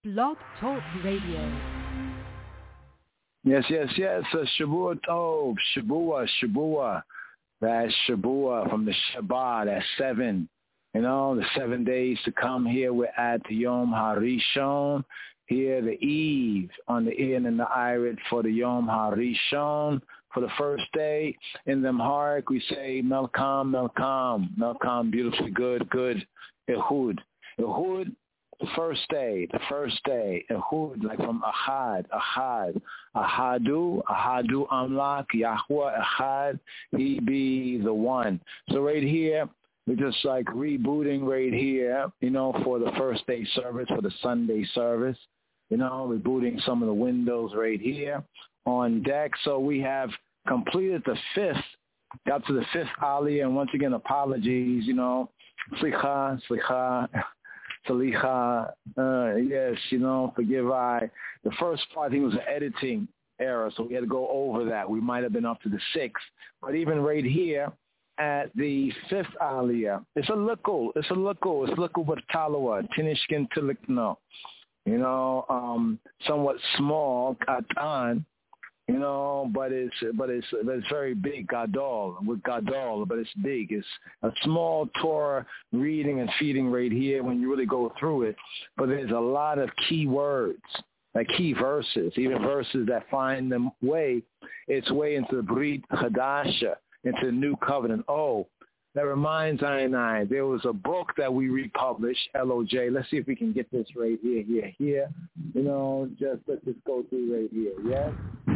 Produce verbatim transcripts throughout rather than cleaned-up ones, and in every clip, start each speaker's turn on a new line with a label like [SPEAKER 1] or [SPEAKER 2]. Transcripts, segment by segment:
[SPEAKER 1] Blog Talk Radio.
[SPEAKER 2] Yes, yes, yes. Uh, Shavua Tov, Shavua, Shavua. That's Shavua from the Shabbat. That's seven. You know, the seven days to come. Here we're at the Yom HaRishon. Here the Eve on the in and the Irid for the Yom HaRishon. For the first day in the Amharic, we say Melkam, Melkam, Melkam, beautifully good, good. Ehud, Ehud. The first day, the first day, Ehud, like from Ahad, Ahad, Ahadu, Ahadu Amlak, Yahweh Ahad, he be the one. So right here, we're just like rebooting right here, you know, for the first day service, for the Sunday service, you know, rebooting some of the windows right here on deck. So we have completed the fifth, got to the fifth Aliyah, and once again, apologies, you know, Slicha, Slicha, Saliha, uh, yes, you know, forgive I. The first part, I think, was an editing error, so we had to go over that. We might have been up to the sixth. But even right here at the fifth Aliyah, it's a lukul. It's a lukul. It's lukul but talawa, tinishkin tilikno. You know, um, somewhat small, katan. You know, but it's but it's but it's very big, gadol, with gadol, but it's big. It's a small Torah reading and feeding right here when you really go through it. But there's a lot of key words, like key verses, even verses that find them way, its way into the Brit Chadasha, into the New Covenant. Oh, that reminds I and I, there was a book that we republished, L O J. Let's see if we can get this right here, here, here. You know, just let's just go through right here, yes?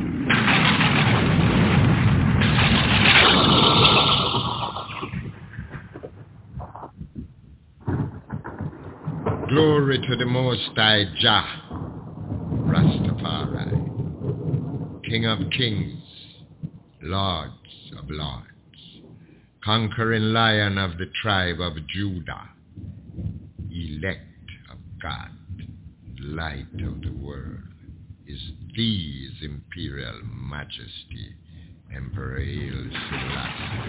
[SPEAKER 3] Glory to the Most High Jah, Rastafari, King of Kings, Lords of Lords, conquering Lion of the tribe of Judah, elect of God, light of the world, is These Imperial Majesty, Emperor Haile Selassie.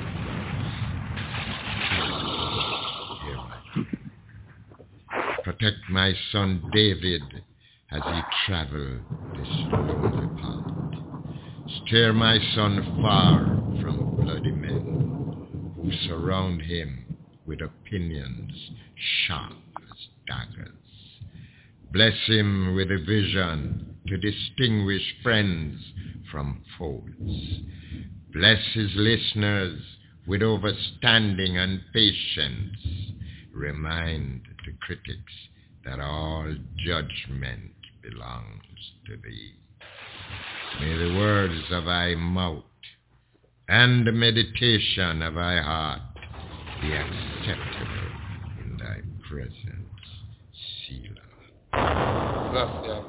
[SPEAKER 3] Hear my prayer. Protect my son David as he travel this lonely path. Steer my son far from bloody men who surround him with opinions sharp as daggers. Bless him with a vision to distinguish friends from foes. Bless his listeners with overstanding and patience. Remind the critics that all judgment belongs to thee. May the words of thy mouth and the meditation of thy heart be acceptable in thy presence, Selah.
[SPEAKER 4] Gracias.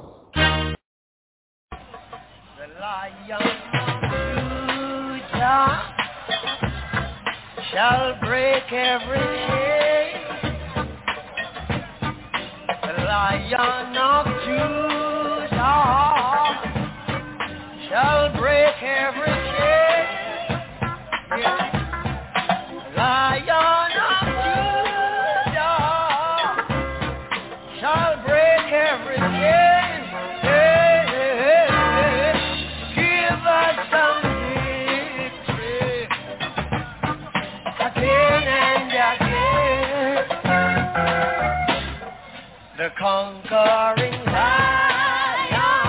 [SPEAKER 5] The Lion of Judah shall break every chain. The Lion of Judah shall break every chain. Yeah. Lion of Judah shall break every chain. Give us some victory again and again. The conquering Lion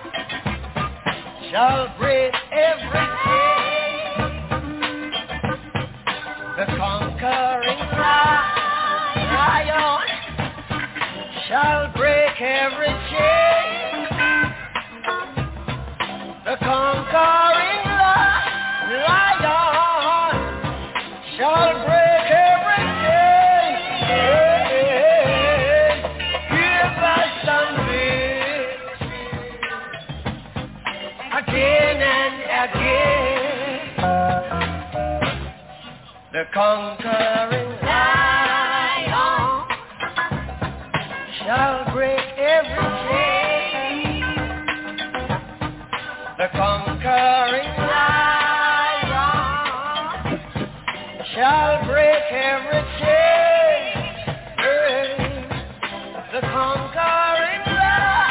[SPEAKER 5] shall break every chain. The conquering Lion shall break every chain. The conquering Lion shall break every chain. Give us some victory again and again. The conquering Lion shall break every chain. The conquering Lion shall break every chain. The conquering Lion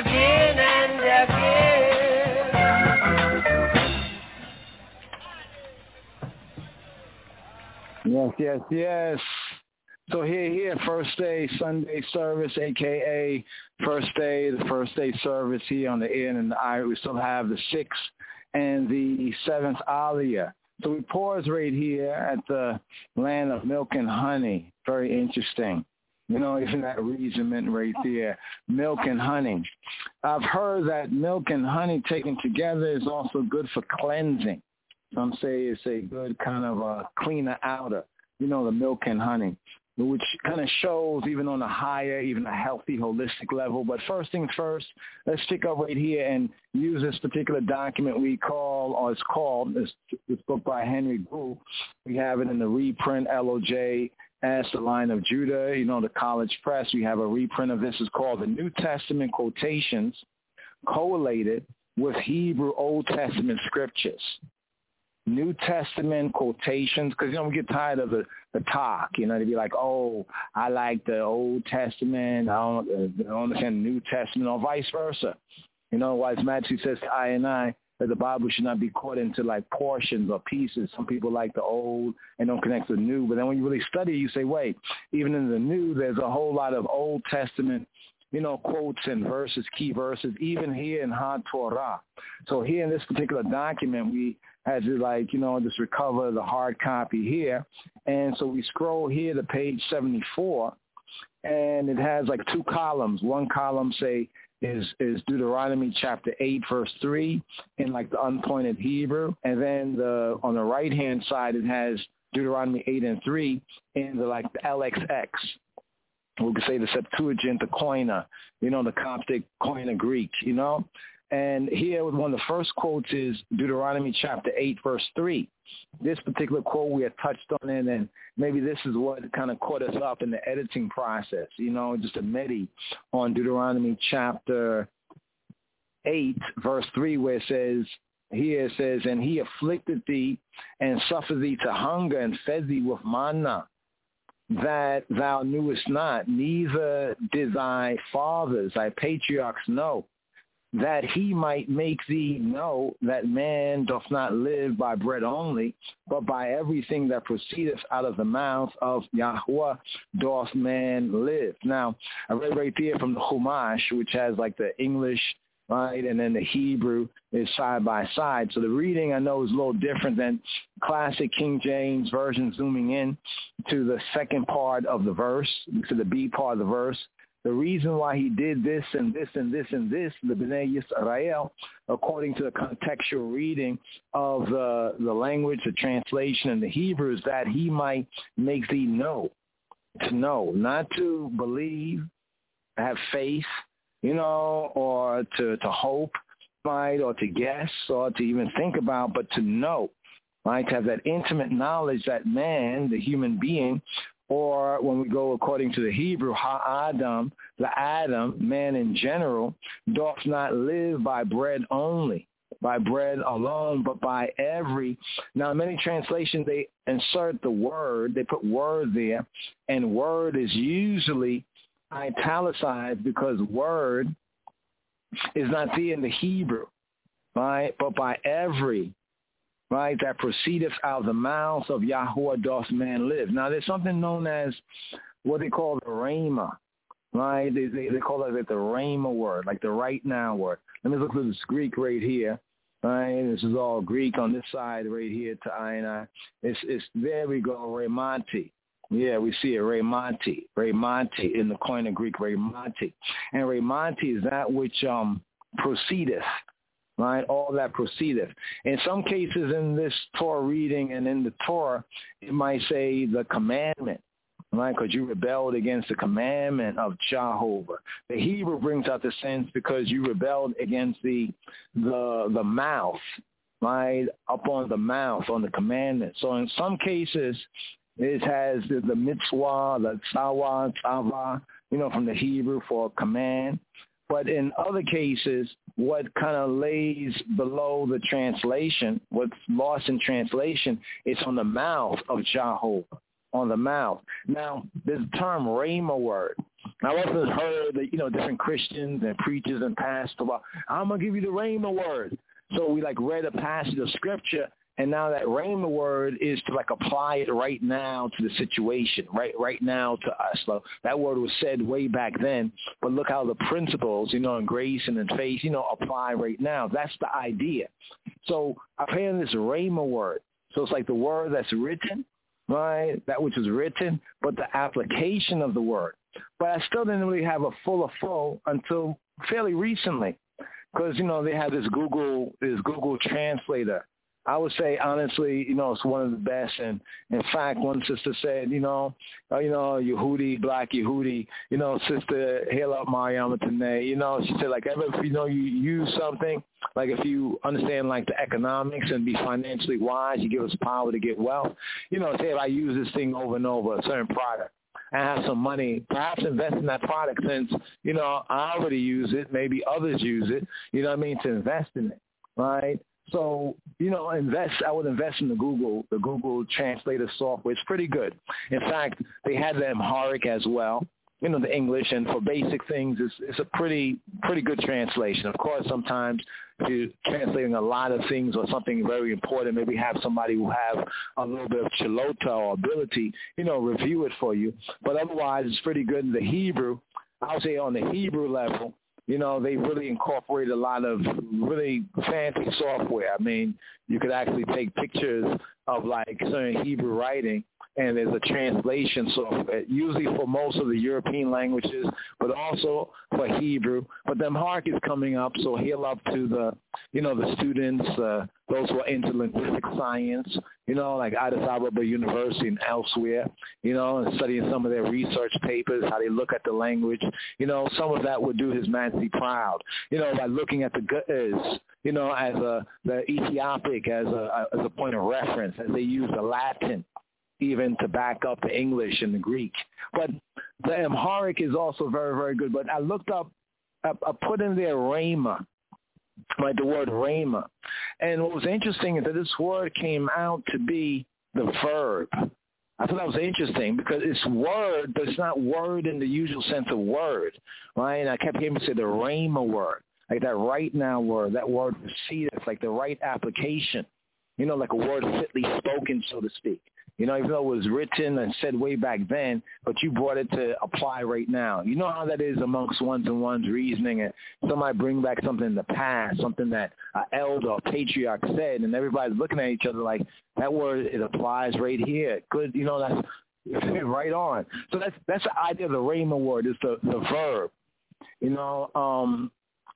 [SPEAKER 5] again and again.
[SPEAKER 2] Yes, yes, yes. So here, here, first day Sunday service, a k a first day, the first day service here on the N and the I. We still have the sixth and the seventh Aliyah. So we pause right here at the land of milk and honey. Very interesting. You know, isn't that reasoning right there? Milk and honey. I've heard that milk and honey taken together is also good for cleansing. Some say it's a good kind of a cleaner outer, you know, the milk and honey, which kind of shows even on a higher, even a healthy, holistic level. But first things first, let's stick up right here and use this particular document we call, or it's called, this, this book by Henry Boo. We have it in the reprint, L O J S, The Line of Judah, you know, the College Press. We have a reprint of this. It's called The New Testament Quotations Correlated with Hebrew Old Testament Scriptures. New Testament quotations, because, you know, we get tired of the, the talk, you know, to be like, oh, I like the Old Testament, I don't, uh, I don't understand the New Testament, or vice versa. You know, Wise Majesty says to I and I that the Bible should not be cut into like portions or pieces. Some people like the old and don't connect to the new, but then when you really study, you say, wait, even in the new, there's a whole lot of Old Testament, you know, quotes and verses, key verses, even here in HaTorah. So here in this particular document, we had to, like, you know, just recover the hard copy here. And so we scroll here to page seventy-four, and it has like two columns. One column, say, is, is Deuteronomy chapter eight, verse three, in like the unpointed Hebrew. And then the on the right-hand side, it has Deuteronomy eight and three in the, like, the L X X. We could say the Septuagint, the Koine, you know, the Coptic Koine Greek, you know. And here, one of the first quotes is Deuteronomy chapter eight, verse three. This particular quote, we had touched on it, and maybe this is what kind of caught us up in the editing process, you know, just a medi on Deuteronomy chapter eight, verse three, where it says, here it says, and he afflicted thee and suffered thee to hunger and fed thee with manna, that thou knewest not, neither did thy fathers, thy patriarchs know, that he might make thee know that man doth not live by bread only, but by everything that proceedeth out of the mouth of Yahweh doth man live. Now, I read right there from the Chumash, which has like the English, right, and then the Hebrew is side by side. So the reading, I know, is a little different than classic King James Version, zooming in to the second part of the verse, to the B part of the verse. The reason why he did this and this and this and this, the Bnei Yisrael, according to the contextual reading of the, the language, the translation in the Hebrew, is that he might make thee know, to know, not to believe, have faith, you know, or to, to hope, right, or to guess, or to even think about, but to know, right, to have that intimate knowledge that man, the human being, or when we go according to the Hebrew, ha-adam, the Adam, man in general, doth not live by bread only, by bread alone, but by every. Now, in many translations, they insert the word, they put word there, and word is usually italicized because word is not there in the Hebrew, right, but by every, right, that proceedeth out of the mouth of Yahweh doth man live. Now, there's something known as what they call the rhema, right? They, they, they call it like the rhema word, like the right now word. Let me look at this Greek right here, right? This is all Greek on this side right here to I and I. It's, it's, there we go, rhemati. Yeah, we see it, rhemati, rhemati in the Koine Greek, rhemati. And rhemati is that which um, proceedeth. Right, all that proceedeth. In some cases in this Torah reading and in the Torah, it might say the commandment, right, because you rebelled against the commandment of Jehovah. The Hebrew brings out the sense because you rebelled against the the the mouth, right, up on the mouth, on the commandment. So in some cases, it has the, the mitzvah, the tzawa, tzava, you know, from the Hebrew for command. But in other cases, what kind of lays below the translation, what's lost in translation, it's on the mouth of Jehovah, on the mouth. Now, this term rhema word, I often heard that, you know, different Christians and preachers and pastors about, I'm going to give you the rhema word. So we, like, read a passage of Scripture, and now that rhema word is to, like, apply it right now to the situation, right right now to us. So that word was said way back then, but look how the principles, you know, in grace and in faith, you know, apply right now. That's the idea. So I pray on this rhema word. So it's like the word that's written, right, that which is written, but the application of the word. But I still didn't really have a full of full until fairly recently, because, you know, they have this Google, this Google Translator. I would say, honestly, you know, it's one of the best. And in fact, one sister said, you know, uh, you know, Yehudi, black Yehudi, you know, sister, hail up Mariam Tane, you know, she said, like, ever if you know you use something, like if you understand, like, the economics and be financially wise, you give us power to get wealth. You know, say if I use this thing over and over, a certain product, and have some money, perhaps invest in that product since, you know, I already use it, maybe others use it, you know what I mean, to invest in it, right? So, you know, invest. I would invest in the Google, the Google Translator software. It's pretty good. In fact, they had the Amharic as well, you know, the English. And for basic things, it's, it's a pretty, pretty good translation. Of course, sometimes if you're translating a lot of things or something very important, maybe have somebody who have a little bit of chilota or ability, you know, review it for you. But otherwise, it's pretty good in the Hebrew. I would say on the Hebrew level, you know, they really incorporate a lot of really fancy software. I mean, you could actually take pictures of, like, certain Hebrew writing, and there's a translation software, usually for most of the European languages, but also for Hebrew. But the Amharic is coming up, so hail up to the, you know, the students, uh, those who are into linguistic science, you know, like Addis Ababa University and elsewhere, you know, and studying some of their research papers, how they look at the language. You know, some of that would do His Majesty proud, you know, by looking at the Ge'ez, you know, as a, the Ethiopic as a, as a point of reference, as they use the Latin even to back up the English and the Greek. But the Amharic is also very, very good. But I looked up, I, I put in there rhema, like the word rhema. And what was interesting is that this word came out to be the verb. I thought that was interesting because it's word, but it's not word in the usual sense of word, right? And I kept hearing say the rhema word, like that right now word, that word proceedeth, like the right application, you know, like a word fitly spoken, so to speak. You know, even though it was written and said way back then, but you brought it to apply right now. You know how that is amongst ones and ones reasoning, and somebody bring back something in the past, something that an elder or patriarch said, and everybody's looking at each other like, that word, it applies right here. Good, you know, that's right on. So that's that's the idea of the rhema word, is the, the verb. You know, um,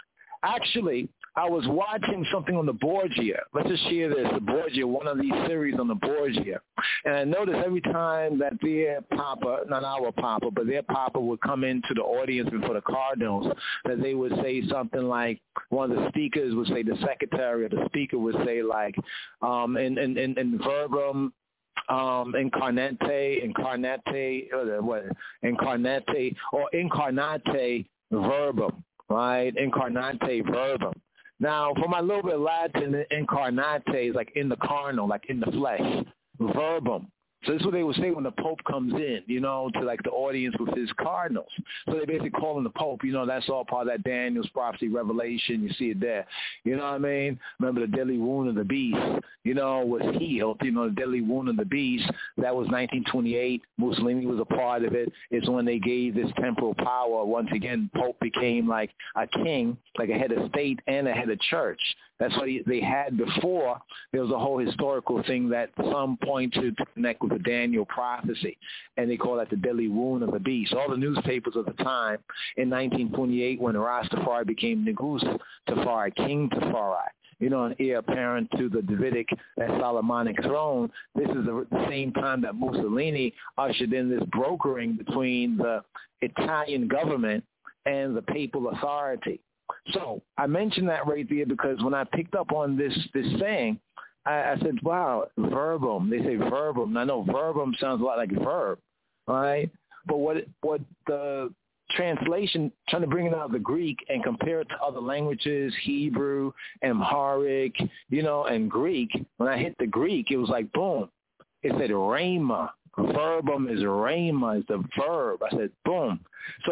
[SPEAKER 2] actually, I was watching something on the Borgia. Let's just share this, the Borgia, one of these series on the Borgia. And I noticed every time that their papa, not our papa, but their papa would come into the audience before the Cardinals, that they would say something like, one of the speakers would say, the secretary or the speaker would say, like, um, in, in, in, in verbum, um, incarnate, incarnate, or what, incarnate, or incarnate verbum, right? Incarnate verbum. Now, for my little bit of Latin, incarnate is like in the carnal, like in the flesh, verbum. So this is what they would say when the Pope comes in, you know, to like the audience with his cardinals. So they basically call him the Pope. You know, that's all part of that Daniel's prophecy, Revelation. You see it there. You know what I mean? Remember the deadly wound of the beast, you know, was healed. You know, the deadly wound of the beast, that was nineteen twenty-eight. Mussolini was a part of it. It's when they gave this temporal power. Once again, Pope became like a king, like a head of state and a head of church. That's what he, they had before. There was a whole historical thing that some point to, to connect with the Daniel prophecy, and they call that the deadly wound of the beast. All the newspapers of the time in nineteen twenty-eight, when Rastafari became Negus Tafari, King Tafari, you know, an heir apparent to the Davidic and Solomonic throne, this is the, the same time that Mussolini ushered in this brokering between the Italian government and the papal authority. So I mentioned that right there because when I picked up on this this thing, I, I said, wow, verbum. They say verbum. I know verbum sounds a lot like verb, right? But what what the translation, trying to bring it out of the Greek and compare it to other languages, Hebrew, Amharic, you know, and Greek, when I hit the Greek, it was like, boom. It said rhema. Verbum is rhema, is the verb. I said, boom. So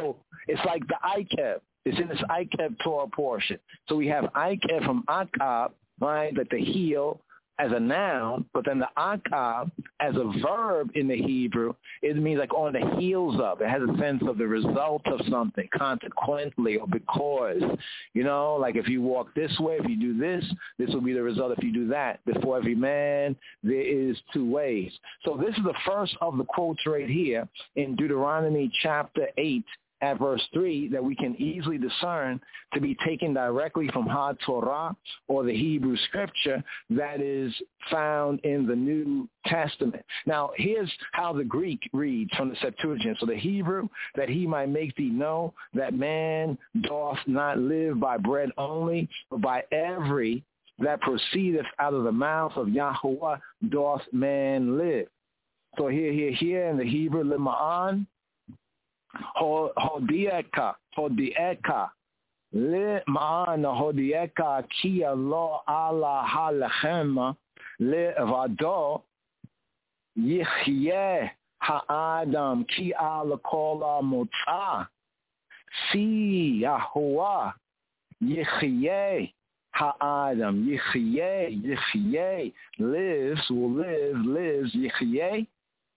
[SPEAKER 2] It's like the Ikeb. It's in this Ikeb Torah portion. So we have Ikeb from Akab, right, like the heel as a noun, but then the Akab as a verb in the Hebrew, it means like on the heels of. It has a sense of the result of something, consequently or because. You know, like if you walk this way, if you do this, this will be the result if you do that. Before every man, there is two ways. So this is the first of the quotes right here in Deuteronomy chapter eight, at verse three, that we can easily discern to be taken directly from HaTorah or the Hebrew scripture that is found in the New Testament. Now, here's how the Greek reads from the Septuagint. So the Hebrew, that he might make thee know that man doth not live by bread only, but by every that proceedeth out of the mouth of Yahuwah doth man live. So here, here, here in the Hebrew, lima'an, Hodieka, Hodieka, le ma'ana Hodieka kia lo ala halachem le vado yichye ha'adam ki ala kola motza si Yahuwah yichye ha'adam yichye yichye lives will live lives yichye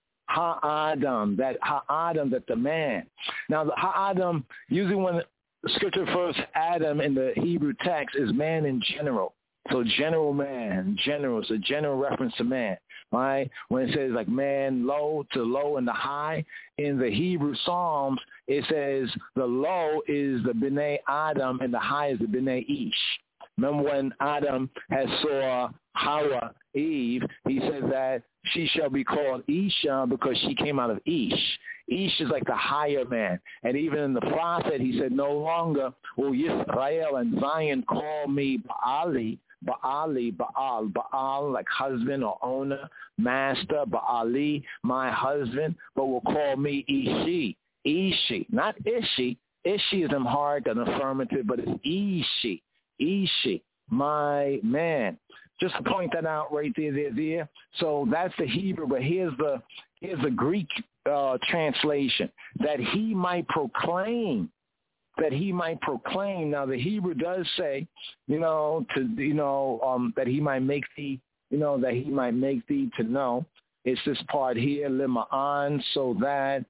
[SPEAKER 2] Ha-Adam, that Ha-Adam, that the man. Now, the Ha-Adam, usually when the scripture refers to Adam in the Hebrew text, is man in general. So general man, general, it's a general reference to man, right? When it says like man low to low and the high, in the Hebrew Psalms, it says the low is the B'nai Adam and the high is the B'nai Ish. Remember when Adam had saw Hawa, Eve, he said that she shall be called Isha because she came out of Ish. Ish is like the higher man. And even in the prophet, he said, no longer will Yisrael and Zion call me Baali, Baali, Baal, Baal, like husband or owner, master, Baali, my husband, but will call me Ishi, Ishi, not Ishi. Ishi is in hard, an affirmative, but it's Ishi, Ishi, my man. Just to point that out right there, there, there. So that's the Hebrew, but here's the here's the Greek uh, translation, that he might proclaim, that he might proclaim. Now the Hebrew does say, you know, to you know um, that he might make thee, you know, that he might make thee to know. It's this part here, lima'an, so that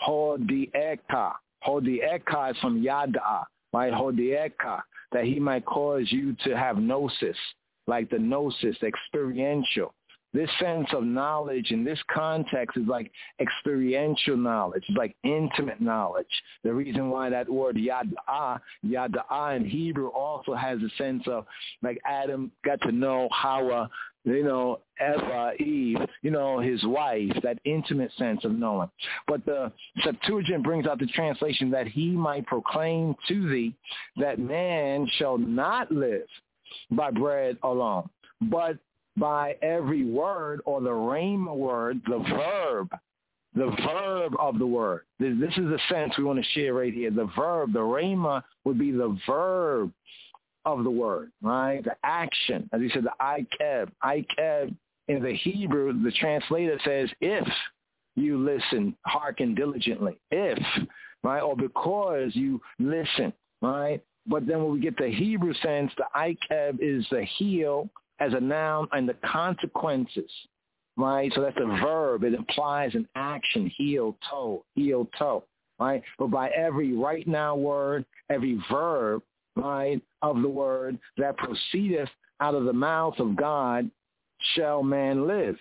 [SPEAKER 2] hodieka, hodieka is from yada, right? Hodieka, that he might cause you to have gnosis. Like the gnosis, experiential. This sense of knowledge in this context is like experiential knowledge, it's like intimate knowledge. The reason why that word yada'ah, yada'ah in Hebrew also has a sense of like Adam got to know Hawa, you know, Eva, Eve, you know, his wife, that intimate sense of knowing. But the Septuagint brings out the translation that he might proclaim to thee that man shall not live by bread alone, but by every word or the rhema word, the verb, the verb of the word. This, this is the sense we want to share right here. The verb, the rhema would be the verb of the word, right? The action. As he said, the Ikeb. Ikeb in the Hebrew, the translator says, if you listen, hearken diligently. If, right? Or because you listen, right? But then when we get the Hebrew sense, the Ikeb is the heel as a noun and the consequences, right? So that's a verb. It implies an action, heel, toe, heel, toe, right? But by every right now word, every verb, right, of the word that proceedeth out of the mouth of God shall man live.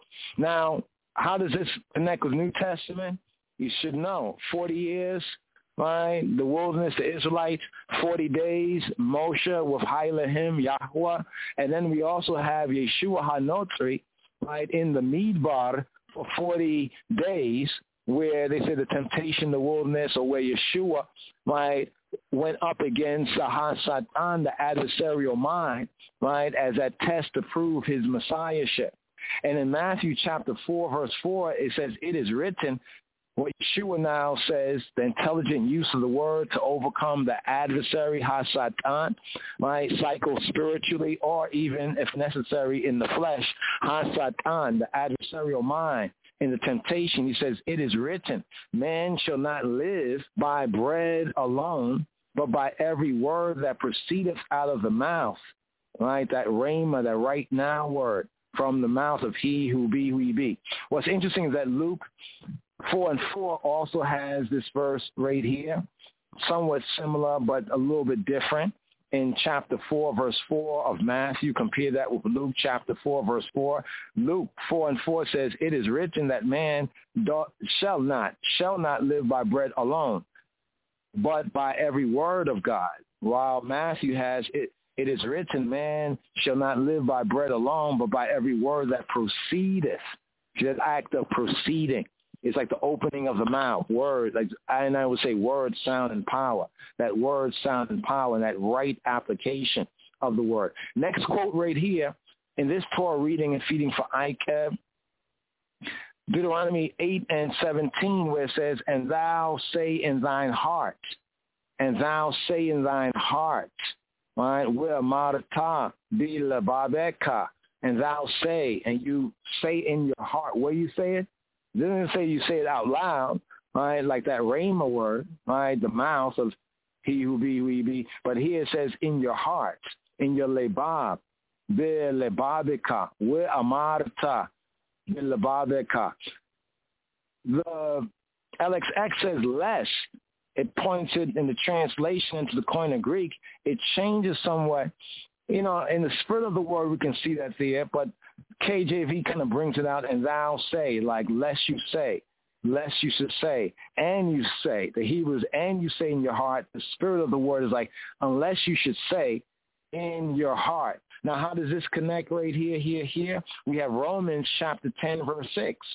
[SPEAKER 2] Now, how does this connect with New Testament? You should know. forty years, right? The wilderness, the Israelites, forty days, Moshe with Hailahim, Yahweh. And then we also have Yeshua HaNotri, right, in the Midbar for forty days, where they say the temptation, the wilderness, or where Yeshua, right, went up against the Ha-Satan, the adversarial mind, right, as that test to prove his messiahship. And in Matthew chapter four, verse four, it says, it is written, what Yeshua now says, the intelligent use of the word to overcome the adversary, Ha-Satan, right, psycho-spiritually, or even, if necessary, in the flesh, Ha-Satan, the adversarial mind. in the temptation, he says, it is written, man shall not live by bread alone, but by every word that proceedeth out of the mouth, right? That rhema, that right now word from the mouth of he who be who he be. What's interesting is that Luke four and four also has this verse right here, somewhat similar but a little bit different. In chapter four, verse four of Matthew, compare that with Luke chapter four, verse four. Luke four and four says, it is written that man do, shall not, shall not live by bread alone, but by every word of God. While Matthew has, it, it is written, man shall not live by bread alone, but by every word that proceedeth. That act of proceeding. It's like the opening of the mouth, words, like, and I would say word, sound, and power. That word, sound, and power, and that right application of the word. Next quote right here, in this Torah reading and feeding for I C A B, Deuteronomy eight and seventeen, where it says, and thou say in thine heart, and thou say in thine heart, right, where marata bila babeka, and thou say, and you say in your heart. Where you say it? It doesn't say you say it out loud, right, like that rhema word, right, the mouth of he who be, who he be. But here it says in your heart, in your lebab, be lebabika, we amarta, be lebabika. The L X X says less. It points it in the translation into the Koine Greek. It changes somewhat. You know, in the spirit of the word, we can see that there, but K J V kind of brings it out, and thou say, like, lest you say, lest you should say, and you say, the Hebrews, and you say in your heart. The spirit of the word is like, unless you should say in your heart. Now, how does this connect right here, here, here? We have Romans chapter ten, verse six.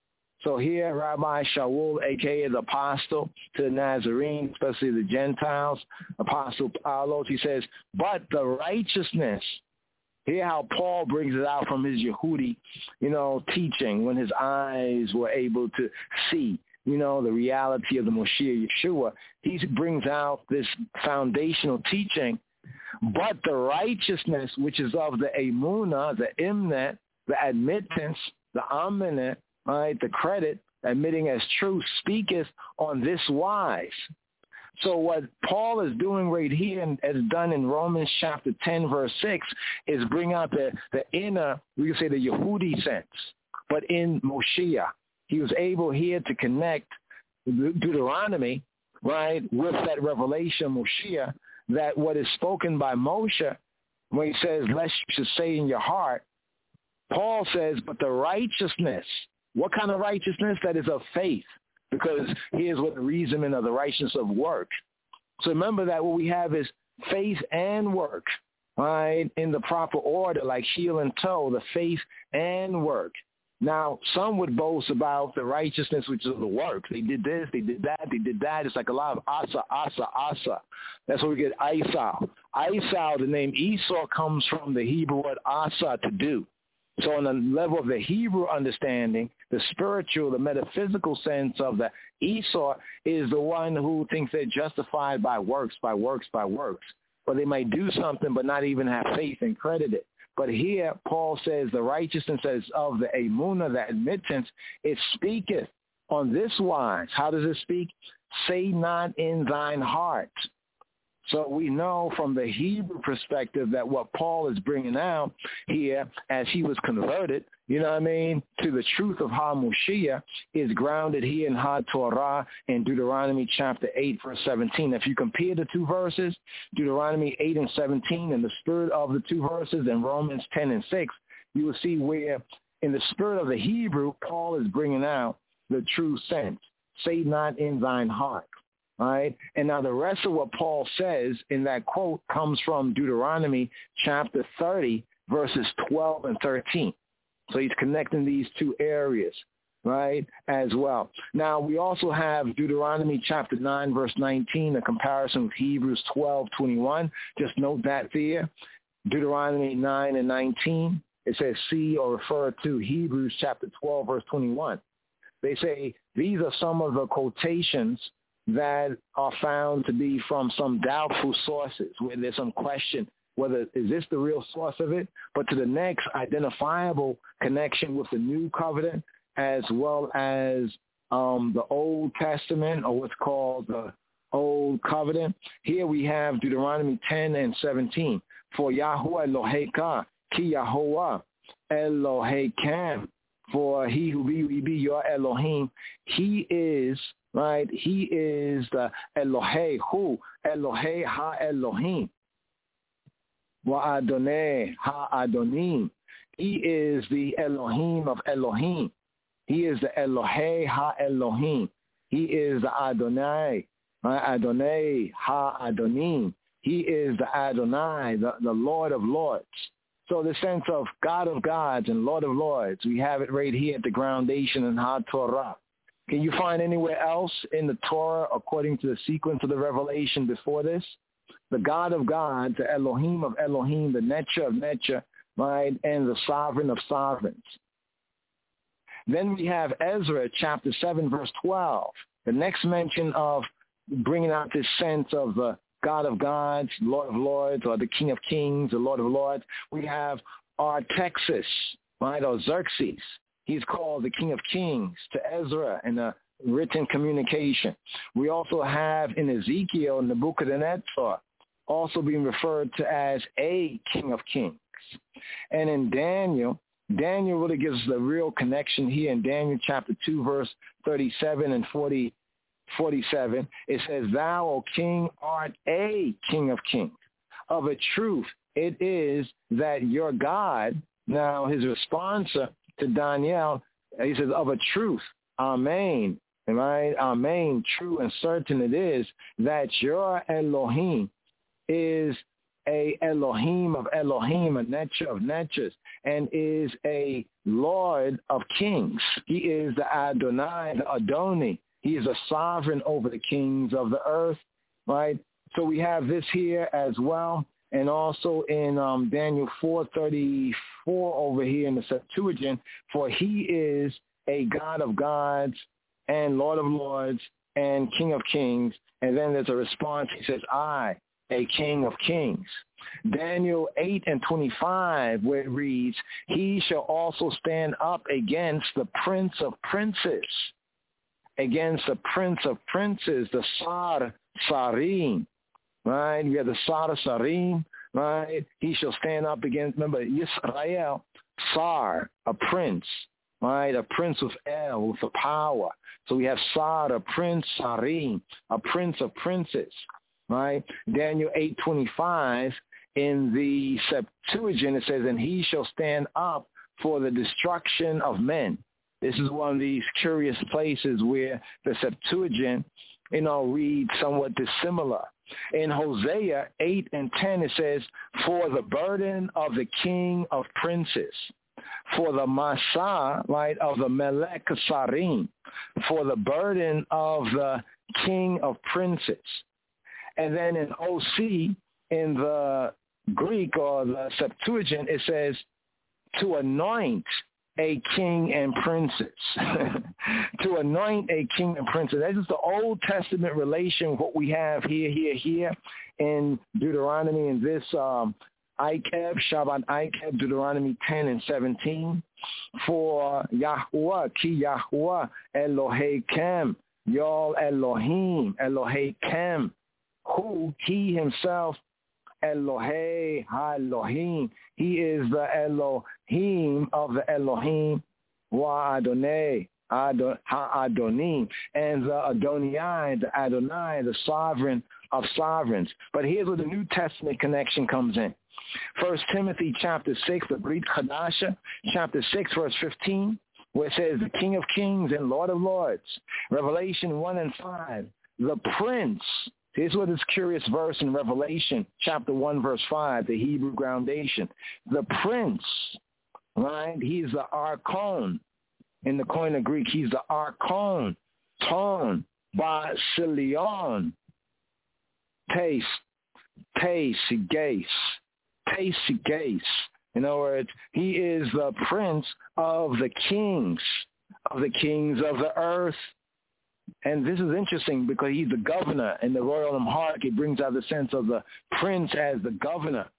[SPEAKER 2] So here, Rabbi Shaul, a k a the apostle to the Nazarene, especially the Gentiles, Apostle Paulos, he says, but the righteousness, hear how Paul brings it out from his Yehudi, you know, teaching when his eyes were able to see, you know, the reality of the Moshiach Yeshua. He brings out this foundational teaching, but the righteousness, which is of the Emunah, the Imnet, the admittance, the Aminet, right, the credit, admitting as true, speaketh on this wise. So what Paul is doing right here, and as done in Romans chapter ten, verse six, is bring out the, the inner, we can say the Yehudi sense. But in Moshiach, he was able here to connect Deuteronomy, right, with that revelation of Moshiach, that what is spoken by Moshe, when he says, lest you should say in your heart, Paul says, but the righteousness, what kind of righteousness? That is of faith. Because here's what the reasoning of the righteousness of work. So remember that what we have is faith and work, right, in the proper order, like heel and toe, the faith and work. Now, some would boast about the righteousness, which is the work. They did this, they did that, they did that. It's like a lot of asa, asa, asa. That's where we get Esau. Esau, the name Esau, comes from the Hebrew word asa, to do. So on the level of the Hebrew understanding, the spiritual, the metaphysical sense of the Esau is the one who thinks they're justified by works, by works, by works. Or they might do something but not even have faith and credit it. But here, Paul says the righteousness is of the emunah, the admittance, it speaketh on this wise. How does it speak? Say not in thine heart. So we know from the Hebrew perspective that what Paul is bringing out here as he was converted, you know what I mean, to the truth of HaMoshiach is grounded here in HaTorah in Deuteronomy chapter eight, verse seventeen. If you compare the two verses, Deuteronomy eight and seventeen, and the spirit of the two verses in Romans ten and six, you will see where in the spirit of the Hebrew, Paul is bringing out the true sense. Say not in thine heart. All right. And now the rest of what Paul says in that quote comes from Deuteronomy chapter thirty, verses twelve and thirteen. So he's connecting these two areas, right, as well. Now, we also have Deuteronomy chapter nine, verse nineteen, a comparison with Hebrews twelve, twenty-one. Just note that there. Deuteronomy nine and nineteen, it says see or refer to Hebrews chapter twelve, verse twenty-one. They say these are some of the quotations that are found to be from some doubtful sources, where there's some question whether is this the real source of it, but to the next identifiable connection with the new covenant as well as um, the Old Testament, or what's called the Old Covenant. Here we have Deuteronomy ten and seventeen. For Yahuwah Eloheka, ki Yahuwah Elohekam. For he who be, he be your Elohim. He is, right, he is the Elohe, who? Elohe ha-Elohim. Wa Adonai ha-Adonim. He is the Elohim of Elohim. He is the Elohe ha-Elohim. He is the Adonai, right? Adonai ha-Adonim. He is the Adonai, the, the Lord of Lords. So the sense of God of gods and Lord of lords, we have it right here at the groundation in HaTorah. Can you find anywhere else in the Torah according to the sequence of the revelation before this? The God of gods, the Elohim of Elohim, the Netcha of Netcha, right, and the sovereign of sovereigns. Then we have Ezra chapter seven, verse twelve, the next mention of bringing out this sense of the God of gods, Lord of lords, or the King of kings, the Lord of lords. We have Artaxerxes, right, or Xerxes. He's called the King of kings to Ezra in a written communication. We also have in Ezekiel, Nebuchadnezzar, also being referred to as a King of kings. And in Daniel, Daniel really gives us the real connection here in Daniel chapter two, verse thirty-seven and forty. forty-seven, it says, Thou, O king, art a King of kings. Of a truth, it is that your God, now his response to Daniel, he says, of a truth, amen, right? Amen, true and certain it is that your Elohim is a Elohim of Elohim, a Netcha of Netchas, and is a Lord of kings. He is the Adonai, the Adoni. He is a sovereign over the kings of the earth, right? So we have this here as well. And also in um, Daniel four thirty-four over here in the Septuagint, for he is a God of gods and Lord of lords and King of kings. And then there's a response. He says, I, a King of kings. Daniel eight and twenty-five, where it reads, he shall also stand up against the prince of princes. Against the prince of princes, the Sar Sarim, right? We have the Sar Sarim, right? He shall stand up against, remember, Yisrael, Sar, a prince, right? A prince with El, with the power. So we have Sar, a prince, Sarim, a prince of princes, right? Daniel eight twenty-five, in the Septuagint, it says, and he shall stand up for the destruction of men. This is one of these curious places where the Septuagint, you know, reads somewhat dissimilar. In Hosea eight and ten, it says, for the burden of the king of princes, for the Masa, right, of the Melech Sarim, for the burden of the king of princes. And then in O C, in the Greek or the Septuagint, it says, to anoint a king and princess. To anoint a king and princess. That is the Old Testament relation, what we have here, here, here in Deuteronomy, in this um, Aikeb, Shabbat Aikeb, Deuteronomy ten and seventeen. For Yahuwah, ki Yahuwah, Elohekam, Yol Elohim, Elohekam, who he himself, Elohe ha-Elohim. He is the Elohim of the Elohim, wa Adonai, ha-Adonim, and the Adonai, the Adonai, the sovereign of sovereigns. But here's where the New Testament connection comes in. First Timothy chapter six, the Brit Chadasha, chapter six, verse fifteen, where it says, the King of kings and Lord of lords. Revelation one and five, the Prince. Here's what this curious verse in Revelation chapter one, verse five, the Hebrew groundation. The Prince, right? He's the Archon. In the Koine Greek, he's the Archon. Ton, Basilion. Taste, taste, gaze. Taste, gaze. In other words, he is the Prince of the kings, of the kings of the earth. And this is interesting because he's the governor in the Royal Amharic. It brings out the sense of the prince as the governor.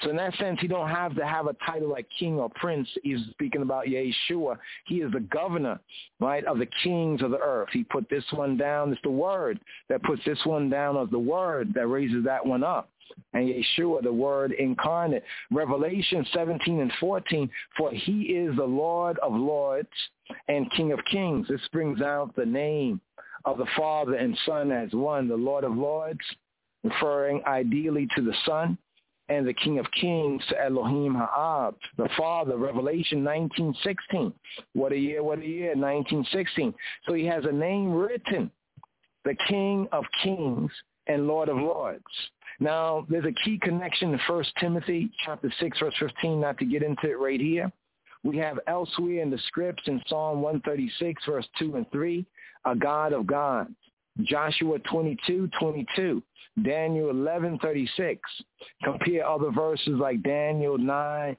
[SPEAKER 2] So in that sense, he don't have to have a title like king or prince. He's speaking about Yeshua. He is the governor, right, of the kings of the earth. He put this one down. It's the word that puts this one down as the word that raises that one up. And Yeshua, the word incarnate. Revelation seventeen and fourteen, for he is the Lord of lords and King of kings. This brings out the name of the Father and Son as one, the Lord of lords, referring ideally to the Son, and the King of Kings to Elohim Ha'ab, the Father. Revelation nineteen sixteen. What a year, what a year, nineteen sixteen. So he has a name written, the King of Kings and Lord of Lords. Now, there's a key connection in First Timothy chapter six, verse fifteen, not to get into it right here. We have elsewhere in the scripts in Psalm one thirty-six, verse two and three, a God of gods. Joshua twenty-two, twenty-two, Daniel eleven, thirty-six. Compare other verses like Daniel nine,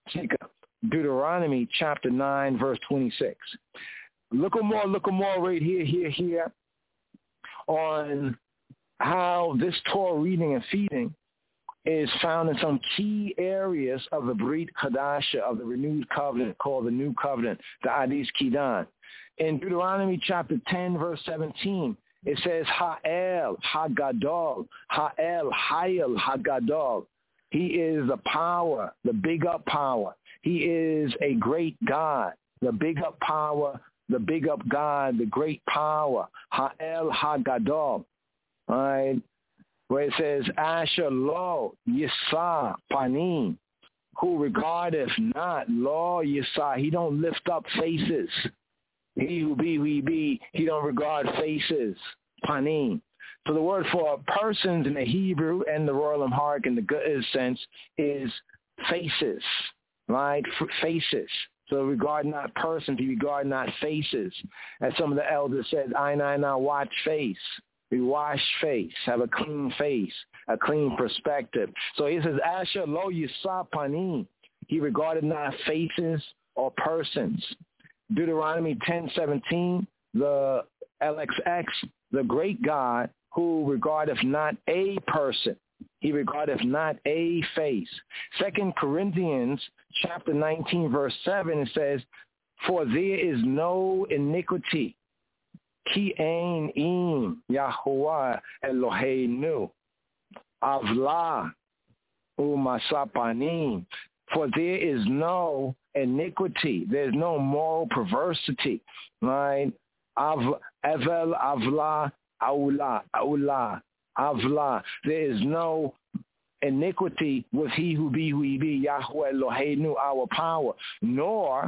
[SPEAKER 2] Deuteronomy chapter nine, verse twenty-six. Look at more, look at more right here, here, here on how this Torah reading and feeding is found in some key areas of the Brit Hadasha, of the renewed covenant called the New Covenant, the Adis Kidan. In Deuteronomy chapter ten, verse seventeen, it says, Ha'el, Hagadol, Ha'el, Hayel, Hagadol. He is the power, the big up power. He is a great God, the big up power, the big up God, the great power. Ha'el, Hagadol. All right, where it says, Asher lo Yisa Panim, who regardeth not lo Yisa. He don't lift up faces. He who be, who he be, he don't regard faces, panim. So the word for persons in the Hebrew and the Royal Amharic in the good sense is faces, right? F- faces. So regard not persons, he regard not faces. As some of the elders said, I now now watch face. We wash face, have a clean face, a clean perspective. So he says, Asher lo yisa panim. He regarded not faces or persons. Deuteronomy ten seventeen, the L X X, the great God who regardeth not a person. He regardeth not a face. Second Corinthians chapter nineteen, verse seven, it says, for there is no iniquity. Ki ein im Yahuwah Eloheinu avla umasapanim. For there is no iniquity. There's no moral perversity. Right? Av, evel, avla, aula, aula, avla. There is no iniquity with he who be, who he be, Yahweh Eloheinu, our power. Nor,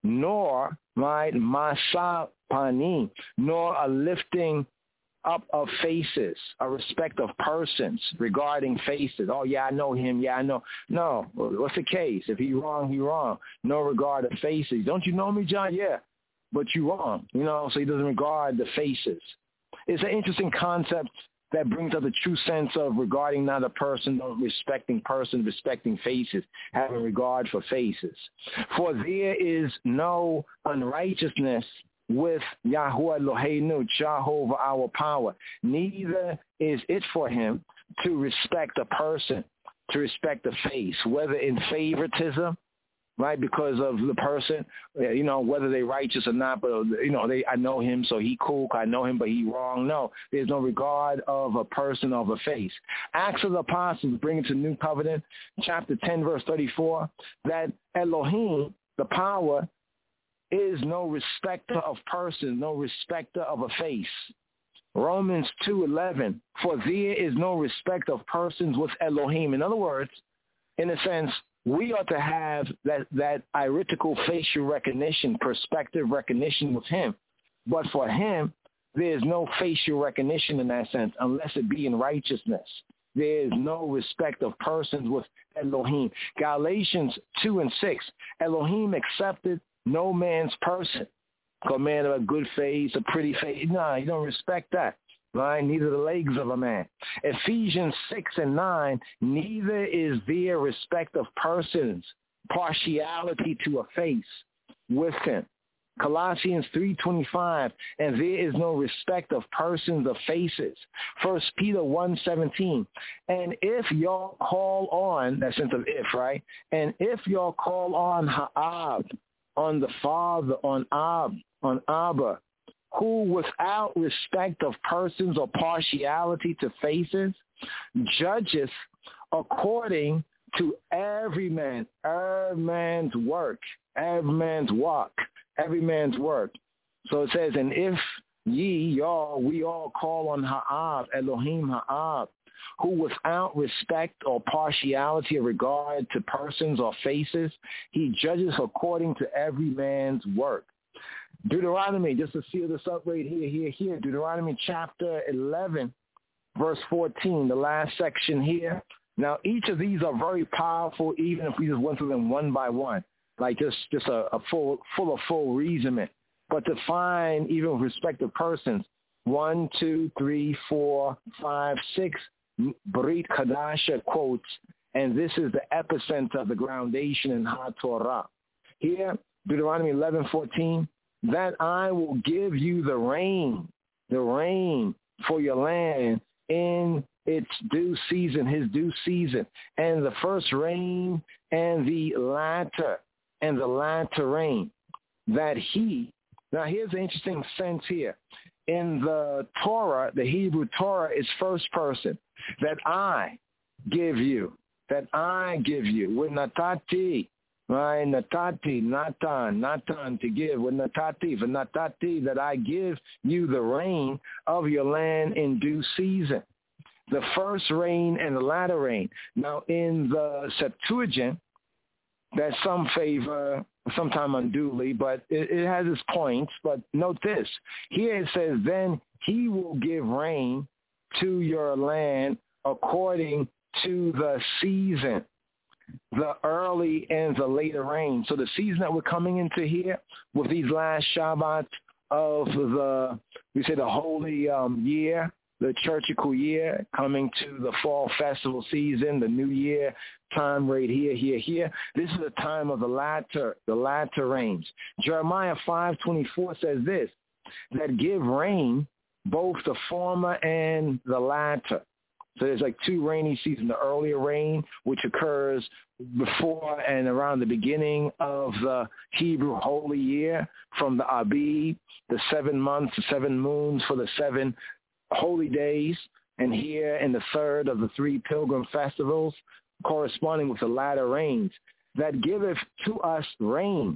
[SPEAKER 2] nor, right, masa panim, nor a lifting up of faces, a respect of persons regarding faces. Oh, yeah, I know him. Yeah, I know. No. What's the case? If he wrong, he wrong. No regard of faces. Don't you know me, John? Yeah, but you wrong. You know, so he doesn't regard the faces. It's an interesting concept that brings up the true sense of regarding not a person, or respecting persons, respecting faces, having regard for faces. For there is no unrighteousness with Yahuwah Eloheinu, Jehovah our power. Neither is it for him to respect a person, to respect a face, whether in favoritism, right, because of the person, you know, whether they're righteous or not, but, you know, they I know him, so he cool, I know him, but he wrong. No, there's no regard of a person, of a face. Acts of the Apostles, bring it to New Covenant, chapter ten, verse thirty-four, that Elohim, the power, is no respecter of persons, no respecter of a face. Romans two eleven, for there is no respect of persons with Elohim. In other words, in a sense, we ought to have that, that iristical facial recognition, perspective recognition with him. But for him, there is no facial recognition in that sense, unless it be in righteousness. There is no respect of persons with Elohim. Galatians two and six, Elohim accepted no man's person. A man of a good face, a pretty face. No, you don't respect that. Right? Neither the legs of a man. Ephesians six and nine, neither is there respect of persons, partiality to a face with him. Colossians three twenty-five, and there is no respect of persons or faces. First Peter one seventeen, and if y'all call on, that sense of if, right? And if y'all call on Ha'ab, on the Father, on Ab, on Abba, who without respect of persons or partiality to faces, judgeth according to every man, every man's work, every man's walk, every man's work. So it says, and if ye, y'all, we all call on Ha'ab, Elohim Ha'ab, who without respect or partiality or regard to persons or faces, he judges according to every man's work. Deuteronomy, just to seal this up right here, here, here, Deuteronomy chapter eleven, verse fourteen, the last section here. Now, each of these are very powerful, even if we just went through them one by one, like just, just a, a full, full of full reasoning. But to find, even with respect to persons, one, two, three, four, five, six, Brit Kadasha quotes, and this is the epicenter of the groundation in HaTorah. Here, Deuteronomy eleven fourteen, that I will give you the rain, the rain for your land in its due season, his due season, and the first rain and the latter, and the latter rain, that he, now here's an interesting sense here. In the Torah, the Hebrew Torah is first person, that I give you, that I give you, with natati, right? Natati, natan, natan, to give, with natati, for natati, that I give you the rain of your land in due season. The first rain and the latter rain. Now, in the Septuagint, that some favor, sometimes unduly, but it, it has its points. But note this. Here it says, then he will give rain to your land according to the season, the early and the later rain. So the season that we're coming into here with these last Shabbats of the, we say the holy um, year, the churchical year, coming to the fall festival season, the new year time right here, here, here. This is the time of the latter, the latter rains. Jeremiah five twenty-four says this, that give rain, both the former and the latter. So there's like two rainy seasons, the earlier rain, which occurs before and around the beginning of the Hebrew holy year, from the Abib, the seven months, the seven moons for the seven holy days, and here in the third of the three pilgrim festivals, corresponding with the latter rains, that giveth to us rain,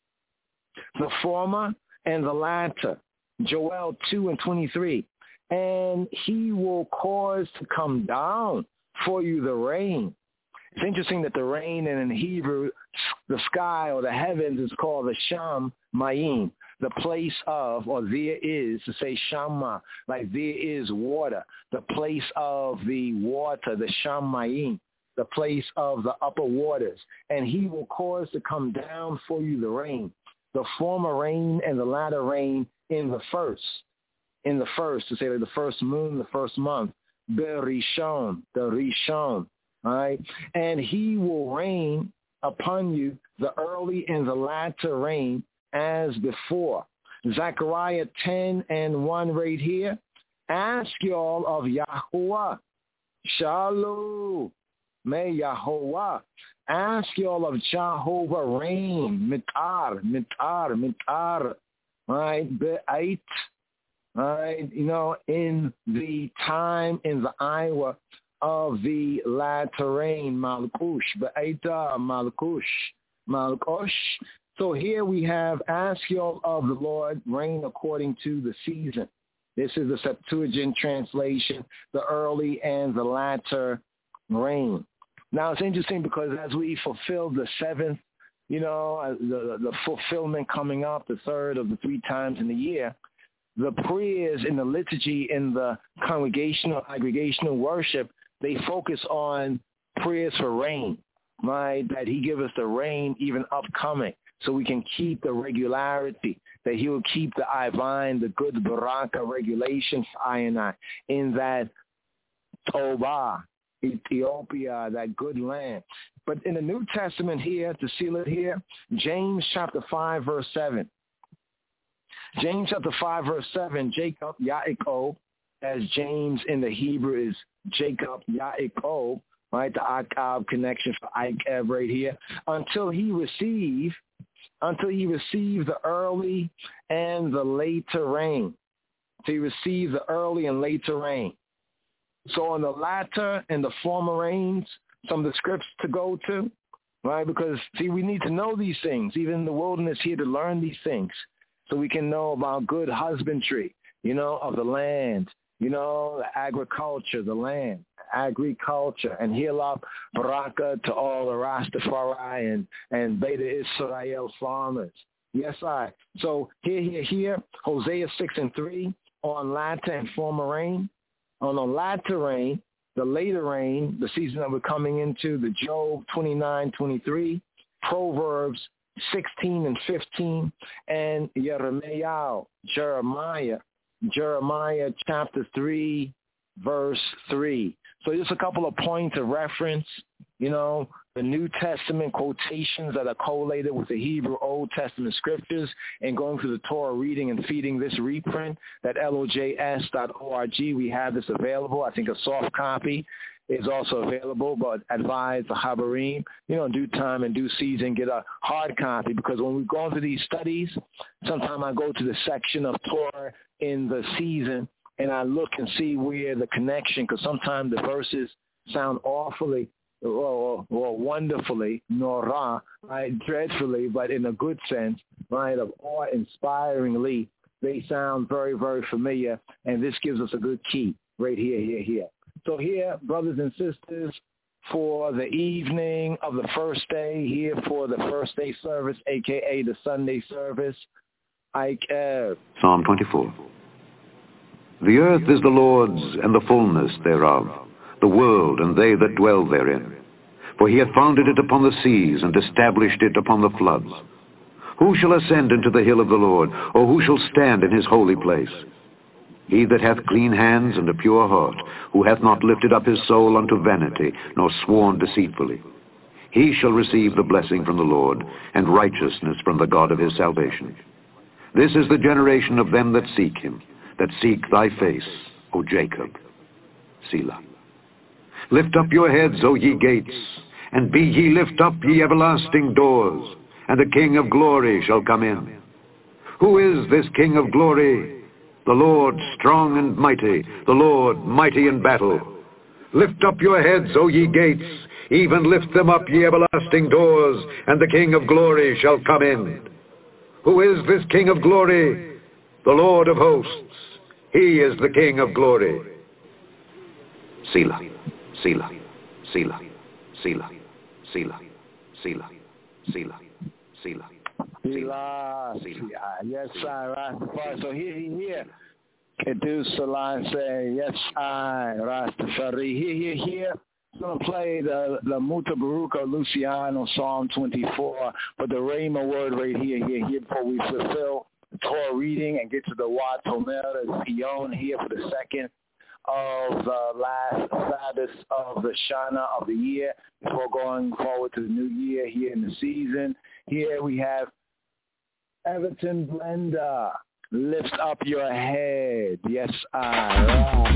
[SPEAKER 2] the former and the latter. Joel two and twenty-three, and he will cause to come down for you the rain. It's interesting that the rain in Hebrew, the sky or the heavens, is called the Sham Mayim, the place of, or there is, to say Shama, like there is water, the place of the water, the Sham Mayim, the place of the upper waters. And he will cause to come down for you the rain, the former rain and the latter rain in the first, in the first, to say like the first moon, the first month, Berishon, the Rishon, all right? And he will rain upon you the early and the latter rain as before. Zechariah ten and one right here. Ask y'all of Yahuwah. Shalom. May Yahuwah. Ask y'all of Jehovah rain. Mitar, mitar, mitar. Right? Be'ait. Right? You know, in the time, in the hour of the latter rain. Malkush. Be'aita, Malkush. Malkush. So here we have, ask y'all of the Lord, rain according to the season. This is the Septuagint translation, the early and the latter rain. Now it's interesting because as we fulfill the seventh, you know, the, the fulfillment coming up, the third of the three times in the year, the prayers in the liturgy, in the congregational, aggregational worship, they focus on prayers for rain, right? That he give us the rain even upcoming, so we can keep the regularity, that he will keep the Ivine, the good Baraka regulation for I and I, in that Toba, Ethiopia, that good land. But in the New Testament here, to seal it here, James chapter five, verse seven. James chapter five, verse seven, Jacob, Yaakov, as James in the Hebrew is Jacob, Yaakov, right? The Akav connection for Ikev right here. Until he receive, until he receive the early and the later rain. Until he receive the early and later rain. So on the latter and the former rains, some of the scripts to go to, right? Because, see, we need to know these things, even in the wilderness here, to learn these things so we can know about good husbandry, you know, of the land, you know, the agriculture, the land, agriculture, and Hilab Baraka to all the Rastafari and, and Beta Israel farmers. Yes, I. So here, here, here, Hosea six and three, on latter and former rain. On the latter rain, the later rain, the season that we're coming into, the Job twenty-nine, twenty-three, Proverbs sixteen and fifteen, and Jeremiah, Jeremiah, Jeremiah chapter three, verse three. So just a couple of points of reference, you know, the New Testament quotations that are collated with the Hebrew Old Testament scriptures, and going through the Torah reading and feeding this reprint, that L O J S dot org. We have this available. I think a soft copy is also available, but advise the Habarim, you know, in due time and due season, get a hard copy, because when we go into these studies, sometimes I go to the section of Torah in the season, and I look and see where the connection, because sometimes the verses sound awfully or, or wonderfully, nora, right, dreadfully, but in a good sense, right, of awe-inspiringly, they sound very, very familiar, and this gives us a good key right here, here, here. So here, brothers and sisters, for the evening of the first day, here for the first day service, a k a the Sunday service, I uh,
[SPEAKER 6] Psalm twenty-four. The earth is the Lord's, and the fullness thereof, the world and they that dwell therein. For he hath founded it upon the seas, and established it upon the floods. Who shall ascend into the hill of the Lord, or who shall stand in his holy place? He that hath clean hands and a pure heart, who hath not lifted up his soul unto vanity, nor sworn deceitfully. He shall receive the blessing from the Lord, and righteousness from the God of his salvation. This is the generation of them that seek him, that seek thy face, O Jacob. Selah. Lift up your heads, O ye gates, and be ye lift up, ye everlasting doors, and the King of glory shall come in. Who is this King of glory? The Lord strong and mighty, the Lord mighty in battle. Lift up your heads, O ye gates, even lift them up, ye everlasting doors, and the King of glory shall come in. Who is this King of glory? The Lord of hosts. He is the King of glory. Selah, Selah, Selah, Selah, Selah, Selah, Selah, Selah.
[SPEAKER 2] Selah, yes, I, Rastafari. So here, here, Kedu Salah say, yes, I, Rastafari. Here, here, here. I'm going to play the, the Muta Baruka Luciano Psalm twenty-four, but the Rhema word right here, here, here, before we fulfill the Torah reading and get to the Wat Tomer, the Pion here for the second of the last Sabbath of the Shana of the year, before going forward to the new year here in the season. Here we have Everton Blender, lift up your head. Yes, I.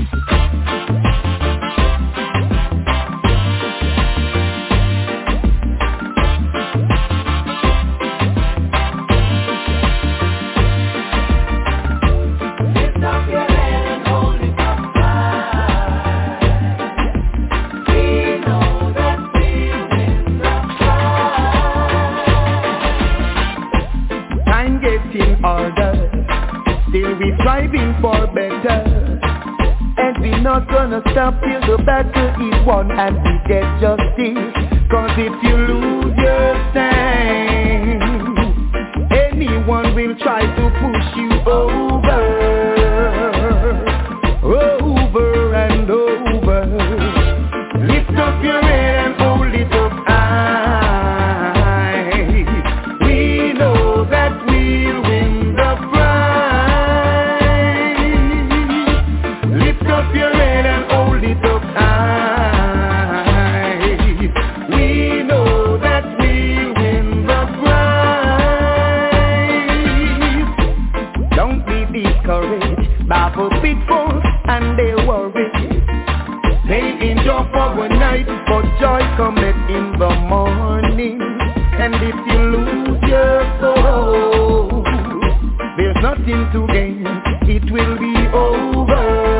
[SPEAKER 7] Order. Still we striving for better, and we not gonna stop till the battle is won and we get justice. Cause if you lose your stand, anyone will try to push you over, over and over. Lift up your head and hold it up high. We know that we'll win. lose your soul, there's nothing to gain, it will be over.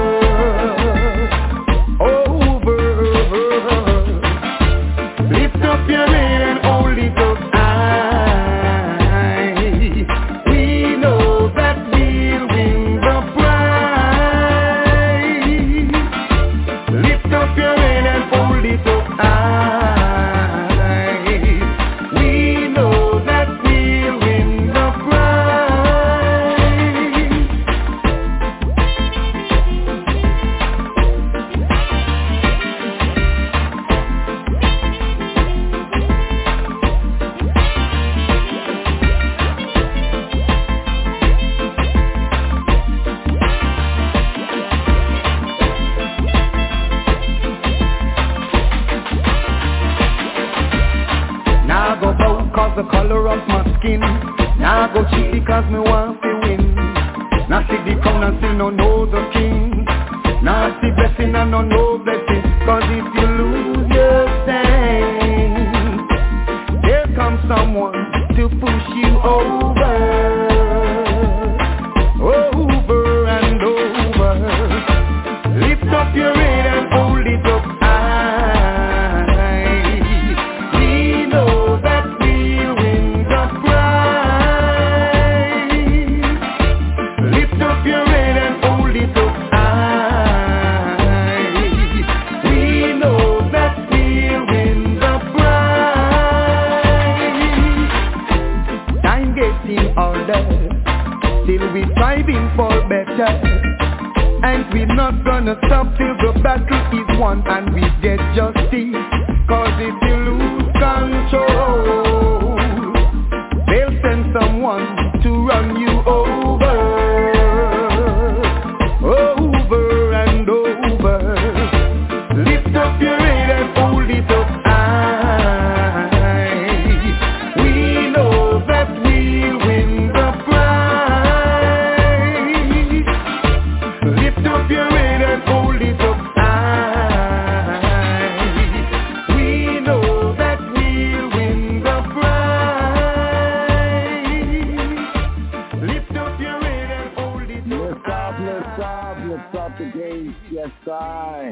[SPEAKER 7] Over. Lift up your head and hold it up high. We know that we'll win the prize. Lift up your head and hold it up high. We know that we'll win the the color of my skin. Now I go cheat because me want to win. Now see the crown and still no know the king. Now I see blessing and no know blessing. Cause if you lose your stand, there comes someone to push you over. Over and over. Lift up your head and hold it up high. We know that till we striving for better, and we're not gonna stop till the battle is won and we get justice. Cause if you lose control, they'll send someone to run you over. Over and over. Lift up your head and hold it up high. We know that we'll win the prize. Lift up your head and hold it up high. We know that we'll win the prize. Lift up your head and hold it up high.
[SPEAKER 2] Lift up, lift up, lift up the gates, yes I.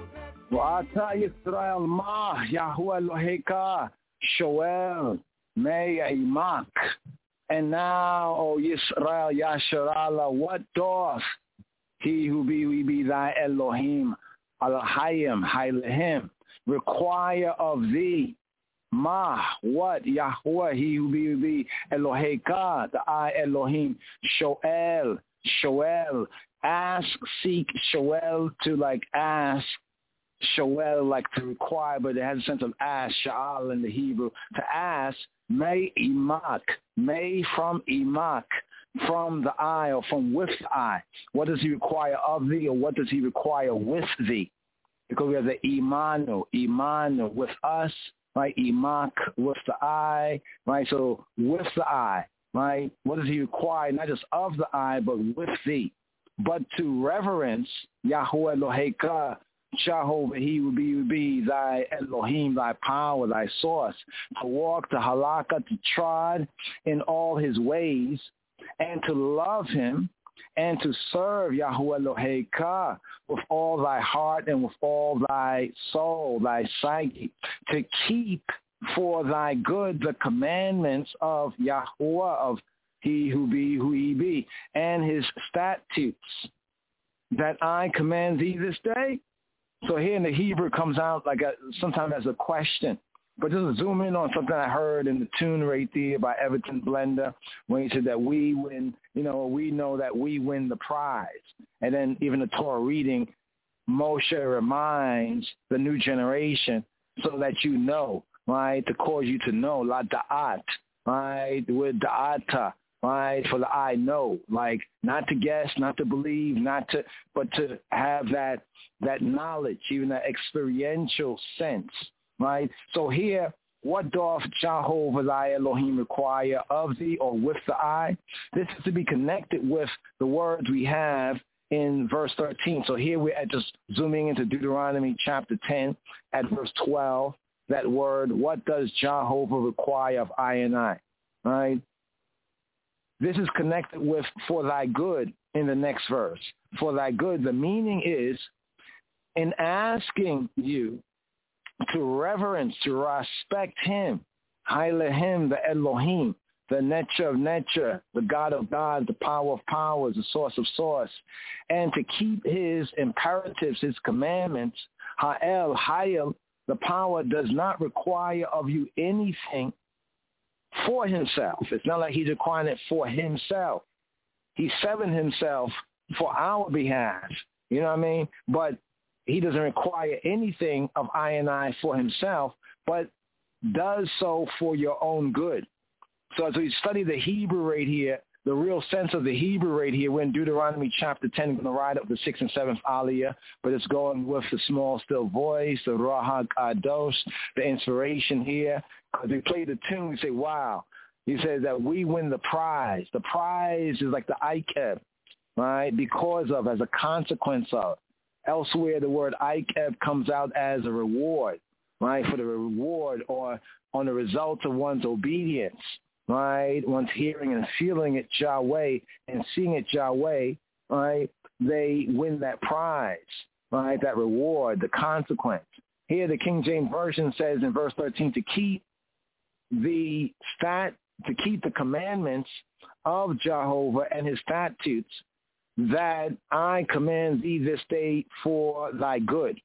[SPEAKER 2] Wa'ata Yisrael ma, Yahuwah Eloheka, Shoel, Me'imak. And now, O Yisrael, Yasharala, what doth he who be, we be thy Elohim, Elohim, Hailehim, require of thee? Ma, what? Yahuwah, he who be, we be Eloheka, the I Elohim, Shoel, Shoel, ask, seek, Shoel, to like ask, Shoel, like to require, but it has a sense of ask, Sha'al in the Hebrew, to ask, may imak, may from imak, from the eye or from with the eye. What does he require of thee, or what does he require with thee? Because we have the imanu, imanu with us, right? Imak with the eye, right? So with the eye, right? What does he require? Not just of the eye, but with thee. But to reverence Yahuwah Eloheka, Jehovah, he would be, would be thy Elohim, thy power, thy source, to walk the halakha, to trod in all his ways, and to love him, and to serve Yahuwah Eloheka with all thy heart and with all thy soul, thy psyche, to keep for thy good the commandments of Yahuwah, of he who be, who he be, and his statutes that I command thee this day. So here in the Hebrew comes out like a, sometimes as a question. But just zoom in on something I heard in the tune right there by Everton Blender when he said that we win, you know, we know that we win the prize. And then even the Torah reading, Moshe reminds the new generation so that you know, right, to cause you to know, la da'at, right, with da'ata, right, for the I know, like not to guess, not to believe, not to, but to have that that knowledge, even that experiential sense, right? So here, what doth Jehovah thy Elohim require of thee, or with the I? This is to be connected with the words we have in verse thirteen. So here we're at just zooming into Deuteronomy chapter ten at verse twelve, that word, what does Jehovah require of I and I? right? This is connected with for thy good in the next verse. For thy good, the meaning is in asking you to reverence, to respect him, Elohim, the Elohim, the nature of nature, the God of God, the power of powers, the source of source, and to keep his imperatives, his commandments. Ha'el, Ha'el, the power does not require of you anything for himself. It's not like he's requiring it for himself. He's seven himself for our behalf. You know what I mean? But he doesn't require anything of I and I for himself, but does so for your own good. So as we study the Hebrew right here, the real sense of the Hebrew right here, we're in Deuteronomy chapter ten, we're going to ride up the sixth and seventh aliyah, but it's going with the small, still voice, the Ruach HaKadosh, the inspiration here. Because we play the tune, we say, wow. He says that we win the prize. The prize is like the Ikeb, right, because of, as a consequence of. Elsewhere, the word Ikeb comes out as a reward, right, for the reward or on the result of one's obedience, right, one's hearing and feeling it Yahweh and seeing it Yahweh, right, they win that prize, right, that reward, the consequence. Here the King James Version says in verse thirteen, to keep the stat, to keep the commandments of Jehovah and his statutes that I command thee this day for thy good.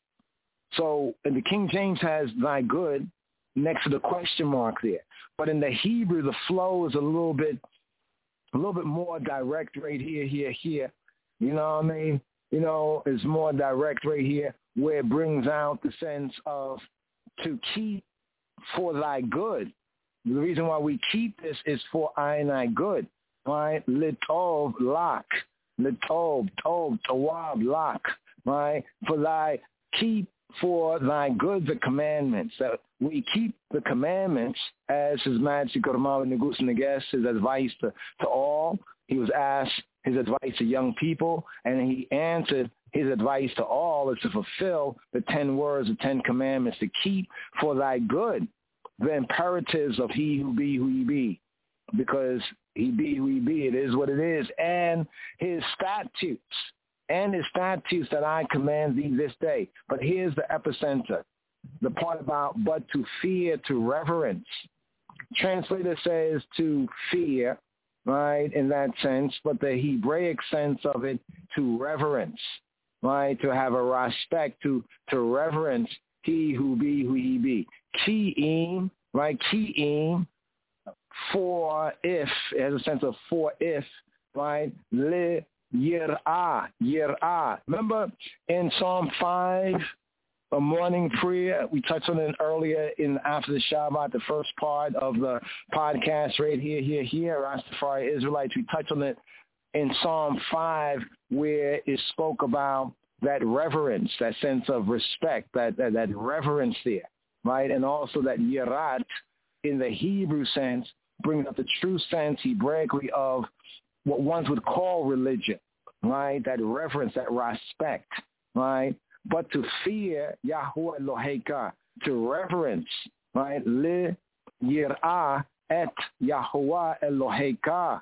[SPEAKER 2] So and the King James has thy good next to the question mark there. But in the Hebrew, the flow is a little bit, a little bit more direct right here, here, here. You know what I mean? You know, it's more direct right here where it brings out the sense of to keep for thy good. The reason why we keep this is for I and I good, right? Litov lak, litov, tov, tawab lak, right? For thy keep for thy good the commandments. That we keep the commandments as His Majesty Kormal Negus Neges, his advice to, to all. He was asked his advice to young people, and he answered his advice to all is to fulfill the ten words, the ten commandments, to keep for thy good the imperatives of he who be who he be, because he be who he be, it is what it is, and his statutes, and his statutes that I command thee this day. But here's the epicenter, the part about but to fear, to reverence. Translator says to fear, right, in that sense, but the Hebraic sense of it, to reverence, right, to have a respect, to, to reverence he who be who he be. Ki'im, right, ki'im, for if, it has a sense of for if, right, le yir'ah, yir'ah. Remember in Psalm five, a morning prayer, we touched on it earlier in after the Shabbat, the first part of the podcast right here, here, here, Rastafari Israelites. We touched on it in Psalm five where it spoke about that reverence, that sense of respect, that, that, that reverence there, right? And also that yirat in the Hebrew sense brings up the true sense Hebraically of what ones would call religion, right? That reverence, that respect, right? But to fear Yahuwah Eloheka, to reverence, right? Le yirah et Yahuwah Eloheka.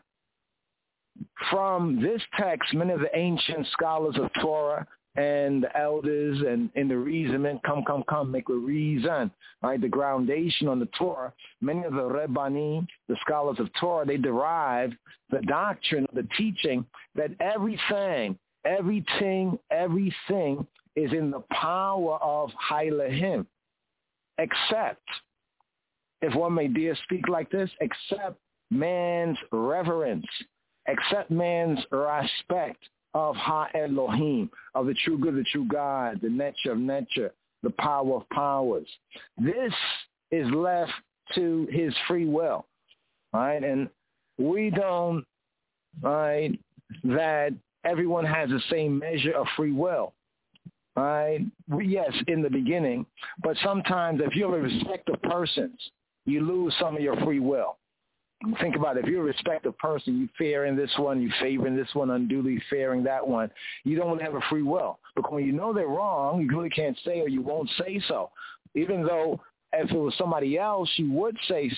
[SPEAKER 2] From this text, many of the ancient scholars of Torah and the elders and in the reasoning, come, come, come, make a reason, right? The groundation on the Torah, many of the Rebbanim, the scholars of Torah, they derive the doctrine, the teaching that everything, everything, everything is in the power of Elohim, except, if one may dare speak like this, except man's reverence, except man's respect of Ha-Elohim, of the true good, the true God, the nature of nature, the power of powers. This is left to his free will, right? And we don't, right, that everyone has the same measure of free will, right? Yes, in the beginning, but sometimes if you have a respect of persons, you lose some of your free will. Think about it. If you're a respected person, you favoring this one, you favoring this one, unduly favoring that one, you don't really have a free will. Because when you know they're wrong, you really can't say or you won't say so. Even though if it was somebody else, you would say so.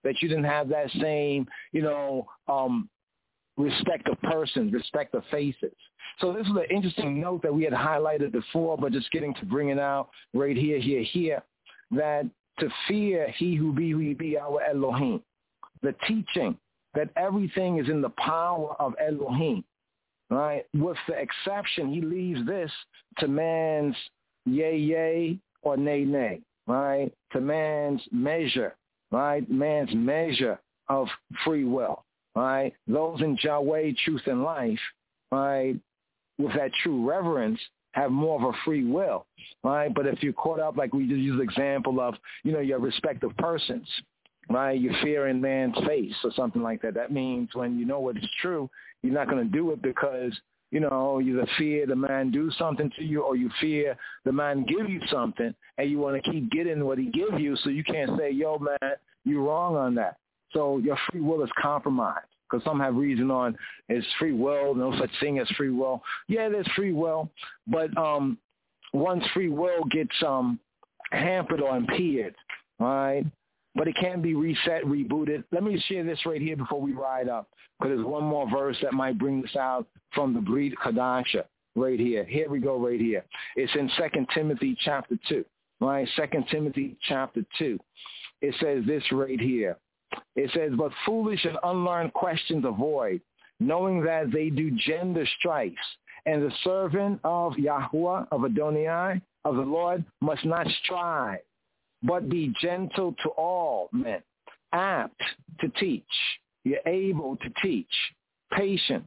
[SPEAKER 2] that you didn't have that same, you know, um, respect of persons, respect of faces. So this is an interesting note that we had highlighted before, but just getting to bring it out right here, here, here, that to fear he who be, who he be, our Elohim. The teaching that everything is in the power of Elohim, right? With the exception, he leaves this to man's yay, yay, or nay, nay, right? To man's measure, right? Man's measure of free will, right? Those in Yahweh, truth and life, right, with that true reverence, have more of a free will, right? But if you're caught up, like we just use the example of, you know, your respective persons, right? You fear in man's face or something like that. That means when you know what is true, you're not going to do it because, you know, you either fear the man do something to you or you fear the man give you something and you want to keep getting what he give you, so you can't say, yo, man, you're wrong on that. So your free will is compromised. Because some have reason on it's free will, no such thing as free will. Yeah, there's free will, but um, once free will gets um, hampered or impaired, right? But it can be reset, rebooted. Let me share this right here before we ride up, because there's one more verse that might bring this out from the Brit Kadasha right here. Here we go right here. It's in Second Timothy chapter two, right? Second Timothy chapter two. It says this right here. It says, but foolish and unlearned questions avoid, knowing that they do gender strifes, and the servant of Yahuwah, of Adonai, of the Lord, must not strive, but be gentle to all men, apt to teach. You're able to teach, patient,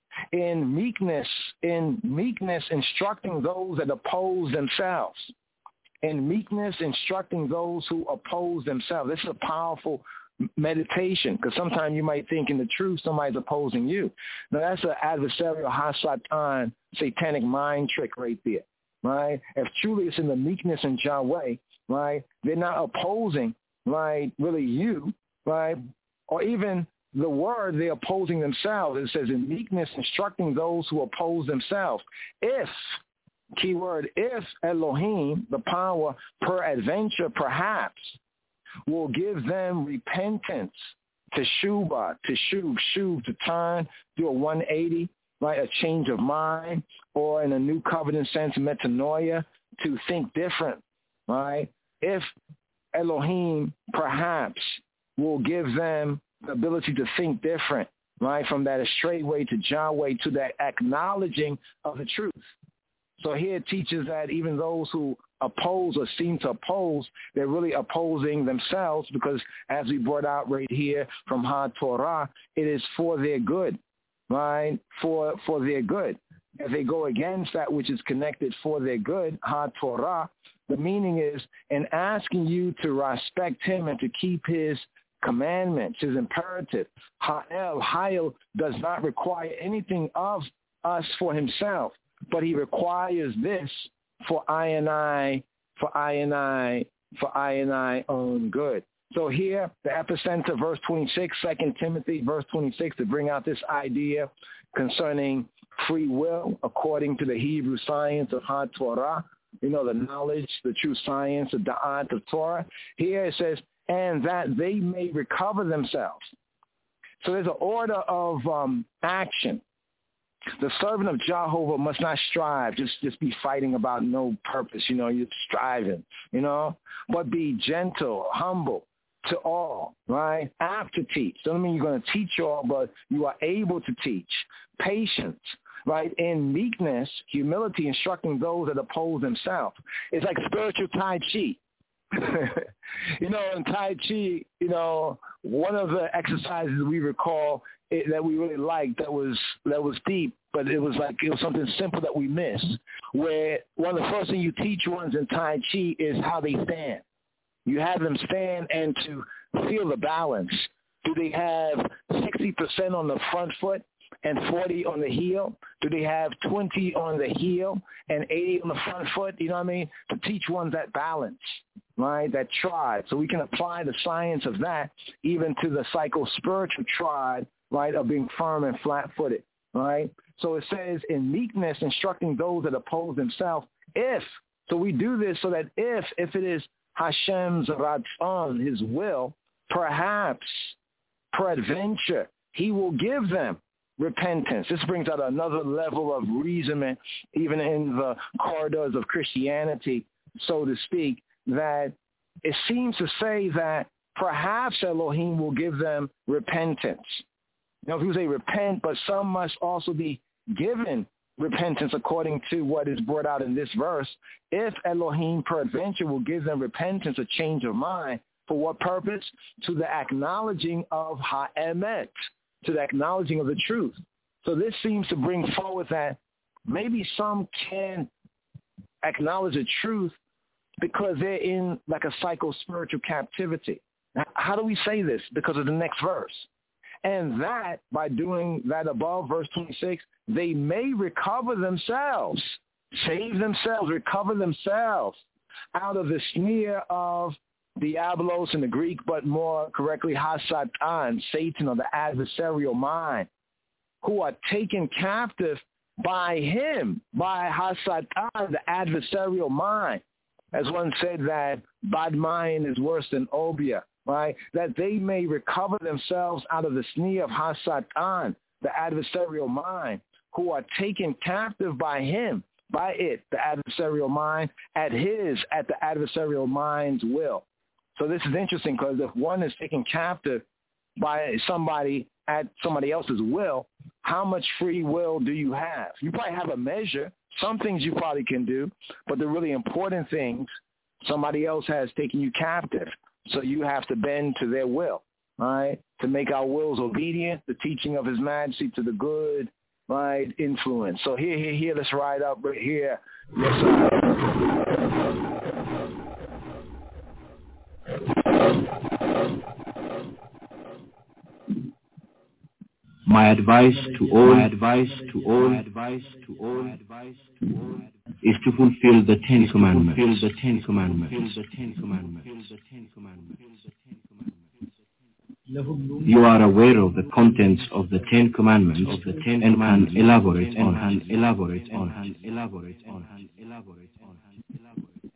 [SPEAKER 2] in meekness, in meekness instructing those that oppose themselves. In meekness instructing those who oppose themselves. This is a powerful meditation, because sometimes you might think in the truth somebody's opposing you. Now that's an adversarial hasatan, satanic mind trick right there, right? If truly it's in the meekness in Yahweh, right, they're not opposing, right, really you, right, or even the word, they're opposing themselves. It says in meekness instructing those who oppose themselves. If, keyword, if Elohim, the power, peradventure, perhaps, will give them repentance, to shuba, to shuv, shuv, to turn, do a one eighty, right, a change of mind, or in a new covenant sense, metanoia, to think different, right? If Elohim perhaps will give them the ability to think different, right, from that astray way to Yahweh, to that acknowledging of the truth. So here it teaches that even those who oppose or seem to oppose, they're really opposing themselves, because as we brought out right here from HaTorah, it is for their good, right? For for their good. If they go against that which is connected for their good, HaTorah, the meaning is in asking you to respect him and to keep his commandments, his imperative. Ha'el, Ha'el does not require anything of us for himself, but he requires this for I and I, for I and I, for I and I own good. So here, the epicenter, verse twenty-six, Second Timothy, verse twenty-six, to bring out this idea concerning free will according to the Hebrew science of HaTorah, you know, the knowledge, the true science, the da'at of Torah. Here it says, and that they may recover themselves. So there's an order of um, action. The servant of Jehovah must not strive, just, just be fighting about no purpose, you know, you're striving, you know, but be gentle, humble to all, right? Apt to teach. Doesn't mean you're going to teach all, but you are able to teach. Patience, right? In meekness, humility, instructing those that oppose themselves. It's like spiritual Tai Chi. You know, in Tai Chi, you know, one of the exercises we recall it, that we really liked that was that was deep, but it was like it was something simple that we missed, where one of the first things you teach ones in Tai Chi is how they stand. You have them stand and to feel the balance. Do they have sixty percent on the front foot and forty on the heel? Do they have twenty on the heel and eighty on the front foot? You know what I mean? To teach one that balance, right? That triad. So we can apply the science of that even to the psycho-spiritual triad, right, of being firm and flat-footed, right? So it says in meekness, instructing those that oppose themselves, if, so we do this so that if, if it is Hashem's ratzon, his will, perhaps, peradventure, he will give them repentance. This brings out another level of reasoning, even in the corridors of Christianity, so to speak, that it seems to say that perhaps Elohim will give them repentance. You know, people say repent, but some must also be given repentance according to what is brought out in this verse. If Elohim peradventure will give them repentance, a change of mind, for what purpose? To the acknowledging of ha'emet, to the acknowledging of the truth. So this seems to bring forward that maybe some can acknowledge the truth because they're in like a psycho-spiritual captivity. Now, how do we say this? Because of the next verse. And that, by doing that above, verse twenty-six, they may recover themselves, save themselves, recover themselves out of the sneer of Diabolos in the Greek, but more correctly, Hasatan, Satan, or the adversarial mind, who are taken captive by him, by Hasatan, the adversarial mind. As one said that bad mind is worse than obia, right? That they may recover themselves out of the sneer of Hasatan, the adversarial mind, who are taken captive by him, by it, the adversarial mind, at his, at the adversarial mind's will. So this is interesting because if one is taken captive by somebody at somebody else's will, how much free will do you have? You probably have a measure. Some things you probably can do, but the really important things, somebody else has taken you captive. So you have to bend to their will, right? To make our wills obedient, the teaching of his majesty to the good, right, influence. So here, here, here, let's ride up right here. Yes, sir.
[SPEAKER 8] My advice to all, my advice to all, my advice to all, my advice to all, is to fulfill the Ten Commandments. Fulfill the Ten Commandments. Fulfill the Ten Commandments. Fulfill the Ten Commandments. You are aware of the contents of the Ten Commandments, of the Ten and can elaborate on, and elaborate on, and elaborate on, and elaborate on, and elaborate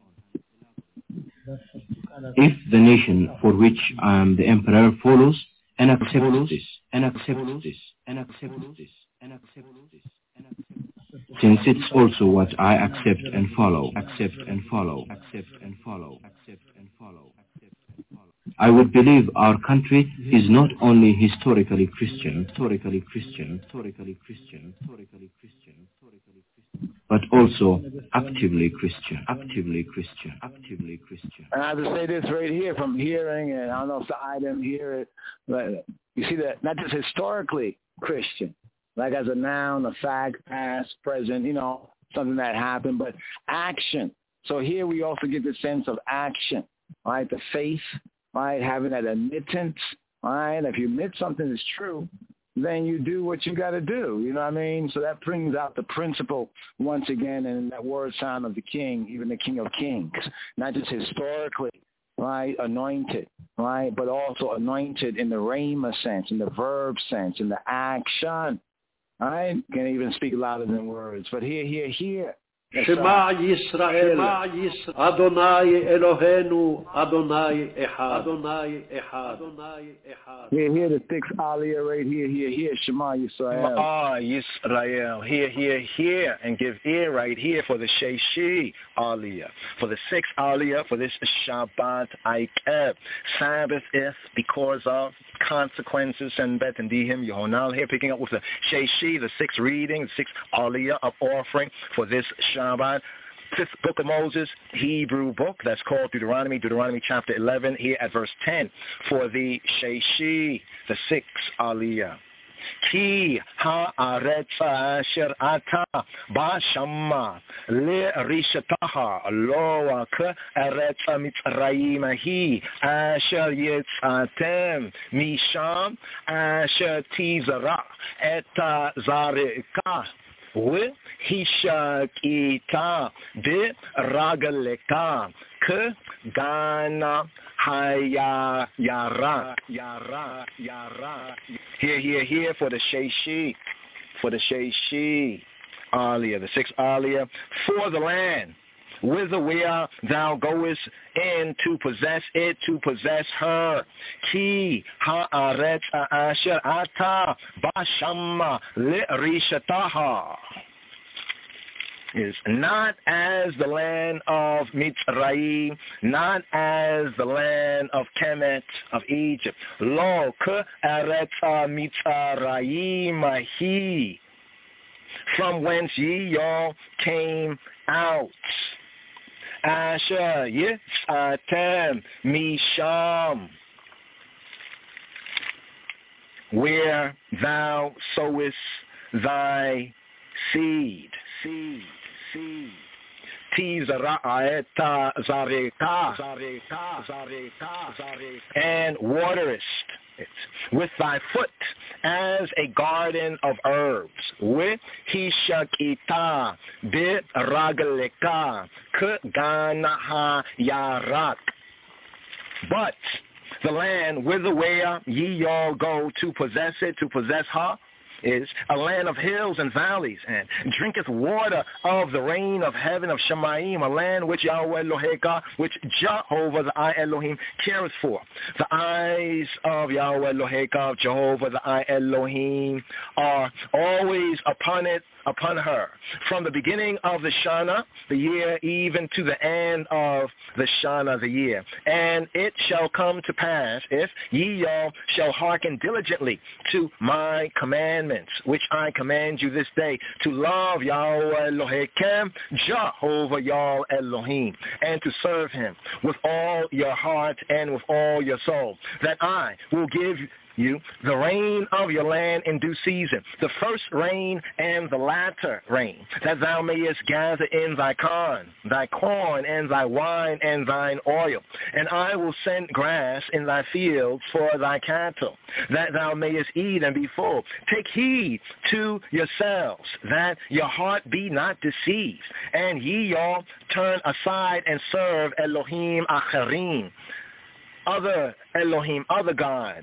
[SPEAKER 8] on. If the nation for which I am the emperor follows and accepts this, and accepts this, and accepts this, and accepts this, and accepts this, since it's also what I accept and follow, accept and follow, accept and follow, accept and follow, accept and follow. I would believe our country is not only historically Christian, historically Christian, historically Christian, historically Christian, historically Christian, but also actively Christian, actively Christian, actively Christian.
[SPEAKER 2] And I have to say this right here from hearing, and I don't know if the I didn't hear it, but you see that not just historically Christian, like as a noun, a fact, past, present, you know, something that happened, but action. So here we also get the sense of action, right? The faith, right? Having that admittance, right? If you admit something is true, then you do what you got to do. You know what I mean? So that brings out the principle once again in that word sound of the king, even the King of Kings, not just historically, right, anointed, right, but also anointed in the rhema sense, in the verb sense, in the action. I can't even speak louder than words, but here, here, here.
[SPEAKER 9] Shema Yisrael, Adonai Eloheinu, Adonai Echad, Adonai Echad, Adonai Echad.
[SPEAKER 2] Here, here, the sixth aliyah right here, here, here, Shema Yisrael. Shema Yisrael, here, here, here, and give ear right here for the Sheishi aliyah, for the sixth aliyah, for this Shabbat Aikeb. Sabbath is because of consequences and bet and dihim Yehonal here, picking up with the Sheishi, the sixth reading, the sixth aliyah of offering for this Shabbat. Fifth book of Moses, Hebrew book, that's called Deuteronomy, Deuteronomy chapter eleven, here at verse ten, for the Sheishi, the sixth aliyah. Ki ha'aretz asher ata ba'shama le'rishataha lo ak eretz mitzrayim hi asher yitzatem misham asher tizara et zareka Hishakita de ragaleka k gana haya yara yara yara. Here, here, here for the Sheishi, for the Sheishi aliyah, the sixth aliyah, for the land whitherwhere thou goest in to possess it, to possess her. Ki ha'aretz asher ata bashama li'rishataha is not as the land of Mitzrayim, not as the land of Kemet of Egypt. Lo k'aretz Mitzrayim hi, from whence ye all came out. Asher yitz'atem misham, where thou sowest thy seed, seed, seed. Tizra'eta zareka, zareka, zareka, zareka, and waterest it with thy foot as a garden of herbs. With hishakita bit ragaleka k'ganaha yarak. But the land whitherwhere ye all go to possess it, to possess her, is a land of hills and valleys, and drinketh water of the rain of heaven of Shemayim, a land which Yahweh Eloheka, which Jehovah the I Elohim careth for. The eyes of Yahweh Eloheka, of Jehovah the I Elohim, are always upon it, upon her, from the beginning of the Shana, the year, even to the end of the Shana, the year. And it shall come to pass, if ye all shall hearken diligently to my commandments, which I command you this day, to love Yahweh Elohim, Jehovah Yah Elohim, and to serve him with all your heart and with all your soul, that I will give you the rain of your land in due season, the first rain and the latter rain, that thou mayest gather in thy corn, thy corn and thy wine and thine oil. And I will send grass in thy fields for thy cattle, that thou mayest eat and be full. Take heed to yourselves, that your heart be not deceived, and ye all turn aside and serve Elohim Acharim, other Elohim, other gods,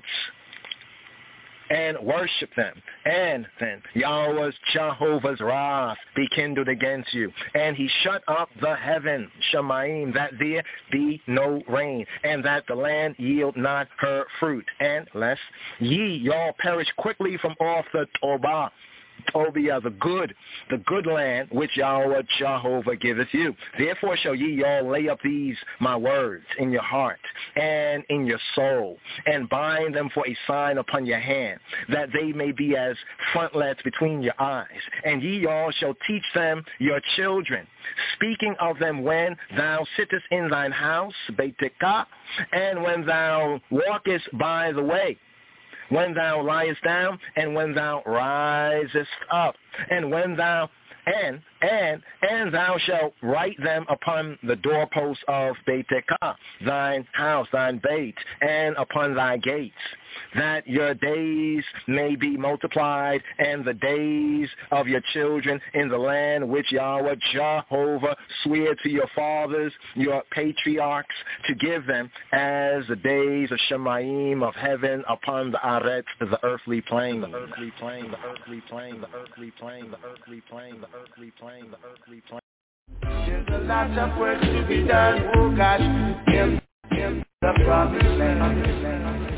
[SPEAKER 2] and worship them. And then Yahweh's, Jehovah's wrath be kindled against you. And he shut up the heaven, Shemayim, that there be no rain, and that the land yield not her fruit. And lest ye y'all perish quickly from off the Tobah, Tobiah, the good, the good land which Yahweh Jehovah giveth you. Therefore shall ye all lay up these my words in your heart and in your soul, and bind them for a sign upon your hand, that they may be as frontlets between your eyes. And ye all shall teach them your children, speaking of them when thou sittest in thine house, Beitekah, and when thou walkest by the way, when thou liest down, and when thou risest up, and when thou and and and thou shalt write them upon the doorposts of Beitekah, thine house, thine bait, and upon thy gates, that your days may be multiplied, and the days of your children in the land which Yahweh Jehovah swore to your fathers, your patriarchs, to give them, as the days of Shemayim of heaven upon the Aretz, the earthly plane, the earthly plane, the earthly plane, the earthly plane, the earthly plane, the earthly plane, the earthly plane.
[SPEAKER 7] There's a lot of work to be done, oh gosh, in, in the promised land.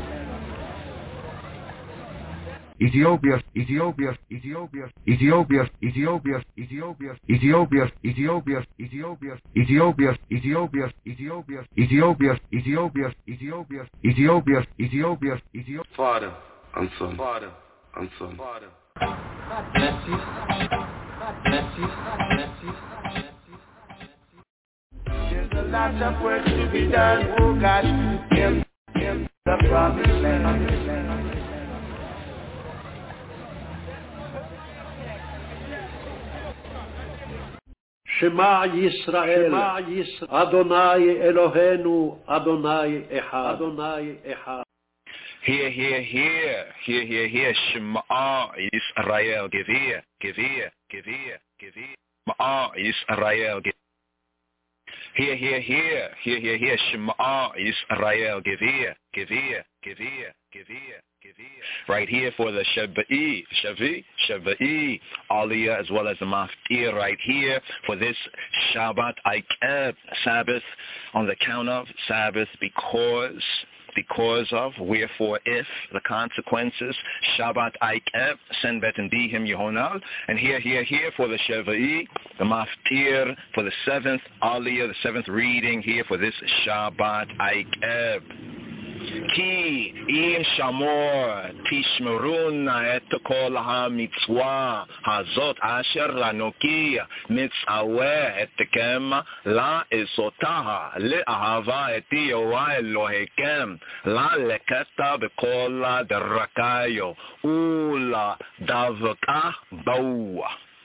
[SPEAKER 6] Ethiopia, Ethiopia, Ethiopia, Ethiopia, Ethiopia, Ethiopia, Ethiopia, Ethiopia, Ethiopia, Ethiopia, Ethiopia, Ethiopia, Ethiopia, Ethiopia, Ethiopia, Ethiopia, Ethiopia, Ethiopia.
[SPEAKER 4] Father and Son, Father and Son.
[SPEAKER 5] God bless you. God bless you. God bless you.
[SPEAKER 7] There's a lot of work to be done, oh gosh, in, in the promised land.
[SPEAKER 9] Shema Yisrael, Adonai Eloheinu, Adonai Echad, Adonai Echad.
[SPEAKER 2] Hear, hear, hear, hear, hear, hear, Shema Yisrael, give ear, give ear, give ear, give ear, Shema Yisrael, give Hear, hear, hear, hear, hear, hear, Shema Yisrael, give ear, give ear, give ear, give ear.
[SPEAKER 10] right here for the Shaba'i, Shavi, Shaba'i, Aliyah, as well as the Maftir right here for this Shabbat Aikeb, Sabbath, on the count of Sabbath, because, because of, wherefore, if, the consequences, Shabbat Aikeb, Senbet and Bihim Yehonal, and here, here, here for the Shaba'i, the Maftir, for the seventh Aliyah, the seventh reading here for this Shabbat Aikeb. Ki im shamor tishmeruna et kol ha-mitzvah hazot asher lanoki mitzaweh etkem la esotaha le'ahava et Yehovah Elohekem la leketa b'kol derakayo ula davka baua.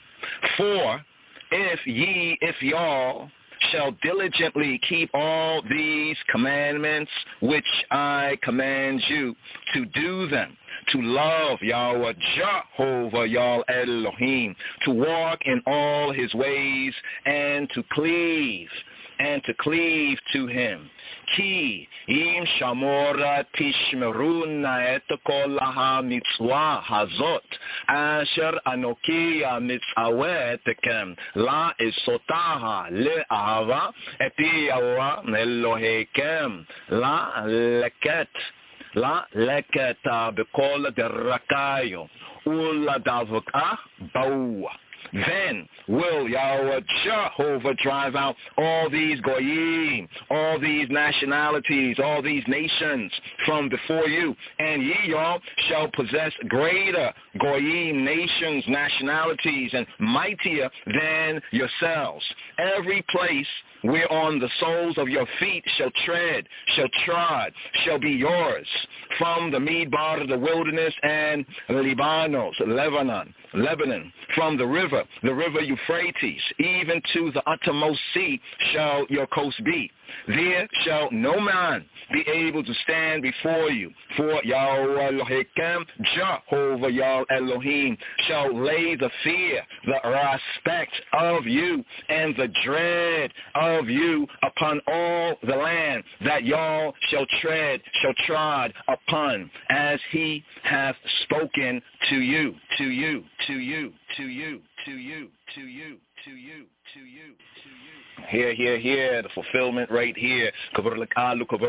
[SPEAKER 10] For if ye, if y'all shall diligently keep all these commandments which I command you to do them, to love Yahweh Jehovah Yal Elohim, to walk in all his ways, and to cleave, and to cleave to him. Ki im shamora tishmeruna et kol ha-mitzvah hazot asher anoki mitzaweh etkem la esotaha le'ahava et Yehovah Elohekem la leket la leketa b'kol derakayo ula davka baua. Then will Yahweh Jehovah drive out all these goyim, all these nationalities, all these nations from before you, and ye y'all shall possess greater goyim nations, nationalities, and mightier than yourselves. Every place whereon the soles of your feet shall tread, shall trod, shall be yours, from the Midbar of the wilderness and Libanos, Lebanon, Lebanon, from the river, the river Euphrates, even to the uttermost sea shall your coast be. There shall no man be able to stand before you, for Yahweh Elohim, Jehovah Yal Elohim, shall lay the fear, the respect of you, and the dread of you upon all the land that y'all shall tread, shall trod upon, as he hath spoken to you, to you, to you, to you, to you, to you, to you, to you, to you. Here, here, here, the fulfillment right here. Glory be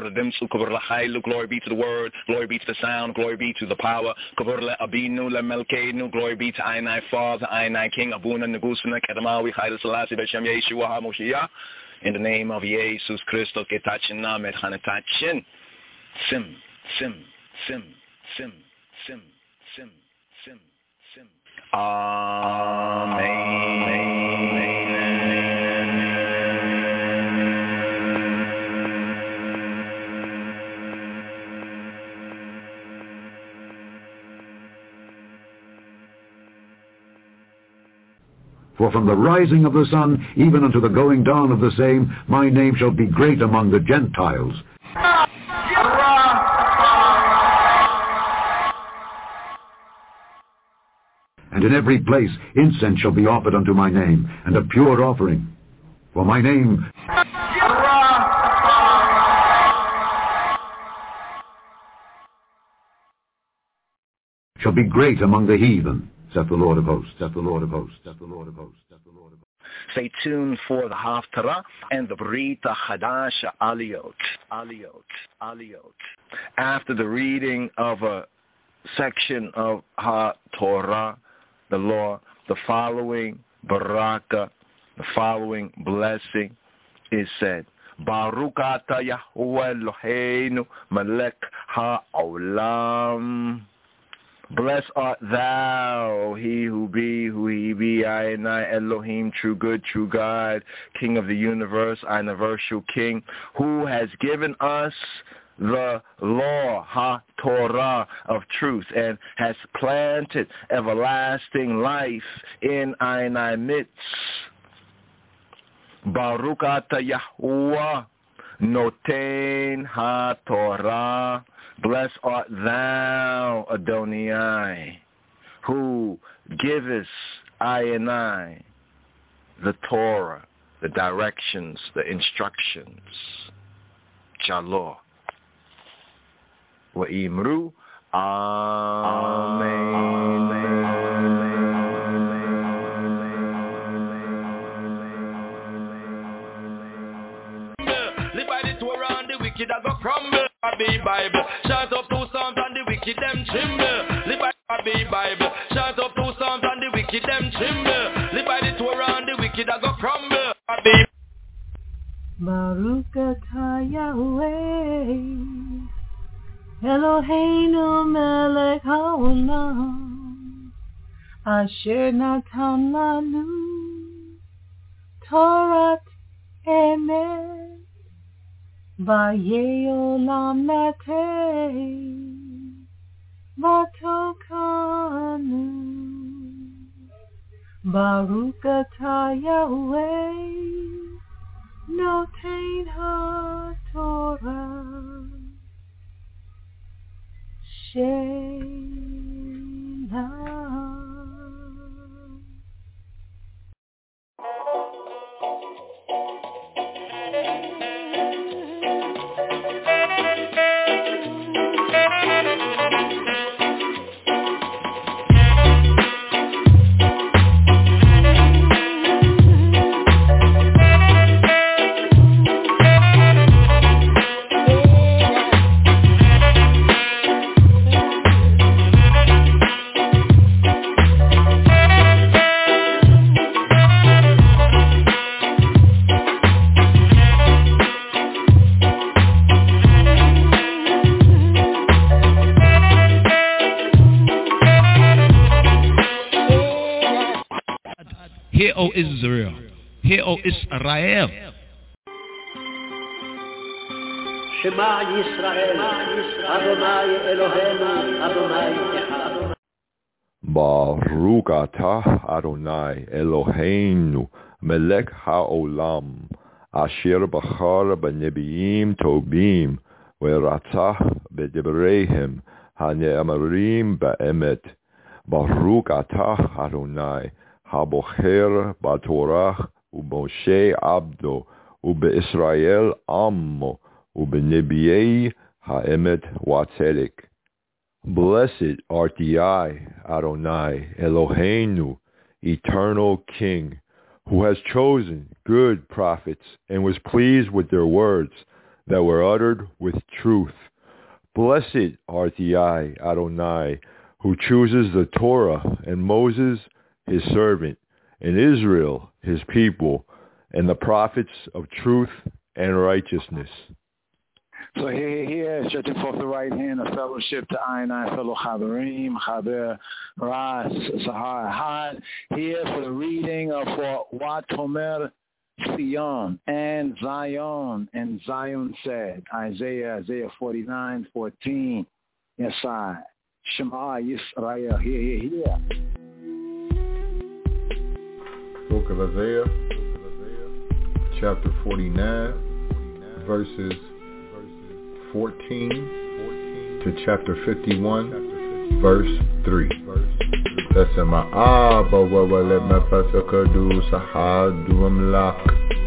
[SPEAKER 10] to the word, glory be to the sound, glory be to the power. Glory be to Einai Father, Einai King, Abuna Negusana, Kedamawi, Haile Selassie, Beshem Yeshua HaMoshiach. In the name of Jesus Christos, Ketachin Namet Hanetachin. Sim, sim, sim, sim, sim, sim, sim, sim. Amen. Amen.
[SPEAKER 6] For from the rising of the sun even unto the going down of the same, my name shall be great among the Gentiles. And in every place incense shall be offered unto my name, and a pure offering. For my name shall be great among the heathen, saith the Lord of hosts, saith the Lord of hosts, saith the Lord of hosts, saith the Lord of hosts.
[SPEAKER 10] Stay tuned for the Haftarah and the Brita Hadasha Aliyot, Aliyot, Aliyot. After the reading of a section of HaTorah, the law, the following baraka, the following blessing is said. Baruch ata Yahweh Eloheinu melech ha'olam. Blessed art thou, he who be, who he be, I and I, Elohim, true good, true God, King of the universe, universal King, who has given us the law, ha-Torah, of truth, and has planted everlasting life in our midst. Baruch ata Yahuwah, noten ha-Torah. Blessed art thou, Adonai, who givest I and I the Torah, the directions, the instructions. Jalor. Wa'imru
[SPEAKER 11] Live by the Torah and the wicked that go crumble. Be Bible, shout up two psalms and the wicked them tremble. Live by the Bible, shout up two psalms and the wicked them tremble. Live by the Torah and the wicked that go crumble.
[SPEAKER 1] Baruch atah Yahweh Eloheinu melech haolam Asher natan lanu Torat emet Vaye olam natei Vatokanu Baruch atah Yahweh Notein ha-Torah Shelah.
[SPEAKER 12] Hear, O Israel. Hear, O Israel.
[SPEAKER 9] Shema Yisrael, Adonai Eloheinu, Adonai Echad.
[SPEAKER 13] Baruch atah Adonai Eloheinu, Melech haolam, Asher bachar b'nebiim tobim, Ve'ratzah b'debreihem, Hane'amarim ba'emet. Baruch atah Adonai, Habocher b'Torah u'Moshe abdo u'Be'Israel ammo u'Be'nebiei ha'emet wa'tzedek. Blessed art thou, Adonai Eloheinu, eternal King, who has chosen good prophets and was pleased with their words that were uttered with truth. Blessed art thou, Adonai, who chooses the Torah and Moses his servant, and Israel, his people, and the prophets of truth and righteousness.
[SPEAKER 2] So here, here, stretching forth the right hand of fellowship to I and I, fellow Chaverim, Chaver, Ras, Sahar, Had, here for the reading of what Homer, Sion, and Zion, and Zion said, Isaiah, Isaiah forty-nine, fourteen, yes, I, Shema Yisrael, here, here, here.
[SPEAKER 14] Book of Isaiah, chapter forty-nine, verses fourteen to chapter fifty-one, verse three. That's in my Abba wa let my pasakadu sahadu amlak.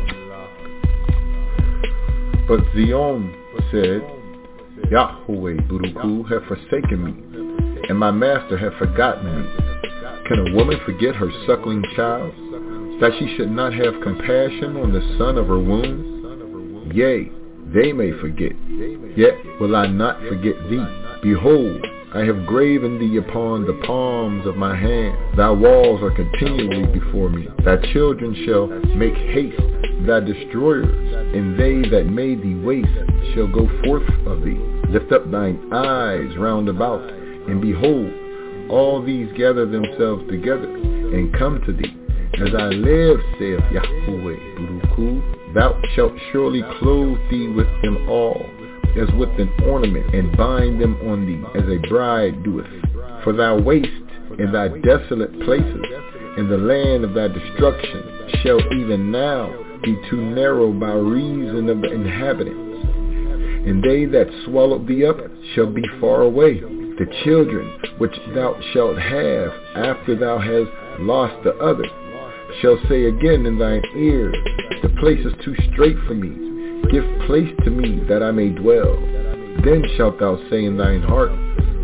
[SPEAKER 14] But Zion said, Yahweh Buruku have forsaken me, and my master have forgotten me. Can a woman forget her suckling child, that she should not have compassion on the son of her womb? Yea, they may forget, yet will I not forget thee. Behold, I have graven thee upon the palms of my hand. Thy walls are continually before me. Thy children shall make haste, thy destroyers, and they that made thee waste shall go forth of thee. Lift up thine eyes round about, and behold, all these gather themselves together, and come to thee. As I live, saith Yahweh Buruku, thou shalt surely clothe thee with them all, as with an ornament, and bind them on thee, as a bride doeth. For thy waste in thy desolate places, and the land of thy destruction, shall even now be too narrow by reason of the inhabitants. And they that swallowed thee up shall be far away. The children which thou shalt have after thou hast lost the other, shall say again in thine ears, the place is too strait for me, give place to me that I may dwell. Then shalt thou say in thine heart,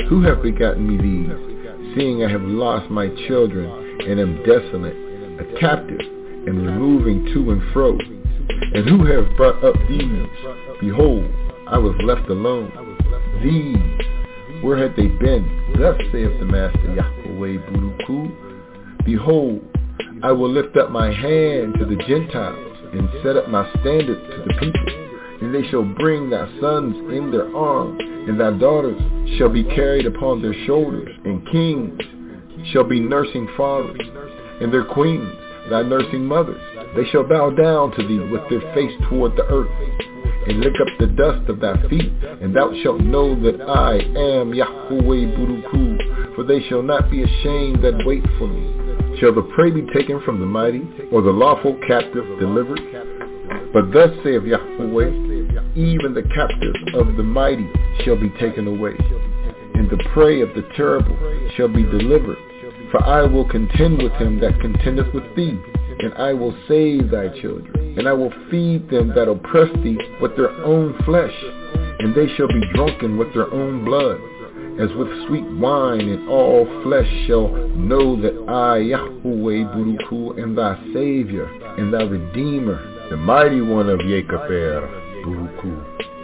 [SPEAKER 14] Who have begotten me these, seeing I have lost my children, and am desolate, a captive, and removing to and fro? And who have brought up these? Behold, I was left alone. These, where had they been? Thus saith the Master Yahweh Buruku. Behold, I will lift up my hand to the Gentiles, and set up my standard to the people. And they shall bring thy sons in their arms, and thy daughters shall be carried upon their shoulders, and kings shall be nursing fathers, and their queens thy nursing mothers. They shall bow down to thee with their face toward the earth, and lick up the dust of thy feet, and thou shalt know that I am Yahweh Buruku, for they shall not be ashamed that wait for me. Shall the prey be taken from the mighty, or the lawful captive delivered? But thus saith Yahweh, even the captive of the mighty shall be taken away, and the prey of the terrible shall be delivered. For I will contend with him that contendeth with thee, and I will save thy children, and I will feed them that oppress thee with their own flesh, and they shall be drunken with their own blood, as with sweet wine, and all flesh shall know that I, Yahweh Buruku, am thy Savior, and thy Redeemer, the mighty one of Yekaper Buruku.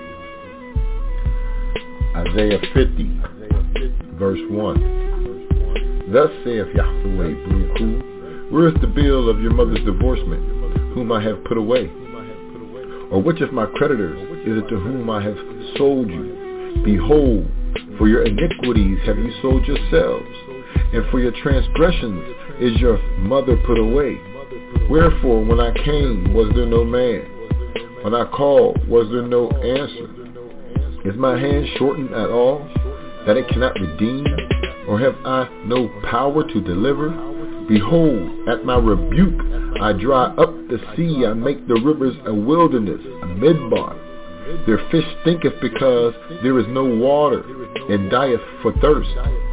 [SPEAKER 14] Isaiah fifty, verse one. Thus saith Yahweh Buruku, where is the bill of your mother's divorcement, whom I have put away? Or which of my creditors is it to whom I have sold you? Behold, for your iniquities have you sold yourselves, and for your transgressions is your mother put away. Wherefore, when I came, was there no man? When I called, was there no answer? Is my hand shortened at all, that it cannot redeem? Or have I no power to deliver? Behold, at my rebuke I dry up the sea, I make the rivers a wilderness, a midbar. Their fish stinketh because there is no water, and dieth for thirst.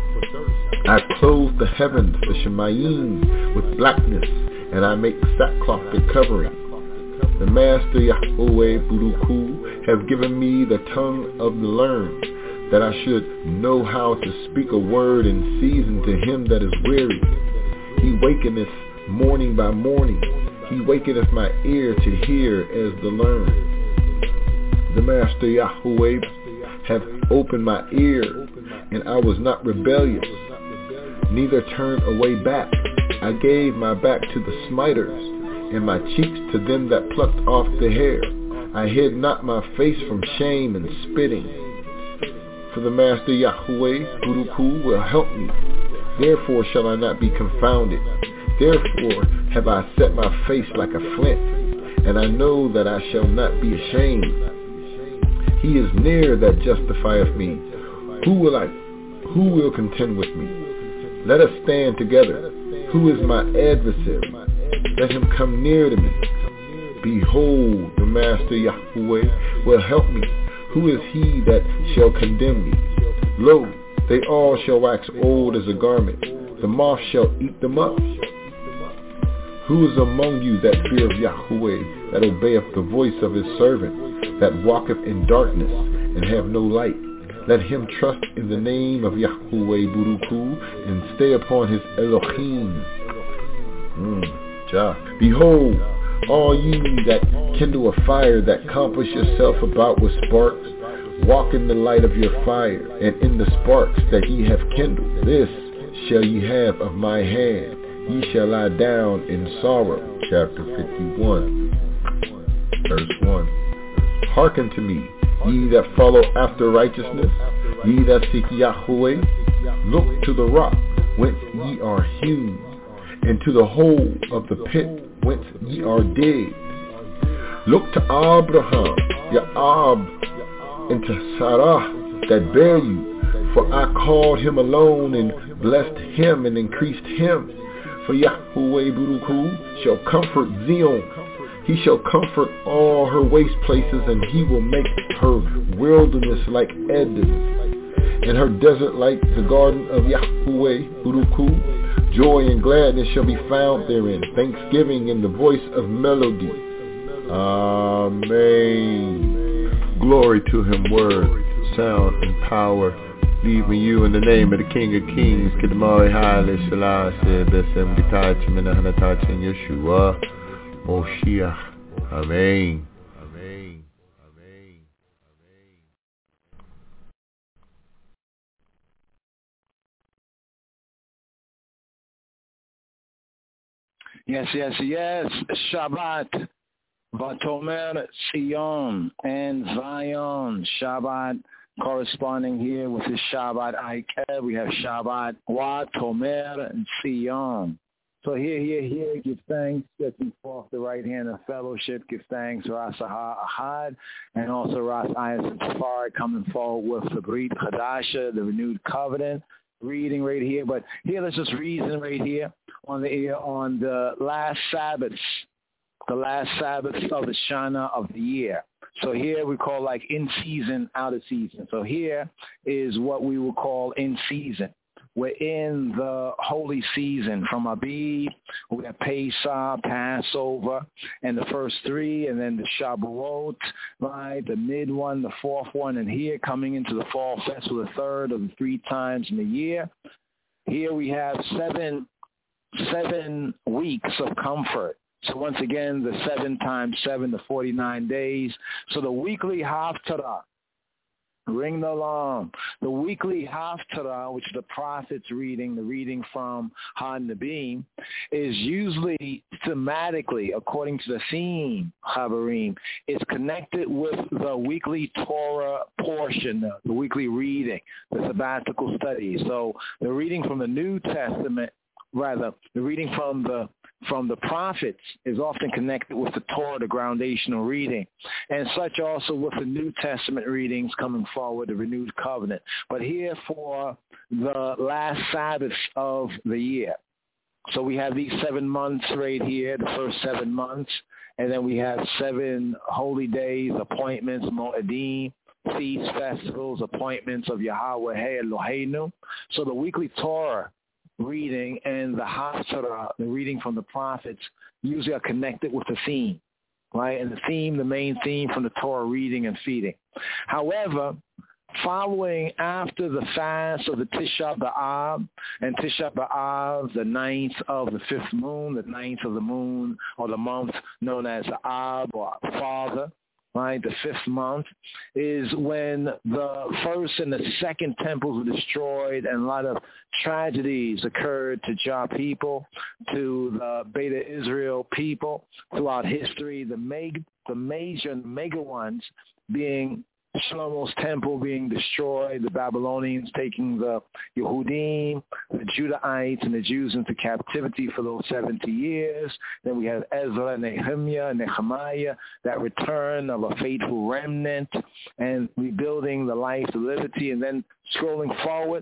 [SPEAKER 14] I clothe the heavens, the Shemayim, with blackness, and I make sackcloth the covering. The Master Yahweh Buruku have given me the tongue of the learned, that I should know how to speak a word in season to him that is weary. He wakeneth morning by morning. He wakeneth my ear to hear as the learned. The Master Yahweh hath opened my ear, and I was not rebellious, neither turned away back. I gave my back to the smiters, and my cheeks to them that plucked off the hair. I hid not my face from shame and spitting. For the Master Yahweh Buruku will help me. Therefore shall I not be confounded. Therefore have I set my face like a flint, and I know that I shall not be ashamed. He is near that justifieth me. Who will I, who will contend with me? Let us stand together. Who is my adversary? Let him come near to me. Behold, the Master Yahweh will help me. Who is he that shall condemn me? Lo, they all shall wax old as a garment. The moth shall eat them up. Who is among you that feareth Yahweh, that obeyeth the voice of his servant, that walketh in darkness, and have no light? Let him trust in the name of Yahweh Buruku, and stay upon his Elohim. Mm, Jah. Behold, all ye that kindle a fire, that compass yourself about with sparks, walk in the light of your fire, and in the sparks that ye have kindled. This shall ye have of my hand. Ye shall lie down in sorrow. Chapter fifty-one, verse one. Hearken to me, ye that follow after righteousness, ye that seek Yahweh. Look to the rock whence ye are hewn, and to the hole of the pit whence ye are digged. Look to Abraham, Yaab, and to Sarah that bare you, for I called him alone and blessed him and increased him. For Yahweh Buruku shall comfort Zion. He shall comfort all her waste places, and he will make her wilderness like Eden, and her desert like the garden of Yahweh Buruku. Joy and gladness shall be found therein, thanksgiving in the voice of melody. Amen. Glory to him, word, sound, and power. leaving you in the name of the King of Kings, Kidamari Haile Selassie, Besem Gitachi Menahanatachi Yeshua, Moshiach. Amen.
[SPEAKER 2] Yes, yes, yes. Shabbat, Vatomer, Zion, and Zion. Shabbat corresponding here with the Shabbat Aikeh. We have Shabbat, Vatomer, and Zion. So here, here, here, give thanks, stretching forth the right hand of fellowship. Give thanks, Ras Ahad, and also Ras Ayas and Tafari coming forward with the Brit Chadasha, the renewed covenant. Reading right here, but here let's just reason right here on the on the last Sabbaths, the last Sabbath of the Shana of the year. So here we call like in season, out of season. So here is what we would call in season. We're in the holy season from Abib, we have Pesach, Passover, and the first three, and then the Shavuot, right, the mid one, the fourth one, and here coming into the fall festival, the third of the three times in the year. Here we have seven, seven weeks of comfort. So once again, the seven times seven, the forty-nine days. So the weekly Haftarah. Ring the alarm. The weekly Haftarah, which is the prophet's reading, the reading from Han-Nabim, is usually thematically, according to the theme, Chaverim, is connected with the weekly Torah portion, the weekly reading, the sabbatical study. So the reading from the New Testament, rather, the reading from the from the prophets is often connected with the Torah, the groundational reading, and such also with the New Testament readings coming forward, the renewed covenant. But here for the last Sabbaths of the year. So we have these seven months right here, the first seven months, and then we have seven holy days, appointments, Moedim, feast, festivals, appointments of Yahweh Eloheinu. So the weekly Torah reading and the Haftarah, the reading from the prophets, usually are connected with the theme, right? And the theme, the main theme from the Torah reading and feeding. However, following after the fast of the Tisha B'Av, and Tisha B'Av, the ninth of the fifth moon, the ninth of the moon or the month known as Ab or Father, right, the fifth month, is when the first and the second temples were destroyed and a lot of tragedies occurred to Jah people, to the Beta Israel people throughout history, the, mag- the major and mega ones being Shlomo's temple being destroyed, the Babylonians taking the Yehudim, the Judahites and the Jews into captivity for those seventy years. Then we have Ezra, Nehemiah, Nehemiah, that return of a faithful remnant and rebuilding the life, the liberty, and then scrolling forward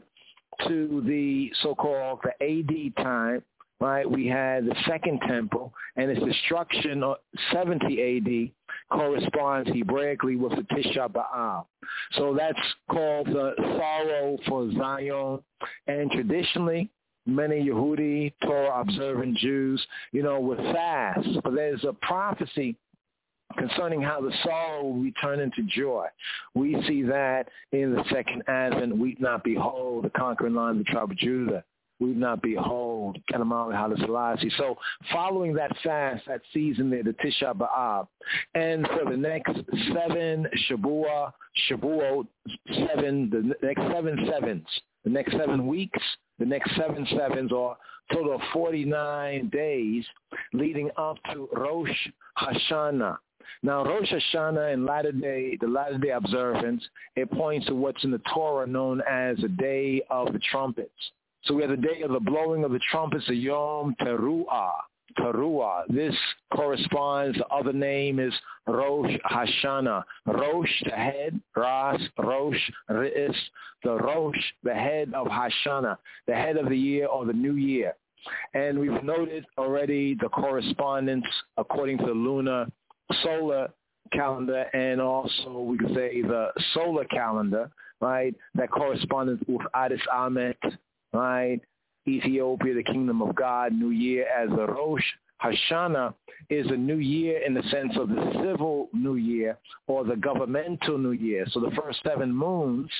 [SPEAKER 2] to the so-called the A D time, right? We had the second temple and its destruction of seventy A D corresponds Hebraically with the Tisha B'Av. So that's called the sorrow for Zion. And traditionally, many Yehudi, Torah-observant Jews, you know, would fast. But there's a prophecy concerning how the sorrow will return into joy. We see that in the second advent, weep not behold, the conquering line of the tribe of Judah. Weep not behold, Kanamali Haile Selassie. So following that fast, that season there, the Tisha B'Av, and for the next seven Shabuah, Shabuot, seven, the next seven sevens, the next seven weeks, the next seven sevens, or total of forty-nine days leading up to Rosh Hashanah. Now, Rosh Hashanah in Latter-day, the Latter-day observance, it points to what's in the Torah known as the Day of the Trumpets. So we have the day of the blowing of the trumpets, the Yom Teruah. Teruah. This corresponds, the other name is Rosh Hashanah. Rosh, the head, Ras, Rosh, Re'is, the Rosh, the head of Hashanah, the head of the year or the new year. And we've noted already the correspondence according to the lunar solar calendar and also we could say the solar calendar, right, that corresponds with Adis Amet, right, Ethiopia, the kingdom of God, new year as the Rosh Hashanah is a new year in the sense of the civil new year or the governmental new year. So the first seven moons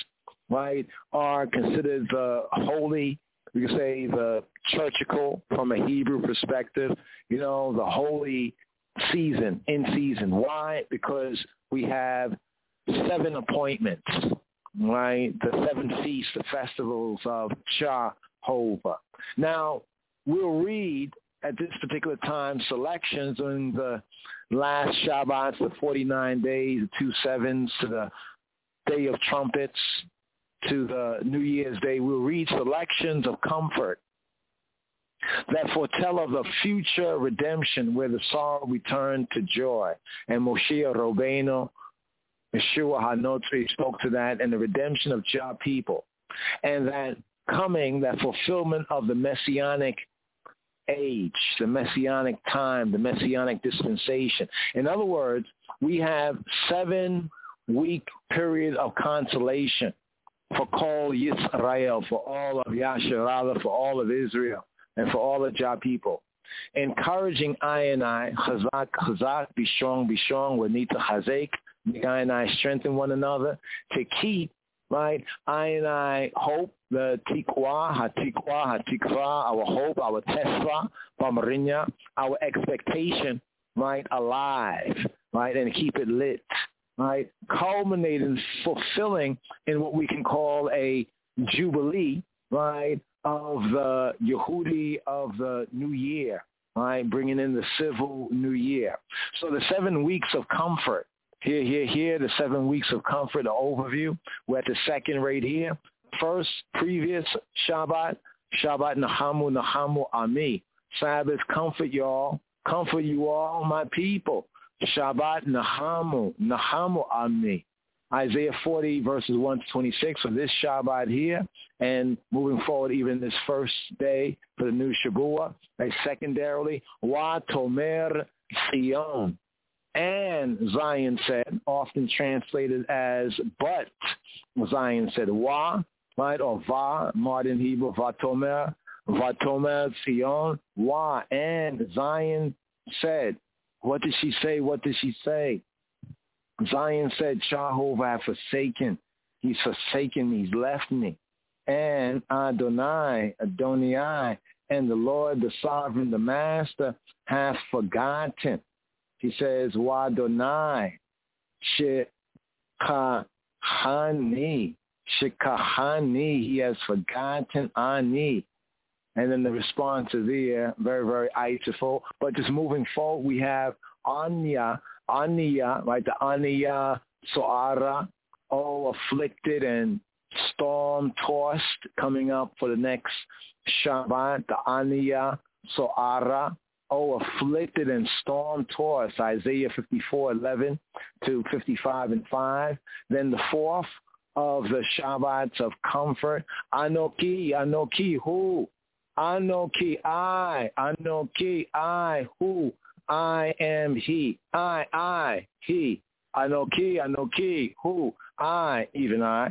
[SPEAKER 2] right, are considered the holy, we could say the churchical from a Hebrew perspective, you know, the holy season, in season. Why? Because we have seven appointments, right, the seven feasts, the festivals of Jehovah. Now, we'll read at this particular time selections in the last Shabbats, the forty-nine days, the two sevens, to the Day of Trumpets, to the New Year's Day. We'll read selections of comfort that foretell of the future redemption where the sorrow returned to joy. And Moshe Rabbeinu, Yeshua HaNotri spoke to that, and the redemption of Jah people. And that coming, that fulfillment of the Messianic age, the Messianic time, the Messianic dispensation. In other words, we have seven-week period of consolation for Kol Yisrael, for all of Yasharallah, for all of Israel, and for all of Jah people. Encouraging I and I, Chazak, Chazak, be strong, be strong, we need to Chazak, I and I strengthen one another to keep, right, I and I hope, the tikwa, ha-tikwa, ha-tikva, our hope, our tesla, bamarinya, our expectation, right, alive, right, and keep it lit, right, culminating, fulfilling in what we can call a jubilee, right, of the Yehudi of the new year, right, bringing in the civil new year. So the seven weeks of comfort, here, here, here, the seven weeks of comfort, the overview. We're at the second right here. First, previous Shabbat, Shabbat Nahamu, Nahamu Ami. Sabbath, comfort y'all, comfort you all, my people. Shabbat Nahamu, Nahamu Ami. Isaiah forty, verses one to twenty-six for this Shabbat here, and moving forward even this first day for the new Shabuah. And secondarily, Wa Tomer Zion. And Zion said, often translated as but, Zion said, Wa, right, or Va, modern Hebrew, Vatomer, Vatomer Zion, Wa, and Zion said. What did she say? What did she say? Zion said, Jehovah has forsaken. He's forsaken me. He's left me. And Adonai, Adonai, and the Lord, the sovereign, the master, hath forgotten. He says, Wadonai, Shekahani, Shekahani, he has forgotten Ani. And then the response is there, very, very itiful. But just moving forward, we have Anya, Anya, right, the Anya Soara, oh, afflicted and storm-tossed, coming up for the next Shabbat, the Anya Soara, oh, afflicted and storm-tossed, Isaiah fifty-four, eleven to fifty-five and five. Then the fourth of the Shabbats of comfort, Anoki, Anoki, who? Anoki, I, Anoki, I, who? I am he, I, I, he. Anoki, Anoki, who? I, even I,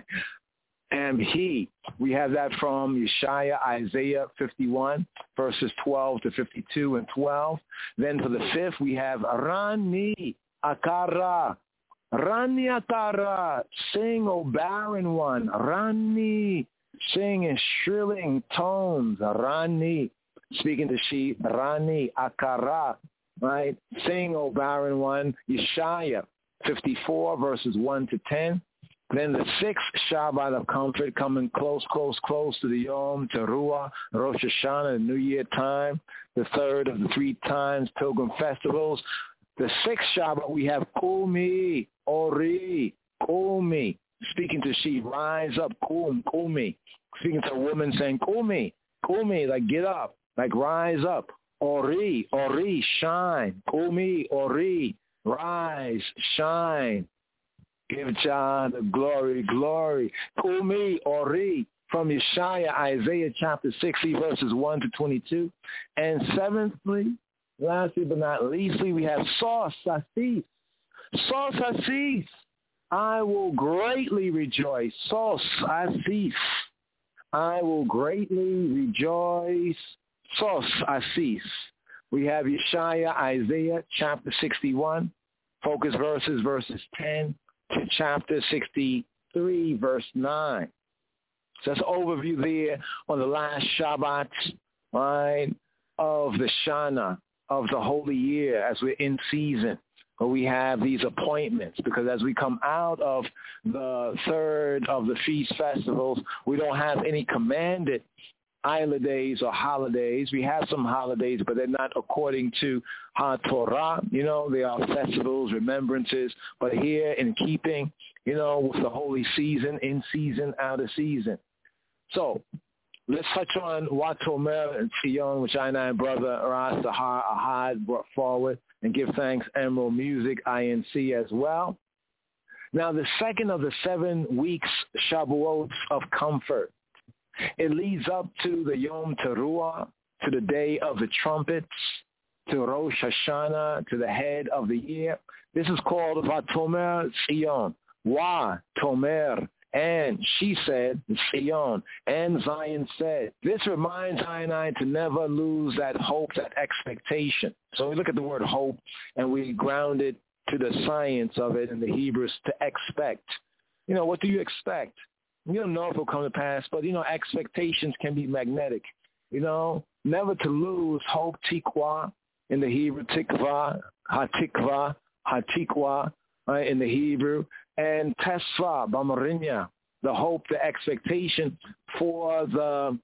[SPEAKER 2] am he. We have that from Yeshaya, Isaiah fifty-one, verses twelve to fifty-two and twelve. Then for the fifth, we have Rani Akara. Rani Akara. Sing, O barren one. Rani. Sing in shrilling tones. Rani. Speaking to she, Rani Akara. Right? Sing, O barren one. Yeshaya fifty-four, verses one to ten. Then the sixth Shabbat of comfort, coming close, close, close to the Yom Teruah, Rosh Hashanah, the New Year time, the third of the three times pilgrim festivals. The sixth Shabbat, we have Kumi, Ori, Kumi. Speaking to she, rise up, Kum, Kumi. Speaking to a woman saying, Kumi, Kumi, like get up, like rise up. Ori, Ori, shine. Kumi, Ori, rise, shine. Give Jah the glory, glory. Kumi, Ori, from Yeshaya, Isaiah chapter sixty, verses one to twenty-two. And seventhly, lastly but not leastly, we have Sos Sasis. Sos Sasis. I will greatly rejoice. Sos Sasis. I will greatly rejoice. Sos Sasis. We have Yeshaya, Isaiah chapter sixty-one. Focus verses, verses ten to chapter sixty-three, verse nine. So that's an overview there on the last Shabbat, right, of the Shana, of the holy year as we're in season. But we have these appointments because as we come out of the third of the feast festivals, we don't have any commanded Isla days or holidays. We have some holidays, but they're not according to HaTorah. You know, they are festivals, remembrances, but here in keeping, you know, with the holy season, in season, out of season. So let's touch on Wat Tomer and Tzion, which I and brother Ras Sahar Ahad brought forward, and give thanks Emerald Music, I N C as well. Now, the second of the seven weeks Shavuot of comfort, it leads up to the Yom Teruah, to the day of the trumpets, to Rosh Hashanah, to the head of the year. This is called Vatomer Tzion. Wa Tomer, and she said, Tzion, and Zion said. This reminds I and I to never lose that hope, that expectation. So we look at the word hope, and we ground it to the science of it in the Hebrews, to expect. You know, what do you expect? You don't know if it will come to pass, but, you know, expectations can be magnetic. You know, never to lose hope, tikwa, in the Hebrew, tikva, ha-tikva, ha-tikwa, right, in the Hebrew, and tesva, bamarinya, the hope, the expectation for the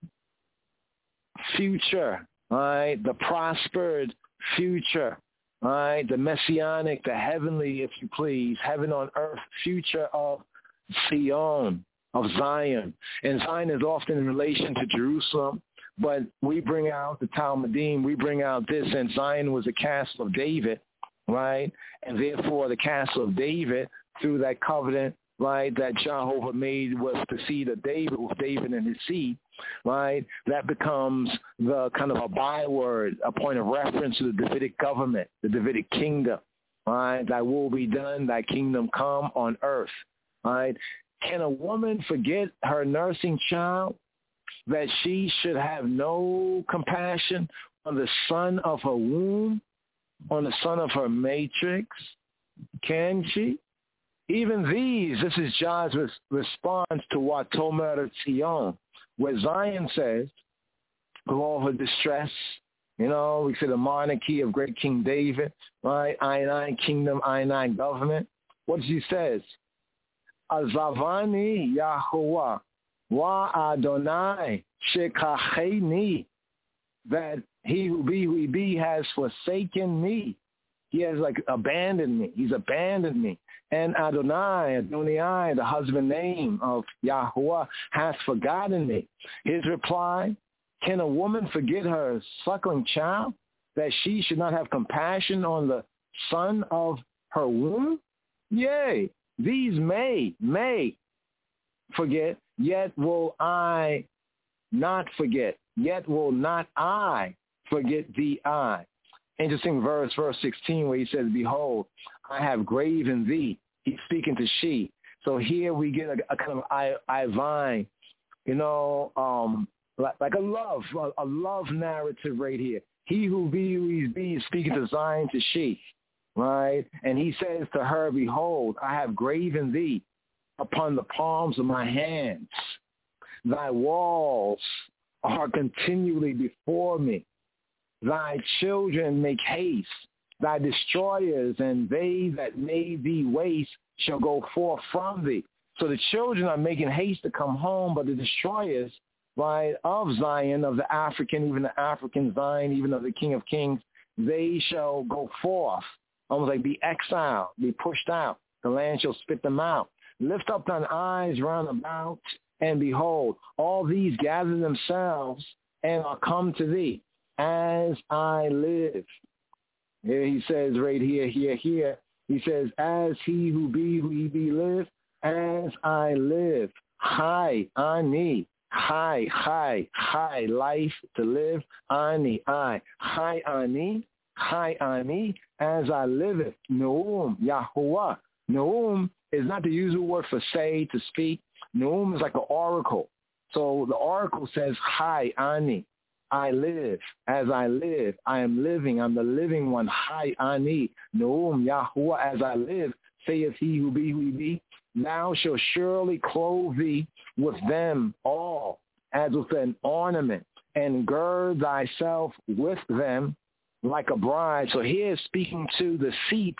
[SPEAKER 2] future, right, the prospered future, right, the messianic, the heavenly, if you please, heaven on earth, future of Zion, of Zion. And Zion is often in relation to Jerusalem, but we bring out the Talmudim, we bring out this, and Zion was the castle of David, right? And therefore the castle of David, through that covenant, right, that Jehovah made with the seed of David, with David and his seed, right, that becomes the kind of a byword, a point of reference to the Davidic government, the Davidic kingdom, right? Thy will be done, thy kingdom come on earth, right? Can a woman forget her nursing child, that she should have no compassion on the son of her womb, on the son of her matrix? Can she? Even these, this is Jah's res- response to Wat Tomer Tzion, where Zion says, with all her distress, you know, we say the monarchy of great King David, right? Ayin kingdom, Ayin government. What she says? Azavani Yahuwah wa Adonai shekacheni, that he who be who he be has forsaken me. He has like abandoned me. He's abandoned me. And Adonai, Adonai, the husband name of Yahuwah, has forgotten me. His reply, can a woman forget her suckling child, that she should not have compassion on the son of her womb? Yea, these may, may forget, yet will I not forget. Yet will not I forget thee I. Interesting verse, verse sixteen, where he says, behold, I have graven thee. He's speaking to she. So here we get a, a kind of I, I vine, you know, um, like, like a love, a, a love narrative right here. He who be who he be is speaking to Zion, to she, right? And he says to her, behold, I have graven thee upon the palms of my hands. Thy walls are continually before me. Thy children make haste. Thy destroyers and they that made thee waste shall go forth from thee. So the children are making haste to come home, but the destroyers, right, of Zion, of the African, even the African Zion, even of the King of Kings, they shall go forth, almost like be exiled, be pushed out. The land shall spit them out. Lift up thine eyes round about, and behold, all these gather themselves and are come to thee, as I live. Here he says right here, here, here, he says, as he who be, who he be live, as I live. Hi, ani. Hi, hi, hi, life to live. Ani, I. Hi, ani. Hi, ani, as I live. Noum, Yahuwah. Noum is not the usual word for say, to speak. Noum is like an oracle. So the oracle says, hi, ani. I live, as I live. I am living. I'm the living one. Hi, ani. Noum, Yahuwah, as I live, saith he who be, who he be. thou shalt surely clothe thee with them all as with an ornament, and gird thyself with them like a bride. So here is speaking to the seat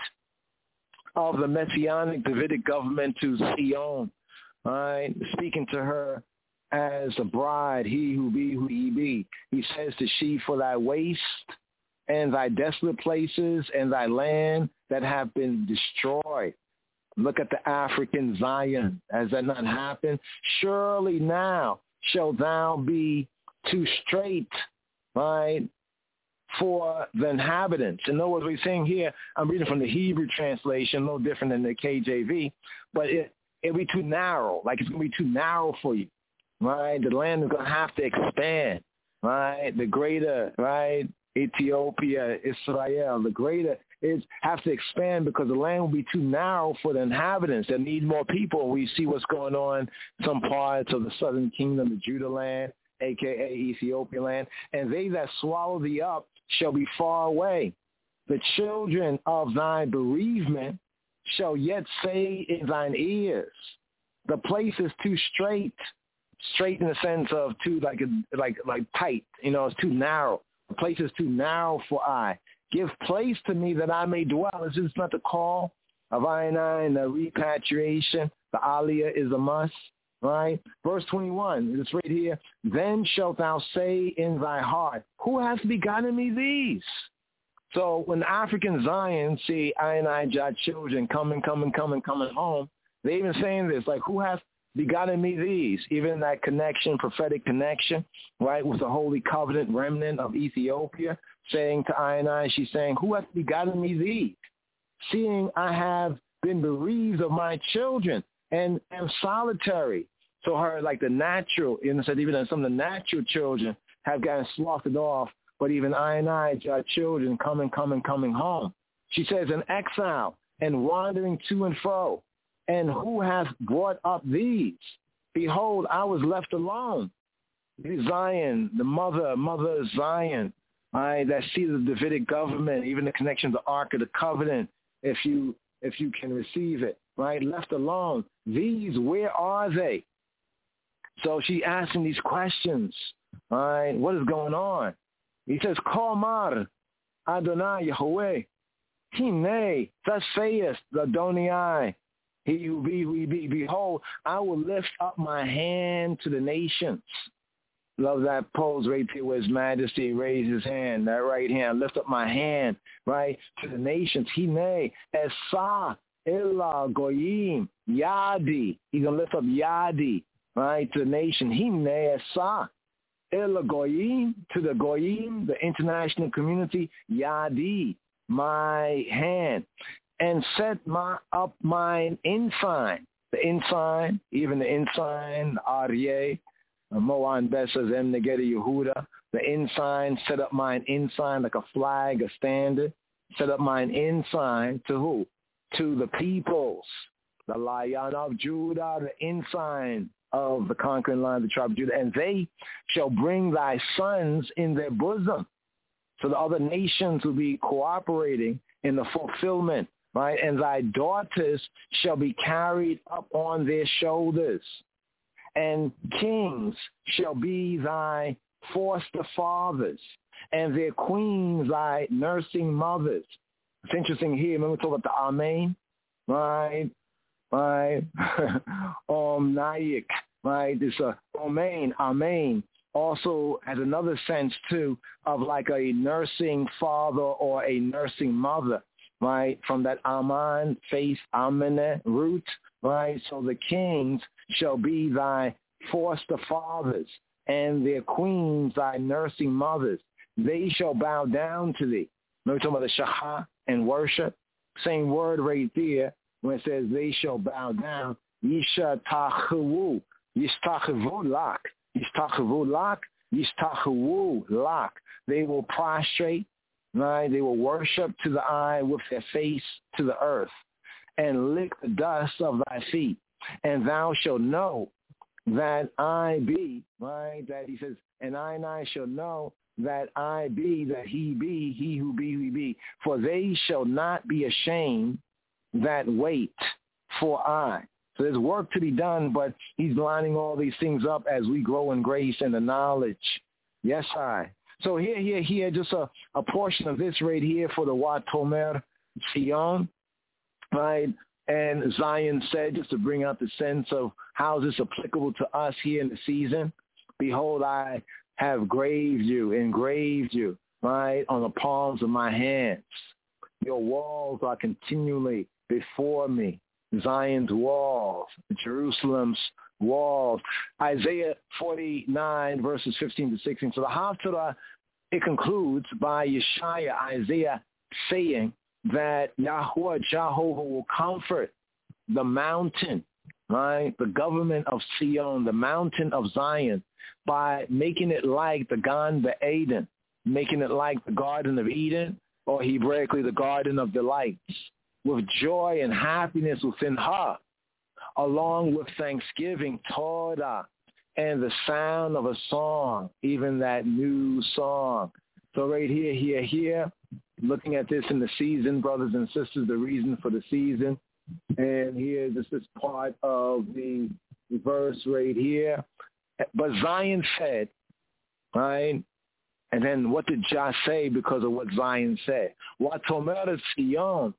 [SPEAKER 2] of the Messianic Davidic government, to Zion, all right, speaking to her as a bride, he who be who he be. He says to she, for thy waste and thy desolate places and thy land that have been destroyed. Look at the African Zion. Has that not happened? Surely now shalt thou be too straight, right, for the inhabitants. In other words, we're saying here, I'm reading from the Hebrew translation, a little different than the K J V, but it, it'll be too narrow. Like it's going to be too narrow for you, right? The land is going to have to expand, right? The greater, right, Ethiopia, Israel, the greater is have to expand because the land will be too narrow for the inhabitants that need more people. We see what's going on in some parts of the southern kingdom, the Judah land, a k a. Ethiopia land. And they that swallow thee up shall be far away. The children of thy bereavement shall yet say in thine ears, the place is too straight, straight in the sense of too like like like tight, you know, it's too narrow. The place is too narrow for I. Give place to me that I may dwell. Is this not the call of I and I and the repatriation? The aliyah is a must, right? Verse twenty-one, it's right here. Then shalt thou say in thy heart, who hath begotten me these? So when the African Zion see I and I, Jah children, coming, coming, coming, coming home, they even saying this, like, who hath begotten me these? Even that connection, prophetic connection, right, with the holy covenant remnant of Ethiopia, saying to I and I, she's saying, who hath begotten me these? Seeing I have been bereaved of my children and am solitary. So her, like the natural, you know, said even some of the natural children have gotten slaughtered off, but even I and I, our children, coming, coming, coming home. She says, in exile and wandering to and fro. And who hath brought up these? Behold, I was left alone. Zion, the mother, mother Zion, right, that seat of the Davidic government, even the connection to the Ark of the Covenant, if you if you can receive it, right, left alone. These, where are they? So she asking these questions, right, what is going on? He says, Komar Adonai Yahweh, Hine, thus saith the Adonai, he who be, who he be, behold, I will lift up my hand to the nations. Love that pose right there where His Majesty raised his hand, that right hand, lift up my hand, right, to the nations. Hine, Esa, Ella, Goyim, Yadi. He's going to lift up Yadi, right, to the nation. Hine, Esa, Ella, Goyim, to the Goyim, the international community, Yadi, my hand. And set my up mine ensign, the ensign, even the ensign, Aryeh, Moan Bessa, Zem Negedi Yehuda, the ensign, set up mine ensign like a flag, a standard, set up mine ensign to who? To the peoples, the Lion of Judah, the ensign of the conquering line of the tribe of Judah, and they shall bring thy sons in their bosom. So the other nations will be cooperating in the fulfillment, right? And thy daughters shall be carried up on their shoulders, and kings shall be thy foster fathers, and their queens thy nursing mothers. It's interesting here. Remember we talk about the Amen, right? Right? Om Nayik, right? It's a Amen, Amen. Also has another sense too of like a nursing father or a nursing mother, right, from that Aman, faith, Amene root, right? So the kings shall be thy foster fathers, and their queens thy nursing mothers. They shall bow down to thee. Remember talking about the Shachah and worship? Same word right there when it says they shall bow down. Yisha tachavu, yistachavu lak, yistachavu lak, yistachavu lak. They will prostrate, right? They will worship to the eye with their face to the earth, and lick the dust of thy feet. And thou shalt know that I be, right? That he says, and I and I shall know that I be, that he be, he who be, who he be. For they shall not be ashamed that wait for I. So there's work to be done, but he's lining all these things up as we grow in grace and the knowledge. Yes, I. So here, here, here, just a, a portion of this right here for the Wat Tomer Sion, right? And Zion said, just to bring out the sense of how is this applicable to us here in the season. Behold, I have graved you, engraved you, right, on the palms of my hands. Your walls are continually before me. Zion's walls, Jerusalem's walls. Isaiah forty-nine, verses fifteen to sixteen. So the Haftarah, it concludes by Yeshaya, Isaiah, saying that Yahweh, Jehovah, will comfort the mountain, right, the government of Sion, the mountain of Zion, by making it like the Gan Ba'eden, making it like the Garden of Eden, or Hebraically the Garden of Delights, with joy and happiness within her, along with thanksgiving, Torah, and the sound of a song, even that new song. So right here, here, here, looking at this in the season, brothers and sisters, the reason for the season. And here, this is part of the verse right here. But Zion said, right? And then what did Jah say because of what Zion said? Watomer Sion,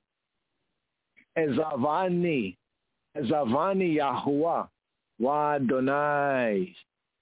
[SPEAKER 2] Ezavani, Ezavani Yahuwah, Wa Adonai,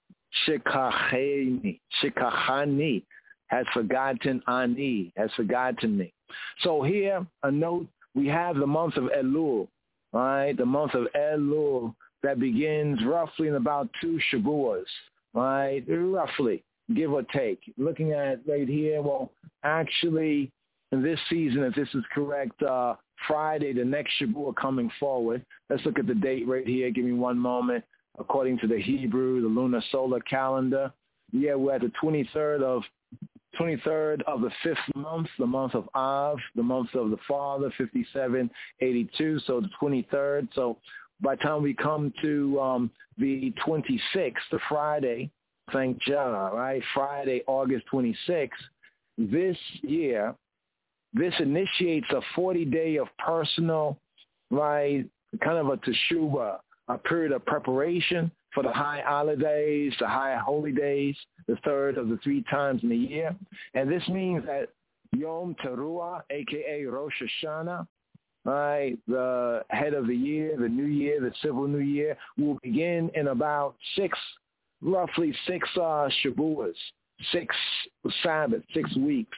[SPEAKER 2] Shekacheni, Shekachani, has forgotten Ani, has forgotten me. So here, a note, we have the month of Elul, right? The month of Elul that begins roughly in about two Shabuas, right? Roughly, give or take. Looking at right here, well, actually, in this season, if this is correct, uh, Friday, the next Shabua coming forward. Let's look at the date right here. Give me one moment. According to the Hebrew, the lunar solar calendar, yeah, we're at the twenty-third of twenty-third of the fifth month, the month of Av, the month of the Father, fifty-seven eighty-two, so the twenty-third. So by the time we come to um, the twenty-sixth, the Friday, thank Jah, right? Friday, August twenty-sixth, this year, this initiates a forty-day of personal, right, kind of a teshuvah, a period of preparation for the high holidays, the high holy days, the third of the three times in a year. And this means that Yom Teruah, a k a. Rosh Hashanah, right, the head of the year, the new year, the civil new year, will begin in about six, roughly six uh, Shabuas, six Sabbath, six weeks.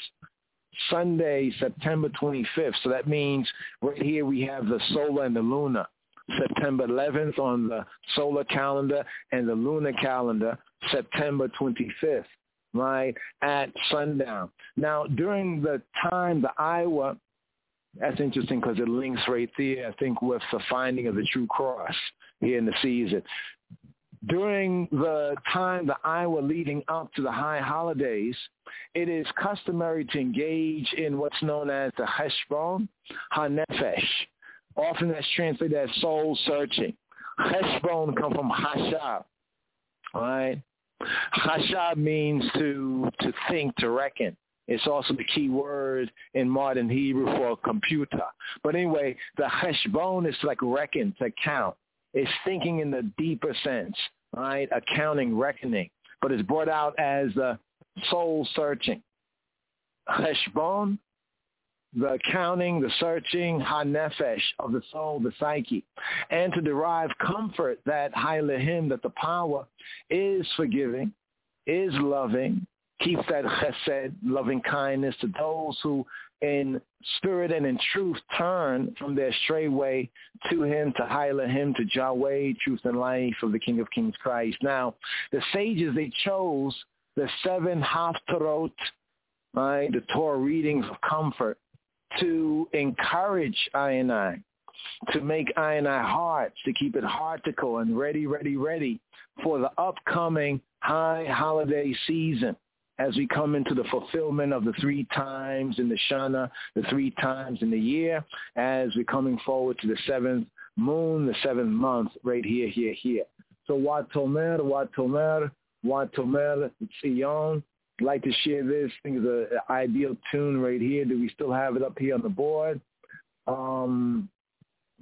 [SPEAKER 2] Sunday, September twenty-fifth. So that means right here we have the solar and the lunar. September eleventh on the solar calendar and the lunar calendar, September twenty-fifth, right, at sundown. Now, during the time, the Iowa, that's interesting because it links right there, I think, with the finding of the true cross here in the season. During the time, the Iowa leading up to the high holidays, it is customary to engage in what's known as the Heshbon HaNefesh. Often that's translated as soul searching. Heshbon comes from Hashab, right? Hashab means to to think, to reckon. It's also the key word in modern Hebrew for a computer. But anyway, the Heshbon is like reckon, to count. It's thinking in the deeper sense, right? Accounting, reckoning. But it's brought out as the soul searching. Heshbon, the accounting, the searching, ha-nefesh, of the soul, the psyche. And to derive comfort that ha-lehim, that the power is forgiving, is loving, keeps that chesed, loving kindness to those who in spirit and in truth turn from their stray way to him, to Haile him, to Yahweh, truth and life of the King of Kings Christ. Now, the sages, they chose the seven haftarot, right, the Torah readings of comfort, to encourage I and I, to make I and I hearts, to keep it heartical and ready, ready, ready for the upcoming high holiday season, as we come into the fulfillment of the three times in the Shana, the three times in the year, as we're coming forward to the seventh moon, the seventh month, right here, here, here. So Wat Tomer, Wat Tomer, Wat Tomer, Sion. I'd like to share this. I think it's an ideal tune right here. Do we still have it up here on the board? Um,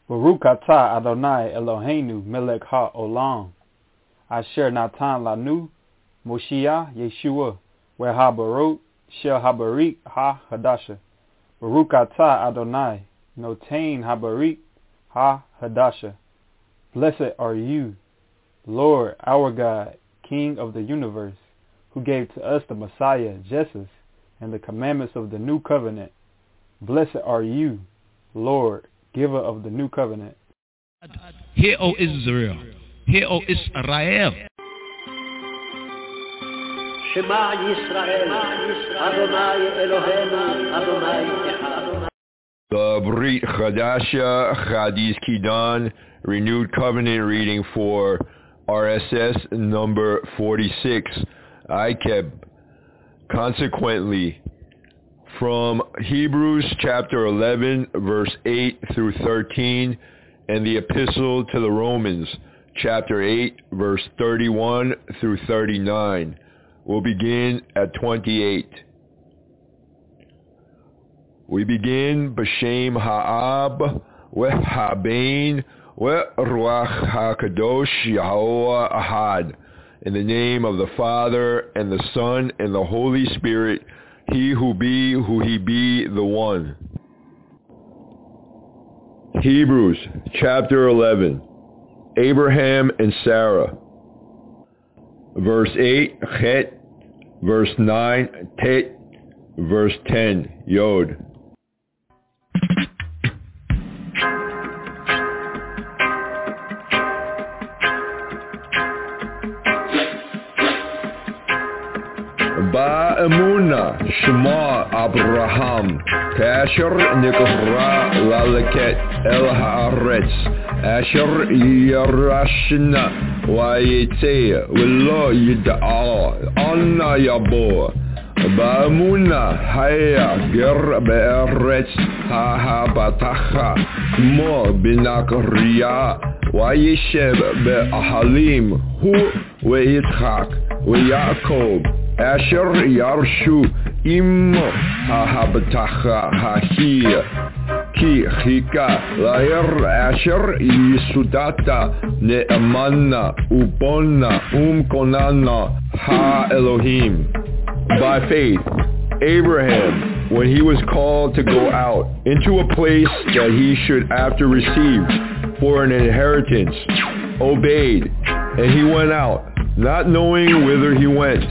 [SPEAKER 15] Baruch atah Adonai Eloheinu melech ha'olam. Asher natan lanu Moshiach Yeshua ve'habarot shel habarit ha-hadasha. Baruch atah Adonai notain habarit ha-hadasha. Blessed are you, Lord, our God, King of the universe, who gave to us the Messiah, Jesus, and the commandments of the new covenant. Blessed are you, Lord, giver of the new covenant.
[SPEAKER 12] Hear, O Israel. Hear, O Israel.
[SPEAKER 9] Shema Yisrael, Adonai Eloheinu, Adonai Echad.
[SPEAKER 13] The Brit Chadasha Chadis Kidan Renewed Covenant reading for R S S number forty-six. I kept consequently from Hebrews chapter eleven verse eight through thirteen and the Epistle to the Romans chapter eight verse thirty-one through thirty-nine. We'll begin at twenty-eight. We begin B'Shem Ha'ab Ve'Habein Ve'Ruach HaKadosh Yahweh Ahad. In the name of the Father, and the Son, and the Holy Spirit, he who be, who he be, the one. Hebrews chapter eleven. Abraham and Sarah. Verse eight, Chet. Verse nine, Tet. Verse ten, Yod. Ba'emuna Shema Abraham Kasher Nikra Lalaket El Haaretz Asher Yarashna Wayete Willo Yid'a Anna Yabo Ba'emuna Haya Ger Be'eretz Ha Batacha Mo Binakriya Wayeshev Be'ahalim Hu We'yitzchak We'Yaakov Asher Yarshu Im Ha-Habatacha Ha-Hi Ki Chika Lair Asher Yisudata Ne'amana Ubona Umkonana Ha-Elohim. By faith, Abraham, when he was called to go out into a place that he should after receive for an inheritance, obeyed, and he went out, not knowing whither he went.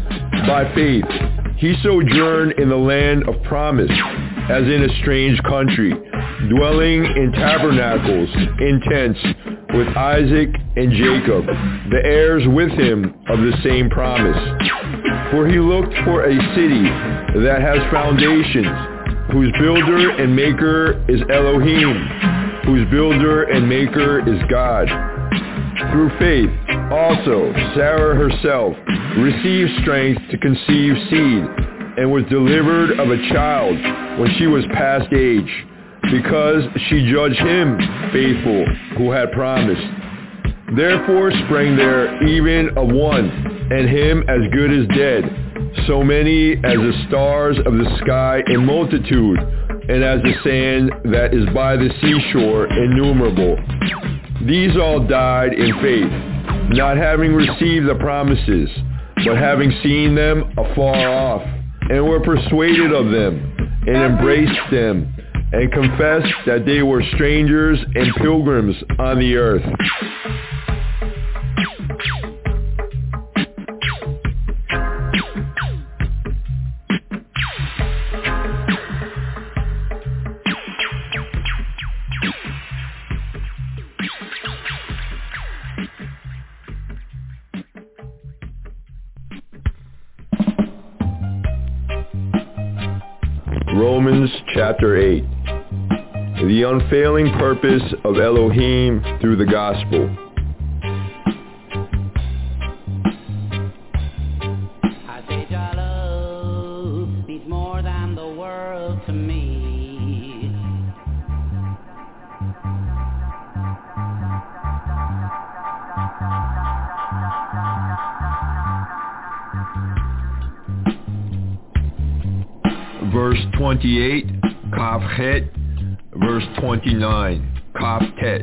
[SPEAKER 13] By faith, he sojourned in the land of promise, as in a strange country, dwelling in tabernacles, in tents, with Isaac and Jacob, the heirs with him of the same promise. For he looked for a city that has foundations, whose builder and maker is Elohim, whose builder and maker is God. Through faith, also, Sarah herself received strength to conceive seed and was delivered of a child when she was past age, because she judged him faithful who had promised. Therefore sprang there even of one, and him as good as dead, so many as the stars of the sky in multitude, and as the sand that is by the seashore innumerable. These all died in faith, not having received the promises, but having seen them afar off, and were persuaded of them, and embraced them, and confessed that they were strangers and pilgrims on the earth. Romans chapter eight. The unfailing purpose of Elohim through the gospel.
[SPEAKER 16] I say your love means more than the world to me.
[SPEAKER 13] Verse twenty-eight, Kaf Het. Verse twenty-nine, Kaftet.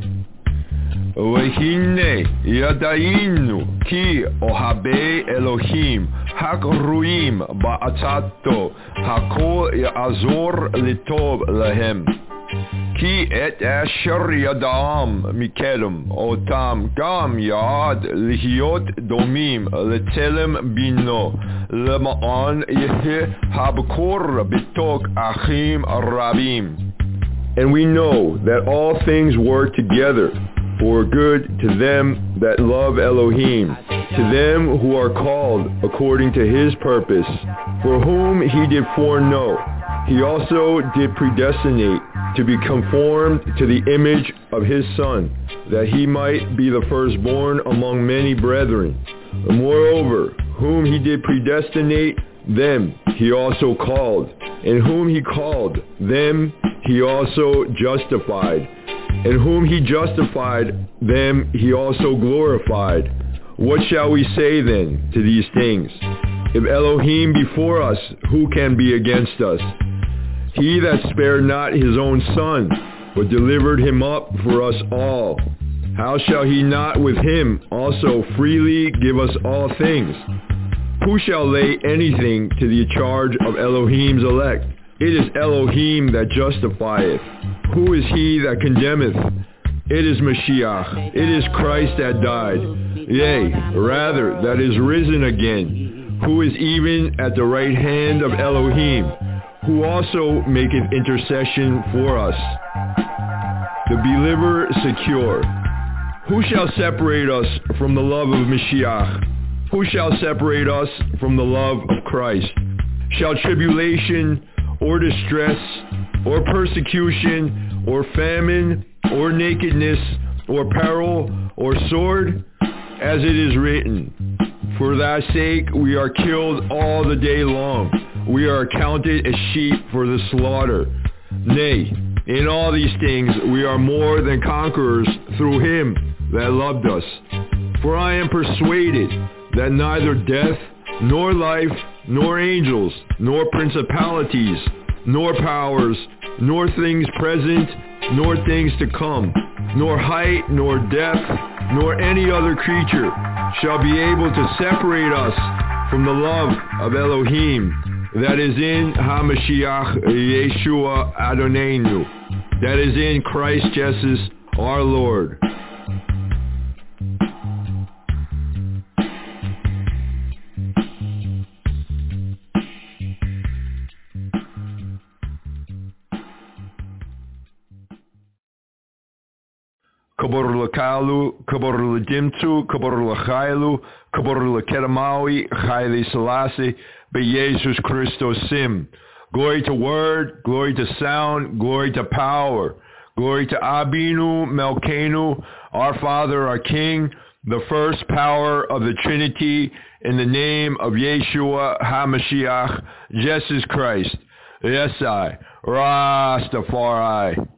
[SPEAKER 13] Vehine yadainu ki ohabe Elohim hakruim ba'atato hakol ya'azor litov lahem. Ki et asher yadam mikelum otam gam yad lihiot domim letelem bino lema'an yehe habkor bitok achim rabim. And we know that all things work together for good to them that love Elohim, to them who are called according to his purpose, for whom he did foreknow. He also did predestinate to be conformed to the image of his Son, that he might be the firstborn among many brethren. And moreover, whom he did predestinate, them he also called. And whom he called, them he also justified. And whom he justified, them he also glorified. What shall we say then to these things? If Elohim be for us, who can be against us? He that spared not his own Son, but delivered him up for us all, how shall he not with him also freely give us all things? Who shall lay anything to the charge of Elohim's elect? It is Elohim that justifieth. Who is he that condemneth? It is Mashiach. It is Christ that died. Yea, rather, that is risen again, who is even at the right hand of Elohim, who also maketh intercession for us. The believer secure. Who shall separate us from the love of Mashiach? Who shall separate us from the love of Christ? Shall tribulation, or distress, or persecution, or famine, or nakedness, or peril, or sword? As it is written, for thy sake we are killed all the day long. We are accounted as sheep for the slaughter. Nay, in all these things we are more than conquerors through him that loved us. For I am persuaded that neither death, nor life, nor angels, nor principalities, nor powers, nor things present, nor things to come, nor height, nor depth, nor any other creature shall be able to separate us from the love of Elohim that is in HaMashiach Yeshua Adonenu, that is in Christ Jesus our Lord. Kabor Lakalu, Kabor Ladimtu, Kabor Lachailu, Kabor Lakedamawi, Chaile Selassie, Be Jesus Christos Sim. Glory to word, glory to sound, glory to power. Glory to Abinu, Melkenu, our Father, our King, the first power of the Trinity, in the name of Yeshua HaMashiach, Jesus Christ. Yes, I, Rastafari.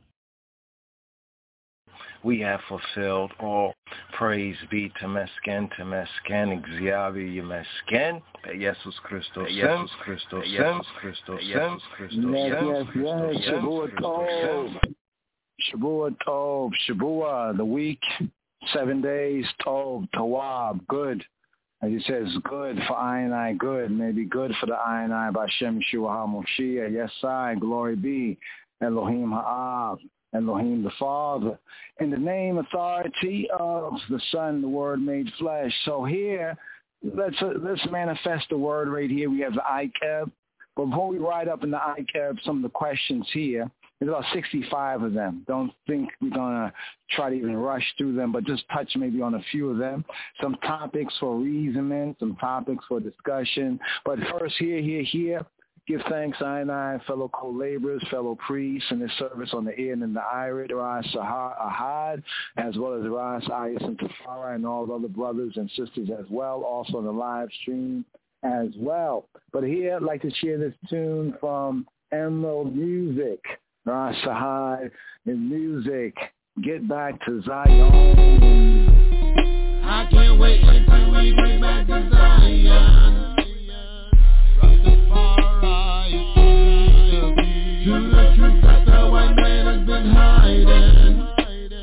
[SPEAKER 10] We have fulfilled all. Praise be to Mesken, to Mesken, Xiavi, Mesken, Jesus Christos, Jesus Christos, Jesus Christos, Jesus Christos,
[SPEAKER 2] yes, yes, yes, Shavua Tov, Shavua Tov, Shavua, the week, seven days, Tov, Tawab, good. As he says, good for I and I, good. Maybe good for the I and I, B'Shem Yeshua HaMoshiach, yes, I, glory be, Elohim Ha'av. Elohim the Father, in the name, authority of the Son, the Word made flesh. So here, let's uh, let's manifest the Word right here. We have the I K E B. But before we write up in the I K E B some of the questions here, there's about sixty-five of them. Don't think we're going to try to even rush through them, but just touch maybe on a few of them. Some topics for reasoning, some topics for discussion. But first, here, here, here. Give thanks, I and I, fellow co-laborers, fellow priests in this service on the ear and in the irid, Ras Ahad, as well as Ras Ayas and Tafara and all the other brothers and sisters as well, also on the live stream as well. But here, I'd like to share this tune from Emerald Music, Ras Ahad and music. Get back to Zion.
[SPEAKER 17] I can't wait until we get back to Zion. To the truth that the white man has been hiding.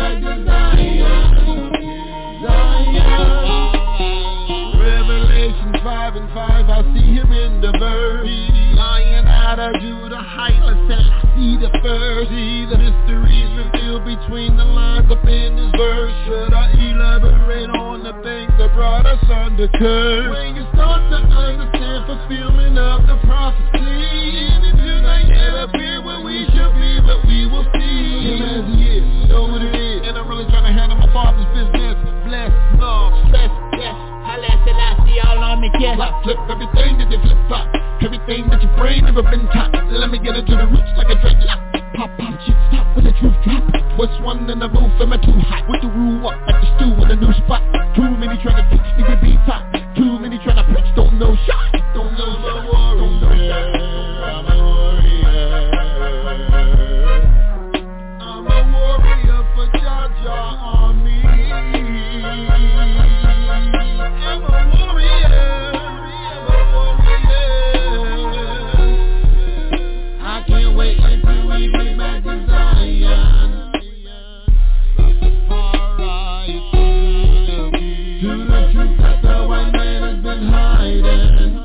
[SPEAKER 17] back to Zion. Zion. Revelation five and five, I see him in the verse. Lion out of Judah, Haile Selassie the first. See the mysteries revealed between the lines up in this verse. Should I elaborate on the things that brought us under curse? When you start to understand fulfillment of the prophecy, and it do not yet appear where we should be, but we will see him as he is, know what it is. And I'm really trying to handle my father's business. Bless, love, stress, yes.
[SPEAKER 18] Haile Selassie all on me, yes.
[SPEAKER 17] Flip, flip everything that they flip flop. Everything that your brain never been taught. Let me get into the roots like a dreadlock. Pop, pop, shit, stop when the truth drop. What's one in the booth? Am I too hot? With the rule up at the stew in a new spot. Too many trying to teach me to be top. Too many trying to preach, don't know shot. Don't know no war, don't know shot. I'm a warrior. I'm a warrior for Jah Jah on me. I'm a warrior. I can't wait until we get back to Zion. Rastafari to the truth that the white man has been hiding.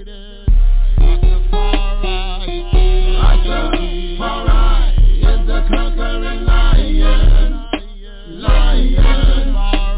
[SPEAKER 17] Rastafari, Rastafari is the conquering lion. Lion.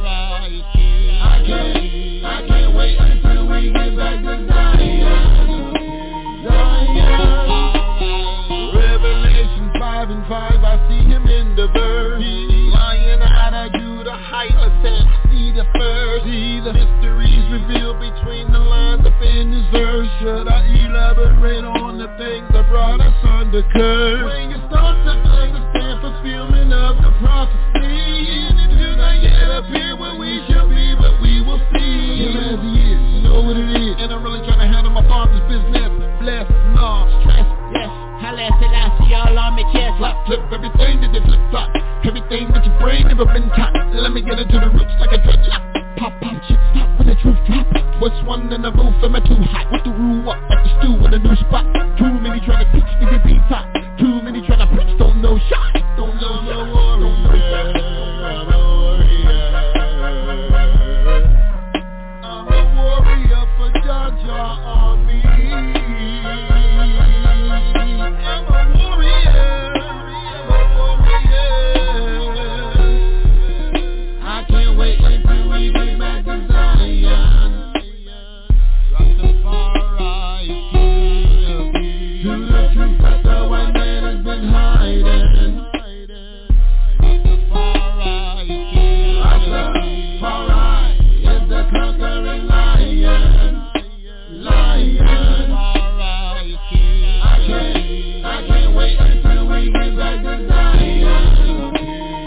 [SPEAKER 17] I can't, I can't wait until we get back to Zion. Zion. Revelation five and five, I see him in the verse. Lion out of Judah, Haile Selassie the first. See the mysteries revealed between the lines up in this verse. Should I elaborate on the things that brought us under curse? When you start to understand fulfillment of the prophecy, and it do not yet appear where we should be, but we will see him as he is, know what it is. And I'm really trying to handle my father's business. Bless, love, stress, yes.
[SPEAKER 18] Haile Selassie all on me, yes.
[SPEAKER 17] Flip, flip everything that they flip flop. Everything that your brain never been taught. Let me get into the roots like a dreadlock. Pop, pop, shit, stop when the truth drop. What's one in the booth? Am I too hot? With the rule up at the stew in a new spot. Too many trying to teach me to be top. Too many trying to preach, don't know shot. Don't know no war, don't know shot. I'm a warrior. I'm a warrior for Jah Jah on me. I'm a warrior. I'm a warrior. I can't wait until we get back to Zion. Rastafari to the truth that the white man has been hiding. Rastafari, Rastafari is the conquering lion. Lion. I can't, I can't wait until we get back to Zion.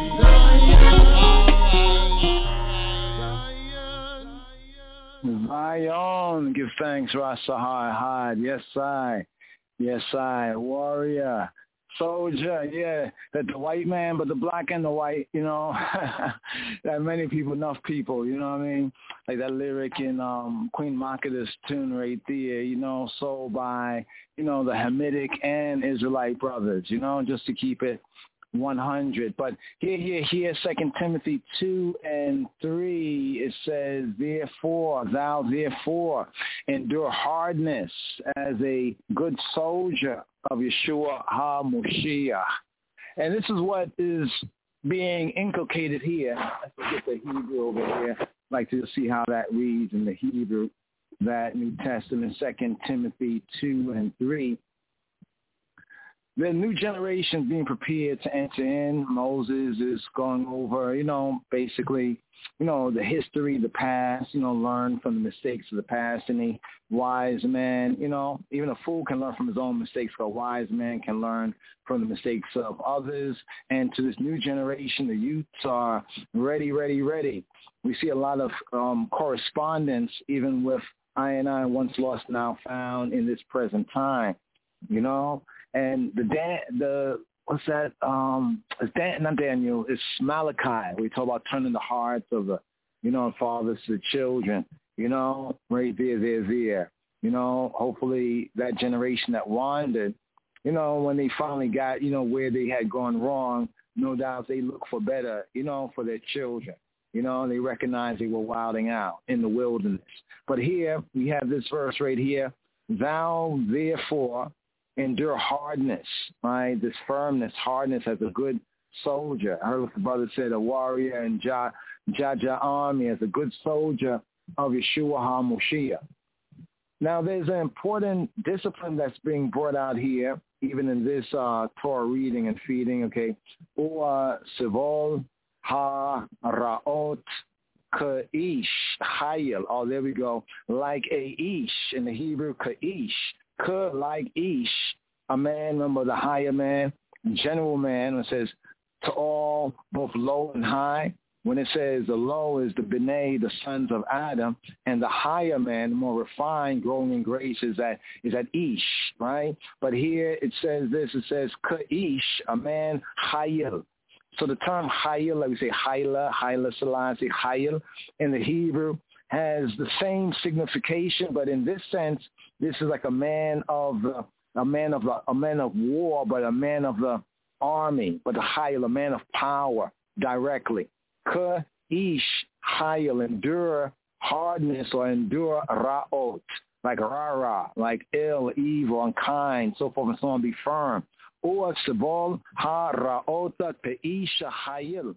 [SPEAKER 17] Zion.
[SPEAKER 2] Zion, give thanks, Rastahari. Yes, I. Yes, I. Warrior. Soldier, yeah. That the white man, but the black and the white, you know. That many people, enough people, you know what I mean? Like that lyric in um, Queen Makada's tune right there, you know, sold by, you know, the Hamitic and Israelite brothers, you know, just to keep it one hundred. But here, here, here, Second Timothy two and three, it says, therefore, thou therefore endure hardness as a good soldier of Yeshua HaMoshiach. And this is what is being inculcated here. Let's get the Hebrew over here. I'd like to see how that reads in the Hebrew, that New Testament, Second Timothy two and three. The new generation being prepared to enter in. Moses is going over, you know, basically, you know, the history, the past, you know, learn from the mistakes of the past. And a wise man, you know, even a fool can learn from his own mistakes, but a wise man can learn from the mistakes of others. And to this new generation, the youths are ready, ready, ready. We see a lot of um, correspondence, even with I and I, once lost, now found in this present time, you know. And the Dan, the what's that? Um, it's Dan, not Daniel. It's Malachi. We talk about turning the hearts of the, you know, fathers to the children. You know, right there, there, there. You know, hopefully that generation that wandered, you know, when they finally got, you know, where they had gone wrong, no doubt they look for better, you know, for their children. You know, they recognize they were wilding out in the wilderness. But here, we have this verse right here. Thou, therefore, endure hardness, right? This firmness, hardness as a good soldier. I heard what the brother said, a warrior in Jah Jah army as a good soldier of Yeshua HaMoshiach. Now, there's an important discipline that's being brought out here, even in this uh, Torah reading and feeding, okay? Ua Sivol Ha-Ra'ot Ka'ish Hayil. Oh, there we go. Like a ish in the Hebrew, Ka'ish. Ka, like ish, a man, remember the higher man, general man, it says to all, both low and high. When it says the low is the B'nai, the sons of Adam, and the higher man, more refined, growing in grace, is that is that Ish, right? But here it says this, it says Ka'ish, a man, Hayil. So the term Hayil, like we say Hayla, Hayla Selassie, Hayil, in the Hebrew, has the same signification, but in this sense, this is like a man of the, a man of the, a man of war, but a man of the army, but the Hayil, a man of power, directly. Ka-ish, Hayil, endure hardness or endure ra'ot, like rara, like ill, evil, unkind, so forth and so on, be firm. Or sebol ha-ra'ota ka-isha Hayil,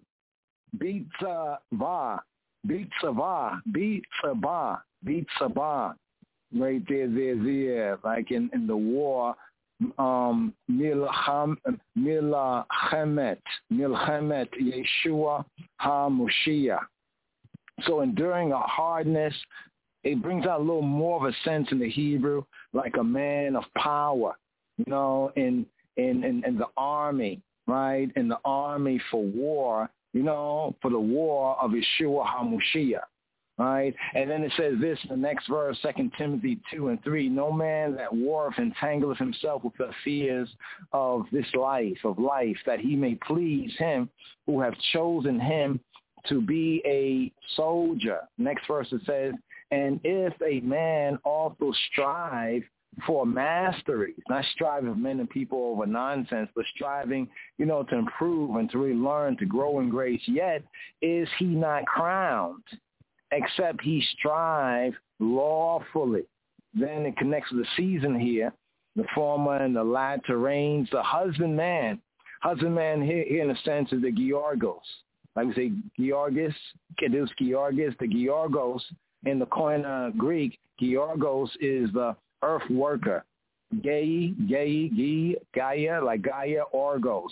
[SPEAKER 2] bitzava, bitzava, bitzava, bitzava. Right there, there, there, like in, in the war, um, milcham, milchemet, milchemet, Yeshua HaMoshiach. So enduring a hardness, it brings out a little more of a sense in the Hebrew, like a man of power, you know, in in, in, in the army, right? In the army for war, you know, for the war of Yeshua HaMoshiach. Right? And then it says this in the next verse, Second Timothy two and three, no man that warreth entangleth himself with the fears of this life, of life, that he may please him who have chosen him to be a soldier. Next verse it says, and if a man also strive for mastery, not strive of men and people over nonsense, but striving, you know, to improve and to really learn, to grow in grace, yet is he not crowned, except he strive lawfully. Then it connects with the season here, the former and the latter rains, the husbandman. Husbandman here, here in a sense is the Georgos. Like we say, Georgis, Kedus Georgis, the Georgos in the Koine Greek, Georgos is the earth worker. Gei, Gei, Gi, Gaia, like Gaia, Orgos.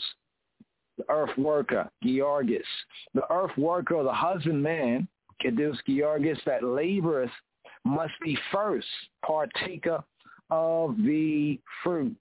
[SPEAKER 2] The earth worker, Georgis. The earth worker, the husbandman, Kedus Georgis, that laboreth, must be first partaker of the fruits.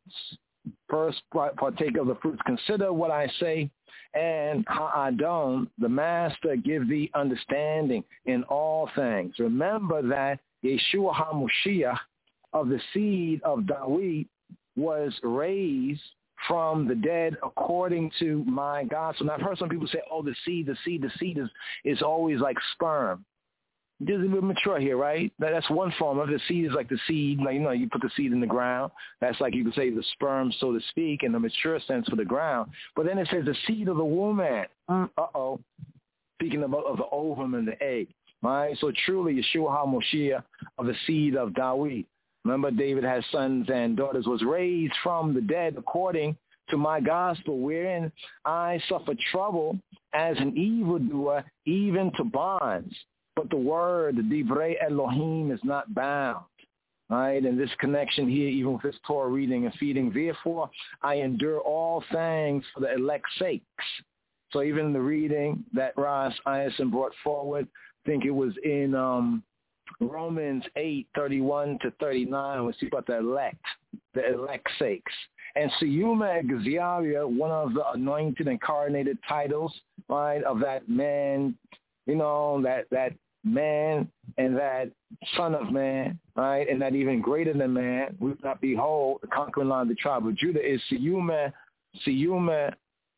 [SPEAKER 2] First partaker of the fruits. Consider what I say, and Ha'adon, the master, give thee understanding in all things. Remember that Yeshua HaMoshiach of the seed of David was raised from the dead according to my gospel. Now, I've heard some people say, oh, the seed, the seed, the seed is, is always like sperm. It doesn't even mature here, right? That, that's one form of it. The seed is like the seed. Like, you know, you put the seed in the ground. That's like you could say the sperm, so to speak, in the mature sense for the ground. But then it says the seed of the woman. Uh-oh. Speaking about of the ovum and the egg. Right? So truly, Yeshua HaMoshiach of the seed of David. Remember, David has sons and daughters, was raised from the dead according to my gospel, wherein I suffer trouble as an evildoer, even to bonds. But the word, the Divrei Elohim, is not bound. Right? And this connection here, even with this Torah reading and feeding, therefore I endure all things for the elect's sakes. So even in the reading that Ras Ayson brought forward, I think it was in um, Romans eight, thirty-one to thirty-nine, we see about the elect, the elect's sakes. And Siyuma Exaria, one of the anointed incarnated titles, right, of that man, you know, that, that man and that son of man, right, and that even greater than man, we not behold, the conquering line of the tribe of Judah is Siyuma, Siyuma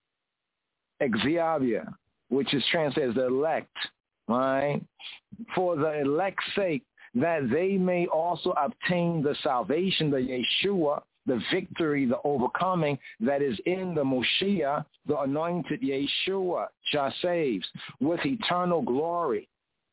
[SPEAKER 2] Exaria, which is translated as the elect, right, for the elect's sake, that they may also obtain the salvation, the Yeshua, the victory, the overcoming that is in the Moshiach, the anointed Yeshua, Jah saves, with eternal glory.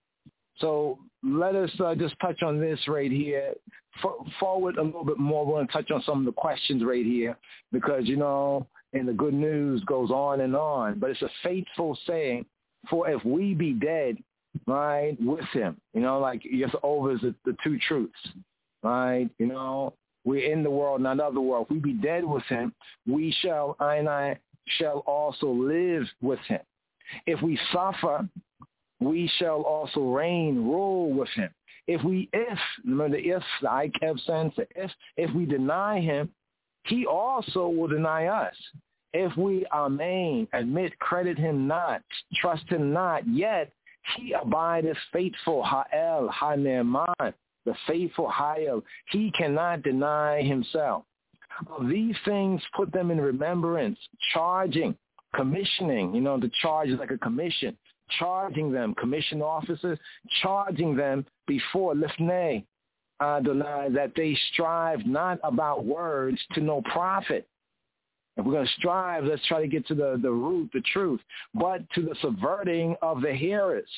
[SPEAKER 2] So let us uh, just touch on this right here. For, forward a little bit more, we're going to touch on some of the questions right here because, you know, and the good news goes on and on. But it's a faithful saying, for if we be dead, right, with him, you know, like yes, over is the, the two truths, right? You know, we're in the world, not of the world. If we be dead with him, we shall, I and I shall also live with him. If we suffer, we shall also reign, rule with him. If we, if, remember the if, the I kept sense, the if, if we deny him, he also will deny us. If we, amen, admit, credit him not, trust him not, yet he abideth faithful, ha'el, ha'ne'eman, the faithful ha'el. He cannot deny himself. Of these things, put them in remembrance, charging, commissioning, you know, the charge is like a commission. Charging them, commission officers, charging them before Lifnei Adonai that they strive not about words to no profit. If we're going to strive, let's try to get to the, the root, the truth, but to the subverting of the hearers.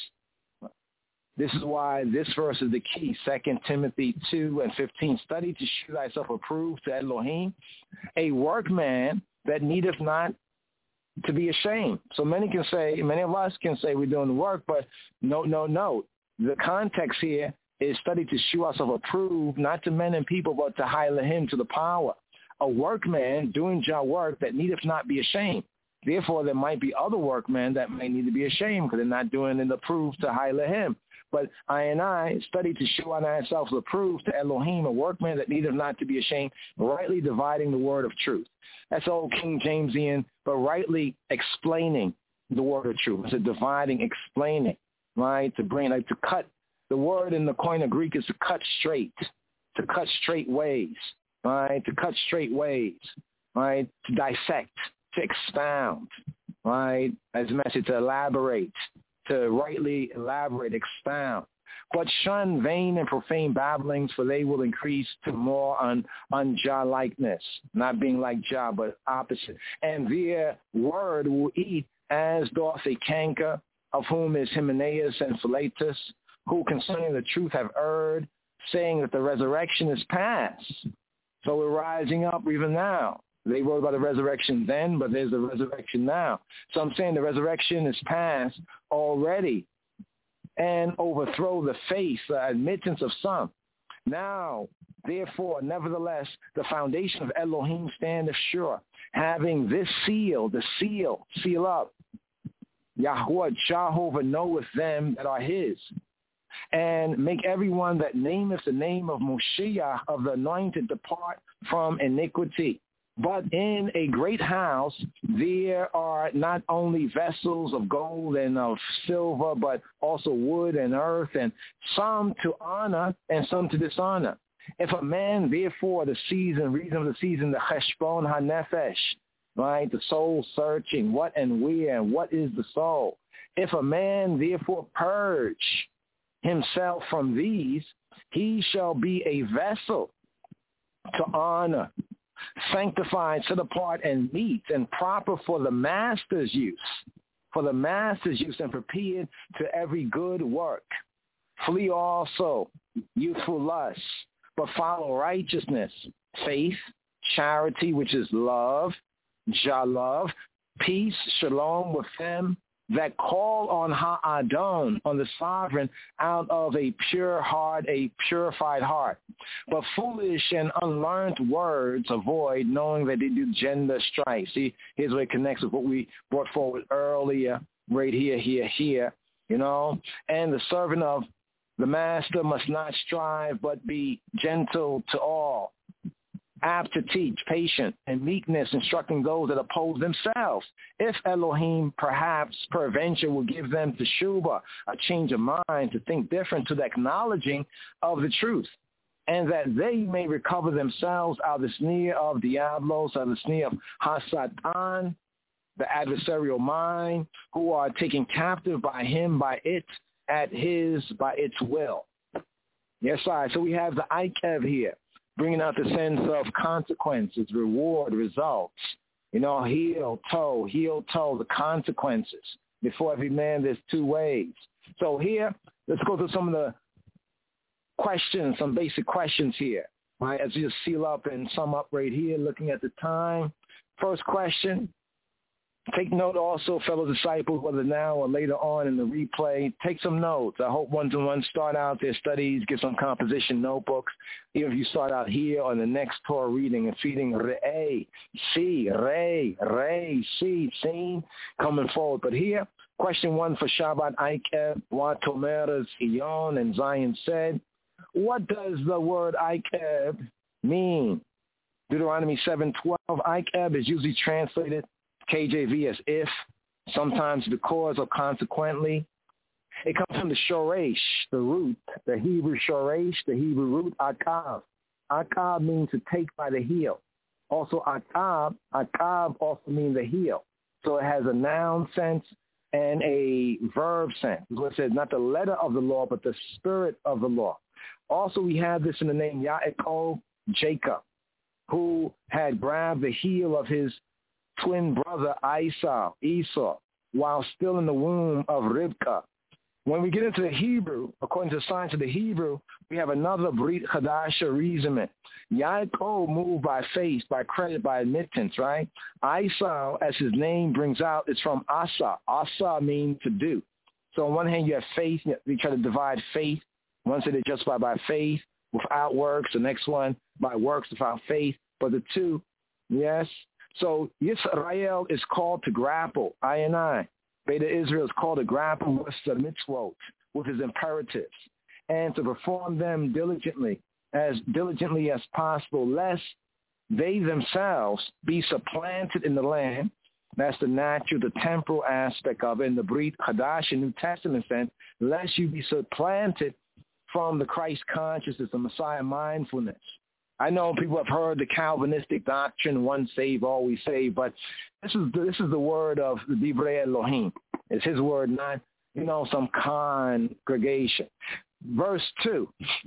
[SPEAKER 2] This is why this verse is the key. Second Timothy two and fifteen. Study to shew thyself approved to Elohim, a workman that needeth not to be ashamed. So many can say, many of us can say we're doing the work, but no, no, no. The context here is study to shew ourselves approved, not to men and people, but to hire him to the power. A workman doing Jah work that needeth not be ashamed. Therefore, there might be other workmen that may need to be ashamed because they're not doing it approved to hire him. But I and I study to show ourselves approved to Elohim, a workman that needeth not to be ashamed, rightly dividing the word of truth. That's old King Jamesian, but rightly explaining the word of truth. It's a dividing, explaining, right? To bring, like to cut. The word in the Koine Greek is to cut straight, to cut straight ways, right? To cut straight ways, right? To dissect, to expound, right? As a message, to elaborate, to rightly elaborate, expound. But shun vain and profane babblings, for they will increase to more un, un-Jah-likeness, not being like Jah, but opposite. And their word will eat as doth a canker, of whom is Hymenaeus and Philetus, who concerning the truth have erred, saying that the resurrection is past. So we're rising up even now. They wrote about the resurrection then, but there's a resurrection now. So I'm saying the resurrection is past already, and overthrow the faith, the admittance of some. Now, therefore, nevertheless, the foundation of Elohim standeth sure, having this seal, the seal, seal up. Yahuwah Jehovah knoweth them that are his. And make everyone that nameth the name of Moshiach, of the anointed, depart from iniquity. But in a great house, there are not only vessels of gold and of silver, but also wood and earth, and some to honor and some to dishonor. If a man, therefore, the season, reason of the season, the cheshbon hanefesh, right, the soul searching, what and where, and what is the soul. If a man, therefore, purge himself from these, he shall be a vessel to honor, sanctified, set apart, and meet, and proper for the master's use, for the master's use, and prepared to every good work. Flee also youthful lusts, but follow righteousness, faith, charity, which is love, Jah love, peace, shalom with them that call on Ha'adon, on the sovereign, out of a pure heart, a purified heart. But foolish and unlearned words avoid, knowing that they do gender strife. See, here's where it connects with what we brought forward earlier, right here, here, here, you know. And the servant of the master must not strive, but be gentle to all, apt to teach, patient, and meekness, instructing those that oppose themselves. If Elohim perhaps peradventure will give them to Shuba, a change of mind, to think different, to the acknowledging of the truth, and that they may recover themselves out of the snare of Diablos, out of the snare of Hasatan, the adversarial mind, who are taken captive by him, by it, at his, by its will. Yes, I. So we have the Ikev here. bringing out the sense of consequences, reward, results. You know, heel, toe, heel, toe, the consequences. Before every man, there's two ways. So here, let's go through some of the questions, some basic questions here. Right, as you just seal up and sum up right here, looking at the time. First question, take note also, fellow disciples, whether now or later on in the replay, take some notes. I hope one-to-one start out their studies, get some composition notebooks. Even if you start out here on the next Torah reading and feeding re, see, re, re, see, seen, coming forward. But here, question one for Shabbat Aikeb, Wat Tomeras Iyon, and Zion said, what does the word Aikeb mean? Deuteronomy seven twelve, Aikeb is usually translated K J V as if, sometimes because or consequently. It comes from the shoresh, the root, the Hebrew shoresh, the Hebrew root akav. Akav means to take by the heel. Also akav, akav also means the heel. So it has a noun sense and a verb sense. It says not the letter of the law, but the spirit of the law. Also, we have this in the name Yaakov, Jacob, who had grabbed the heel of his twin brother Esau, Esau, while still in the womb of Rivka. When we get into the Hebrew, according to the science of the Hebrew, we have another Brit Chadasha reasoning. Yaakov moved by faith, by credit, by admittance, right? Esau, as his name brings out, is from Asa. Asa means to do. So on one hand, you have faith. We try to divide faith. One said it just by, by faith without works. The next one by works without faith. But the two, yes. So Yisrael is called to grapple. I and I. Beta Israel is called to grapple with the mitzvot, with his imperatives, and to perform them diligently, as diligently as possible, lest they themselves be supplanted in the land. That's the natural, the temporal aspect of it in the Brit Chadash in New Testament sense, lest you be supplanted from the Christ consciousness, the Messiah mindfulness. I know people have heard the Calvinistic doctrine, one save, always save, but this is the, this is the word of the Divrei Elohim. It's his word, not, you know, some congregation. Verse two.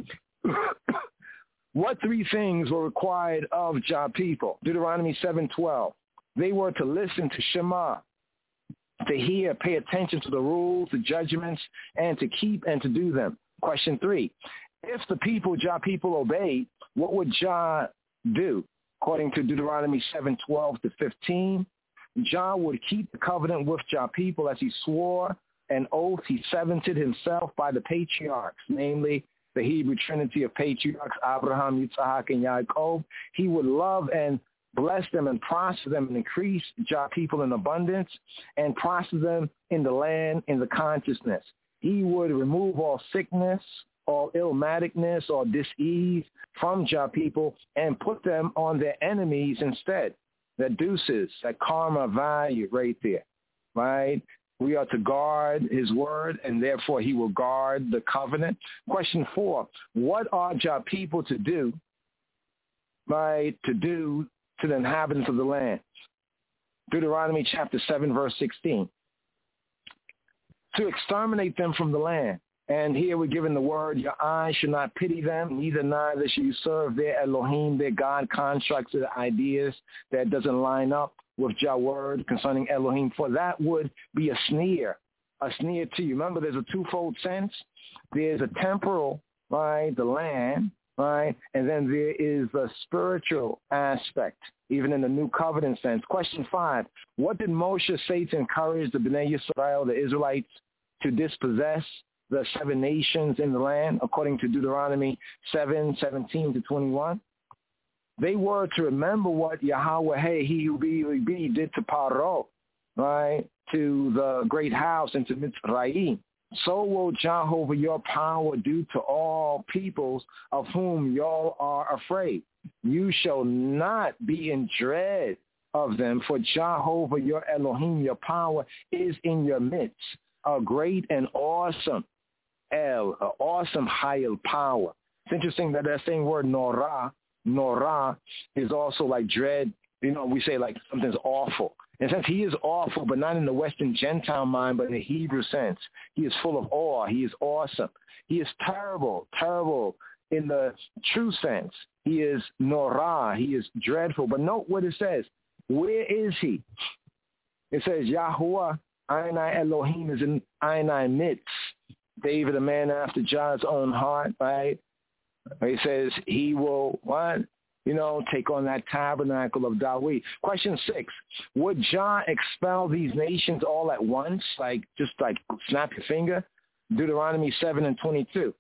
[SPEAKER 2] What three things were required of Jah people? Deuteronomy seven twelve. They were to listen to Shema, to hear, pay attention to the rules, the judgments, and to keep and to do them. Question three, if the people, Jah people, obeyed, what would Jah do? According to Deuteronomy seven twelve to fifteen, Jah would keep the covenant with Jah people as he swore an oath he severed himself by the patriarchs, namely the Hebrew trinity of patriarchs, Abraham, Yitzhak, and Yaakov. He would love and bless them and prosper them and increase Jah people in abundance and prosper them in the land, in the consciousness. He would remove all sickness, all illmaticness, or dis-ease from Jah people and put them on their enemies instead. That deuces, that karma value right there, right? We are to guard his word, and therefore he will guard the covenant. Question four, what are Jah people to do, right, to do to the inhabitants of the land? Deuteronomy chapter seven, verse sixteen. To exterminate them from the land. And here we're given the word, your eyes should not pity them, neither neither should you serve their Elohim, their God constructs, their ideas that doesn't line up with Jah word concerning Elohim, for that would be a sneer, a sneer to you. Remember, there's a twofold sense. There's a temporal, right, the land, right, and then there is a spiritual aspect, even in the new covenant sense. Question five, what did Moshe say to encourage the Bnei Yisrael, the Israelites, to dispossess the seven nations in the land, according to Deuteronomy seven, seventeen to twenty-one? They were to remember what Yahweh, hey, he who be, who be, did to Paro, right, to the great house and to Mitzrayim. So will Jehovah your power do to all peoples of whom y'all are afraid. You shall not be in dread of them, for Jehovah your Elohim, your power, is in your midst, a great and awesome El, an awesome Hayel power. It's interesting that that same word Norah, Norah, is also like dread. You know, we say like something's awful. And since he is awful, but not in the Western Gentile mind, but in the Hebrew sense, he is full of awe. He is awesome. He is terrible, terrible in the true sense. He is Norah. He is dreadful. But note what it says. Where is he? It says, Yahuwah, Einai Elohim is in Einai midst. David, a man after God's own heart, right? He says he will, what? You know, take on that tabernacle of Dawid. Question six, would Jah expel these nations all at once? Like, just like snap your finger? Deuteronomy seven and twenty-two.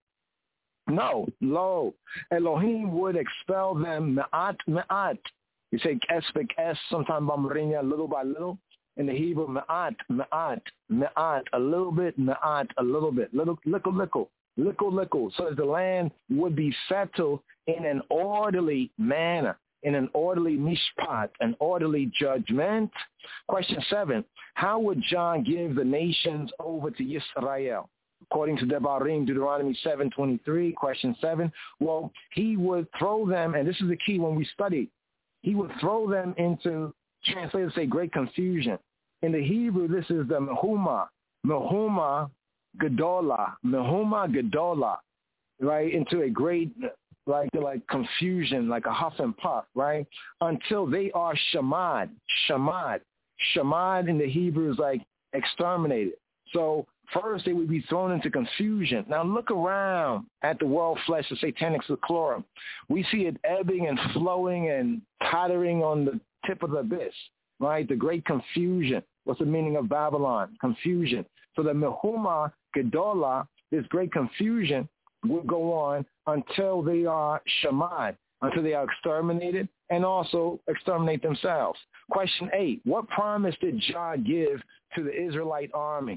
[SPEAKER 2] No, lo, Elohim would expel them me'at, me'at. You say espek es, sometimes bamrinya, little by little. In the Hebrew, me'at, me'at, me'at, a little bit, me'at, a little bit, little, little, little, little, little. So as the land would be settled in an orderly manner, in an orderly mishpat, an orderly judgment. Question seven, how would John give the nations over to Yisrael? According to Devarim, Deuteronomy seven twenty-three, question seven, well, he would throw them, and this is the key when we study, he would throw them into, translators say, great confusion. In the Hebrew, this is the mehuma, mehuma gedola, mehuma gedola, right, into a great, like, like confusion, like a huff and puff, right, until they are shamad, shamad. Shamad in the Hebrew is like exterminated. So first they would be thrown into confusion. Now look around at the world flesh, the satanic seclorum. We see it ebbing and flowing and tottering on the tip of the abyss, right? The great confusion. What's the meaning of Babylon? Confusion. So the Mehuma Gedola, this great confusion, will go on until they are shamad, until they are exterminated and also exterminate themselves. Question eight, what promise did Jah give to the Israelite army?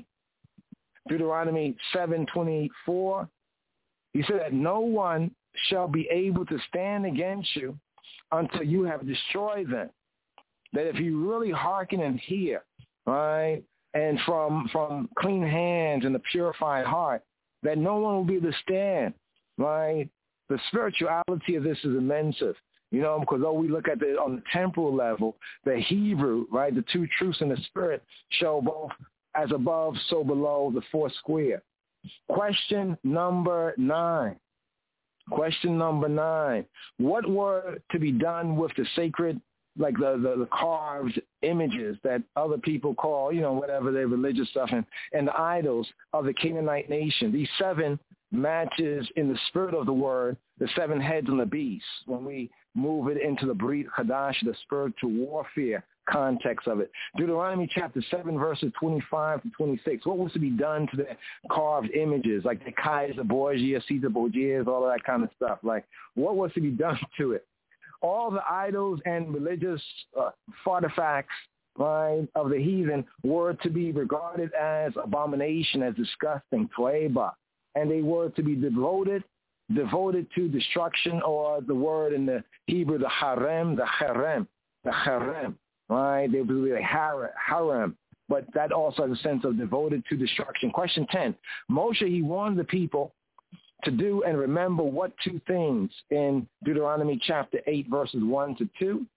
[SPEAKER 2] Deuteronomy seven twenty-four, he said that no one shall be able to stand against you until you have destroyed them. That if you really hearken and hear, right, and from from clean hands and a purified heart, that no one will be able to stand, right? The spirituality of this is immense, you know, because though we look at it on the temporal level, the Hebrew, right, the two truths in the spirit show both as above, so below the four square. Question number nine. Question number nine. What were to be done with the sacred, like the, the, the carved images that other people call, you know, whatever their religious stuff, and, and the idols of the Canaanite nation? These seven matches in the spirit of the word, the seven heads on the beast, when we move it into the Brit Hadash, the spiritual warfare context of it. Deuteronomy chapter seven, verses twenty-five to twenty-six. What was to be done to the carved images, like the Kaiser Borgia, Caesar Borgias, all of that kind of stuff? Like, what was to be done to it? All the idols and religious uh, artifacts, right, of the heathen were to be regarded as abomination, as disgusting, toeba, and they were to be devoted, devoted to destruction, or the word in the Hebrew, the harem, the harem, the harem. Right, they would be like harem, but that also has a sense of devoted to destruction. Question ten, Moshe, he warned the people to do and remember what two things in Deuteronomy chapter eight, verses one to two.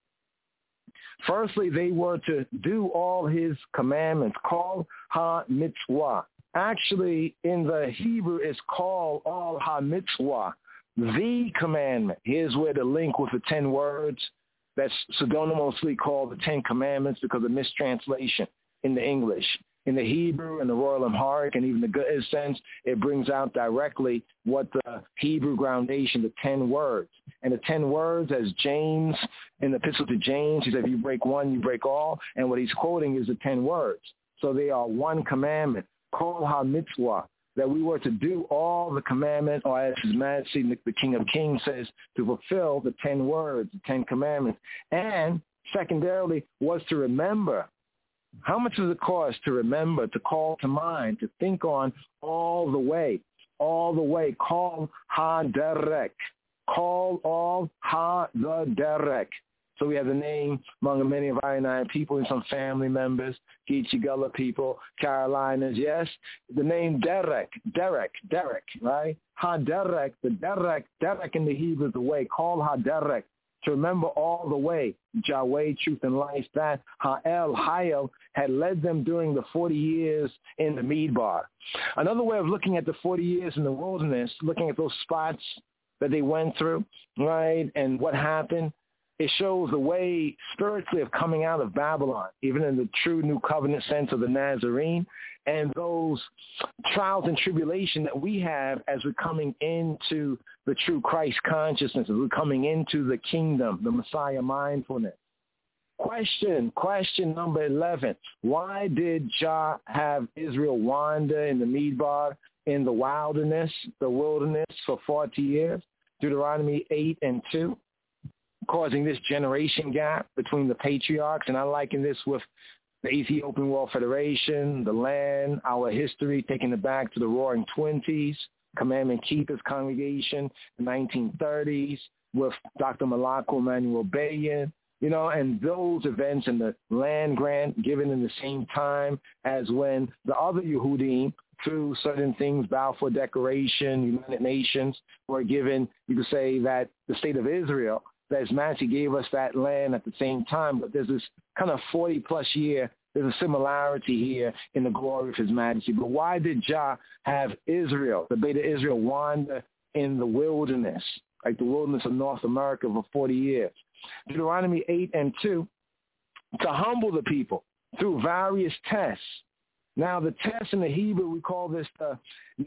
[SPEAKER 2] Firstly, they were to do all his commandments, call ha-mitzvah. Actually, in the Hebrew, it's called all ha-mitzvah, the commandment. Here's where the link with the ten words, that's pseudonymously called the Ten Commandments because of mistranslation in the English. In the Hebrew and the Royal Amharic and even the Ge'ez sense, it brings out directly what the Hebrew groundation, the ten words. And the ten words, as James, in the epistle to James, he said, if you break one, you break all. And what he's quoting is the ten words. So they are one commandment, kol ha-mitzvah, that we were to do all the commandment, or as His Majesty, the King of Kings says, to fulfill the ten words, the ten commandments. And secondarily was to remember. How much does it cost to remember, to call to mind, to think on all the way, all the way, call ha-derek, call all ha-the-derek. So we have the name among many of our nine people and some family members, Geechee Gullah people, Carolinas, yes. The name Derek, Derek, Derek, right? Ha-Derek, the Derek, Derek in the Hebrew is the way, call Ha-Derek, to remember all the way, Yahweh, truth and life, that Ha'el, Ha'el had led them during the forty years in the Midbar. Another way of looking at the forty years in the wilderness, looking at those spots that they went through, right, and what happened. It shows the way spiritually of coming out of Babylon, even in the true new covenant sense of the Nazarene, and those trials and tribulation that we have as we're coming into the true Christ consciousness, as we're coming into the kingdom, the Messiah mindfulness. Question, question number eleven. Why did Jah have Israel wander in the Midbar, in the wilderness, the wilderness for forty years? Deuteronomy eight and two. Causing this generation gap between the patriarchs, and I liken this with the Ethiopian World Federation, the land, our history, taking it back to the Roaring Twenties, Commandment Keepers Congregation, the nineteen thirties, with Doctor Malako Emmanuel Bayan, you know, and those events and the land grant given in the same time as when the other Yehudim, through certain things, Balfour Declaration, United Nations, were given, you could say that the state of Israel, that His Majesty gave us that land at the same time, but there's this kind of forty-plus year, there's a similarity here in the glory of His Majesty. But why did Jah have Israel, the Beta Israel, wander in the wilderness, like the wilderness of North America for forty years? Deuteronomy eight and two, to humble the people through various tests. Now, the test in the Hebrew, we call this the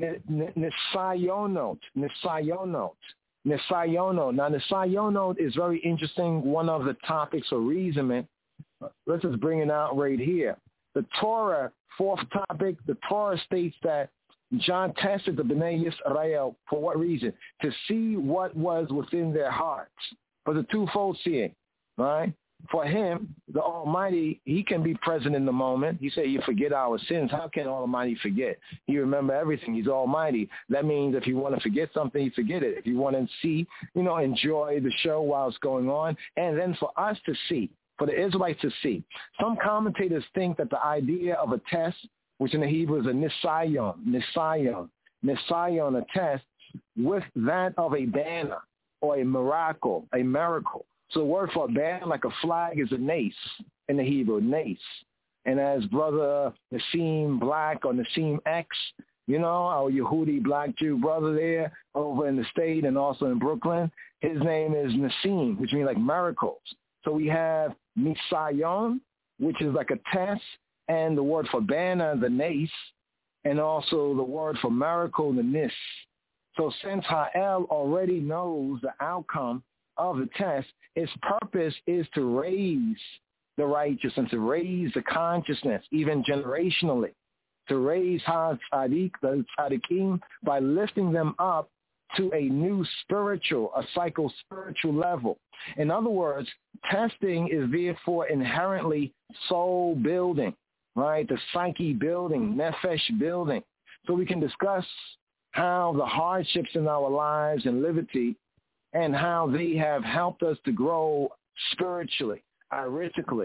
[SPEAKER 2] Nisayonot, Nisayonot. Nisayono. Now, Nisayono is very interesting, one of the topics for reasoning. Let's just bring it out right here. The Torah, fourth topic, the Torah states that John tested the Bnei Yisrael for what reason? To see what was within their hearts. For the twofold seeing, right? For him, the Almighty, he can be present in the moment. He said, you forget our sins. How can Almighty forget? He remember everything. He's Almighty. That means if you want to forget something, you forget it. If you want to see, you know, enjoy the show while it's going on. And then for us to see, for the Israelites to see. Some commentators think that the idea of a test, which in the Hebrew is a nisayon, nisayon, nisayon, a test, with that of a banner or a miracle, a miracle. So the word for a banner, like a flag, is a nace in the Hebrew, nace. And as Brother Nassim Black or Nassim X, you know, our Yehudi Black Jew brother there over in the state and also in Brooklyn, his name is Nassim, which means like miracles. So we have Nisayon, which is like a test, and the word for banner, the nace, and also the word for miracle, the nis. So since Ha'el already knows the outcome of the test, its purpose is to raise the righteous and to raise the consciousness, even generationally, to raise Ha-Tzaddik, the Tzaddikim, by lifting them up to a new spiritual, a psycho-spiritual level. In other words, testing is therefore inherently soul building, right? The psyche building, nefesh building. So we can discuss how the hardships in our lives and liberty and how they have helped us to grow spiritually, arithmetically.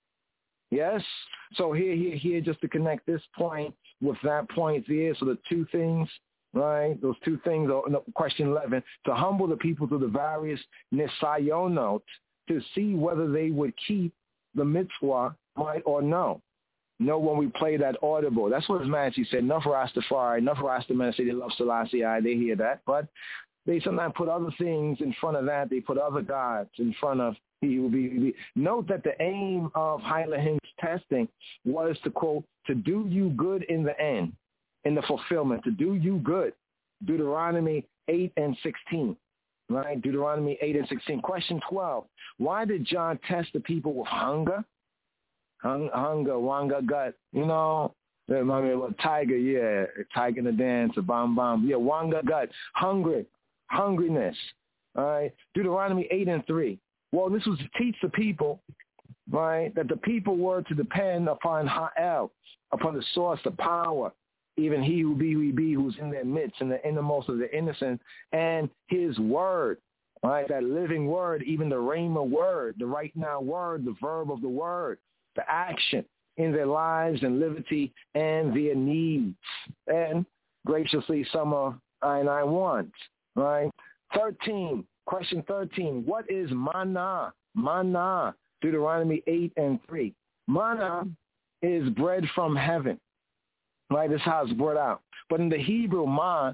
[SPEAKER 2] Yes? So here, here, here, just to connect this point with that point there, so the two things, right, those two things, are, no, question eleven, to humble the people through the various nisayonot, to see whether they would keep the mitzvah, right, or no. No, when we play that audible. That's what His Majesty said. Enough Rastafari, enough Rastaman say they love Selassie, they hear that, but they sometimes put other things in front of that. They put other gods in front of he will be, be. Note that the aim of Hailahim's testing was to, quote, to do you good in the end, in the fulfillment, to do you good. Deuteronomy eight and sixteen, right? Deuteronomy eight and sixteen. Question twelve. Why did John test the people with hunger? Hung, hunger, wanga gut, you know, I mean, well, tiger, yeah, tiger in the dance, a bomb bomb, yeah, wanga gut, hungry. Hungriness, all right? Deuteronomy eight and three. Well, this was to teach the people, right, that the people were to depend upon Ha'el, upon the source, the power, even he who be, who he be, who's in their midst, in the innermost of their innocence, and his word, right, that living word, even the Rhema word, the right now word, the verb of the word, the action in their lives and liberty and their needs. And graciously, some of I and I want. Right? thirteen, question thirteen. What is manna? Manna, Deuteronomy eight and three. Manna is bread from heaven. Right? This is how it's brought out. But in the Hebrew, man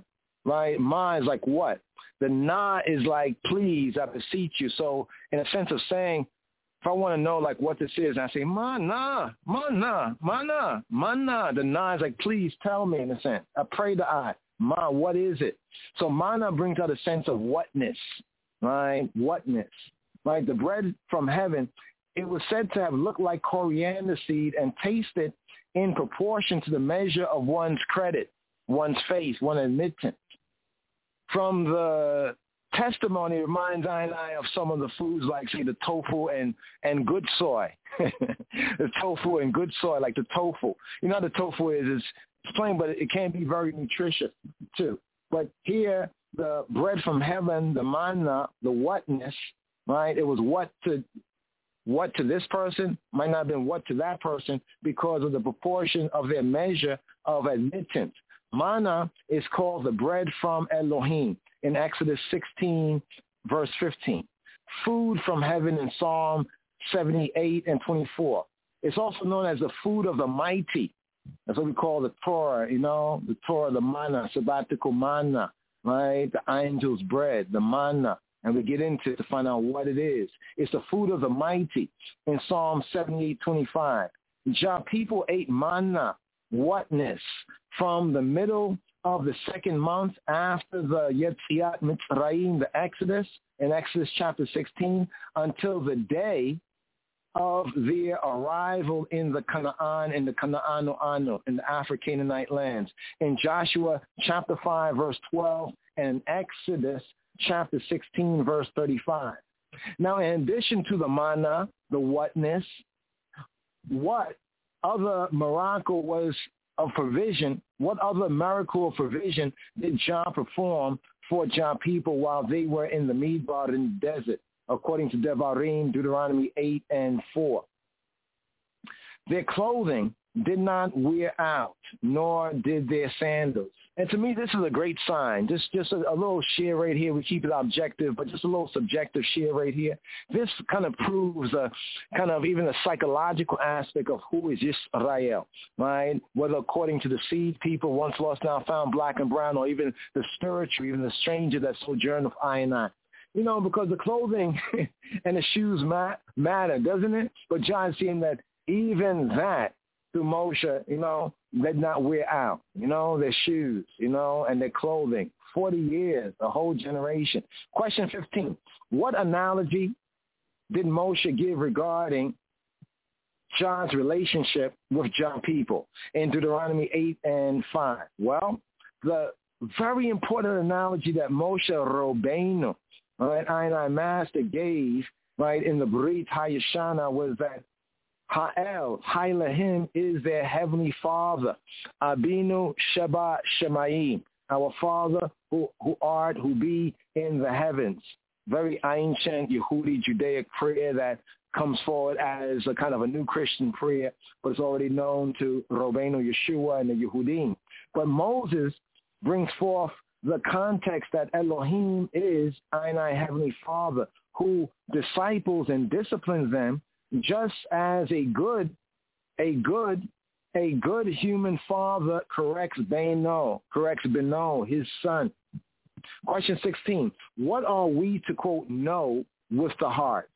[SPEAKER 2] right? Ma is like what? The na is like please, I beseech you. So in a sense of saying, if I want to know like what this is, I say ma na, ma na, ma na, ma na. The na is like please tell me in a sense. I pray to I. Ma, what is it? So mana brings out a sense of whatness, right? Whatness, right? The bread from heaven, it was said to have looked like coriander seed and tasted in proportion to the measure of one's credit, one's faith, one's admittance. From the testimony, it reminds I and I of some of the foods like, say, the tofu and, and good soy. The tofu and good soy, like the tofu. You know how the tofu is, it's It's plain, but it can be very nutritious too. But here, the bread from heaven, the manna, the whatness, right? It was what to what to this person, might not have been what to that person because of the proportion of their measure of admittance. Manna is called the bread from Elohim in Exodus sixteen, verse fifteen. Food from heaven in Psalm seventy-eight and twenty-four. It's also known as the food of the mighty. That's what we call the Torah, you know, the Torah, the manna, sabbatical manna, right? The angel's bread, the manna. And we get into it to find out what it is. It's the food of the mighty in Psalm seventy-eight twenty-five. Jah people ate manna, whatness, from the middle of the second month after the Yetziat Mitzrayim, the Exodus, in Exodus chapter sixteen, until the day of their arrival in the Canaan, in the Canaano Anu, in the Afro-Canaanite lands. In Joshua chapter five, verse twelve, and Exodus chapter sixteen, verse thirty-five. Now, in addition to the manna, the whatness, what other miracle was of provision, what other miracle of provision did Jah perform for Jah people while they were in the Midbar in the desert? According to Devarim, Deuteronomy eight and four. Their clothing did not wear out, nor did their sandals. And to me, this is a great sign. Just just a, a little share right here. We keep it objective, but just a little subjective share right here. This kind of proves a kind of even a psychological aspect of who is Israel, right? Whether according to the seed people, once lost, now found, black and brown, or even the spiritual, even the stranger that sojourned with I and I. You know, because the clothing and the shoes mat- matter, doesn't it? But John's seeing that even that, through Moshe, you know, they did not wear out, you know, their shoes, you know, and their clothing. forty years, a whole generation. Question fifteen. What analogy did Moshe give regarding John's relationship with John people in Deuteronomy eight and five? Well, the very important analogy that Moshe Rabbeinu, all right, I and I Master gave, right, in the Brit Hayashana was that Ha'el, Hailahim is their heavenly Father. Abinu Sheba Shemayim, our Father who, who art, who be in the heavens. Very ancient Yehudi Judaic prayer that comes forward as a kind of a new Christian prayer, but it's already known to Rabbeinu Yeshua and the Yehudim. But Moses brings forth the context that Elohim is I, Heavenly Father, who disciples and disciplines them just as a good, a good, a good human father corrects Beno, corrects Beno, his son. Question sixteen, what are we to, quote, know with the heart?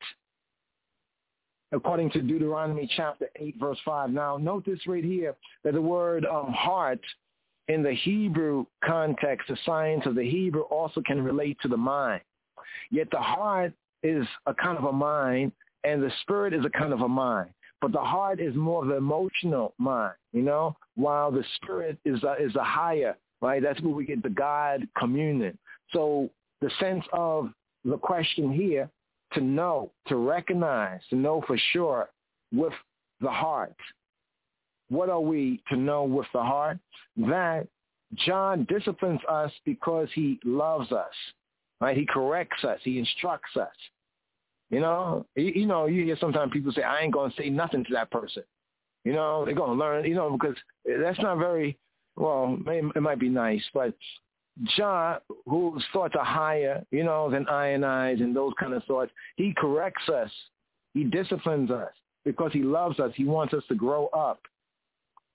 [SPEAKER 2] According to Deuteronomy chapter eight, verse five. Now, note this right here, that the word um, heart in the Hebrew context, the science of the Hebrew also can relate to the mind. Yet the heart is a kind of a mind, and the spirit is a kind of a mind. But the heart is more of an emotional mind, you know, while the spirit is a, is a higher, right? That's where we get the God communion. So the sense of the question here, to know, to recognize, to know for sure with the heart. What are we to know with the heart? That John disciplines us because he loves us, right? He corrects us. He instructs us. You know, you, you know, you hear sometimes people say, I ain't going to say nothing to that person. You know, they're going to learn, you know, because that's not very, well, it, it might be nice, but John, whose thoughts are higher, you know, than I and I's and those kind of thoughts, he corrects us. He disciplines us because he loves us. He wants us to grow up.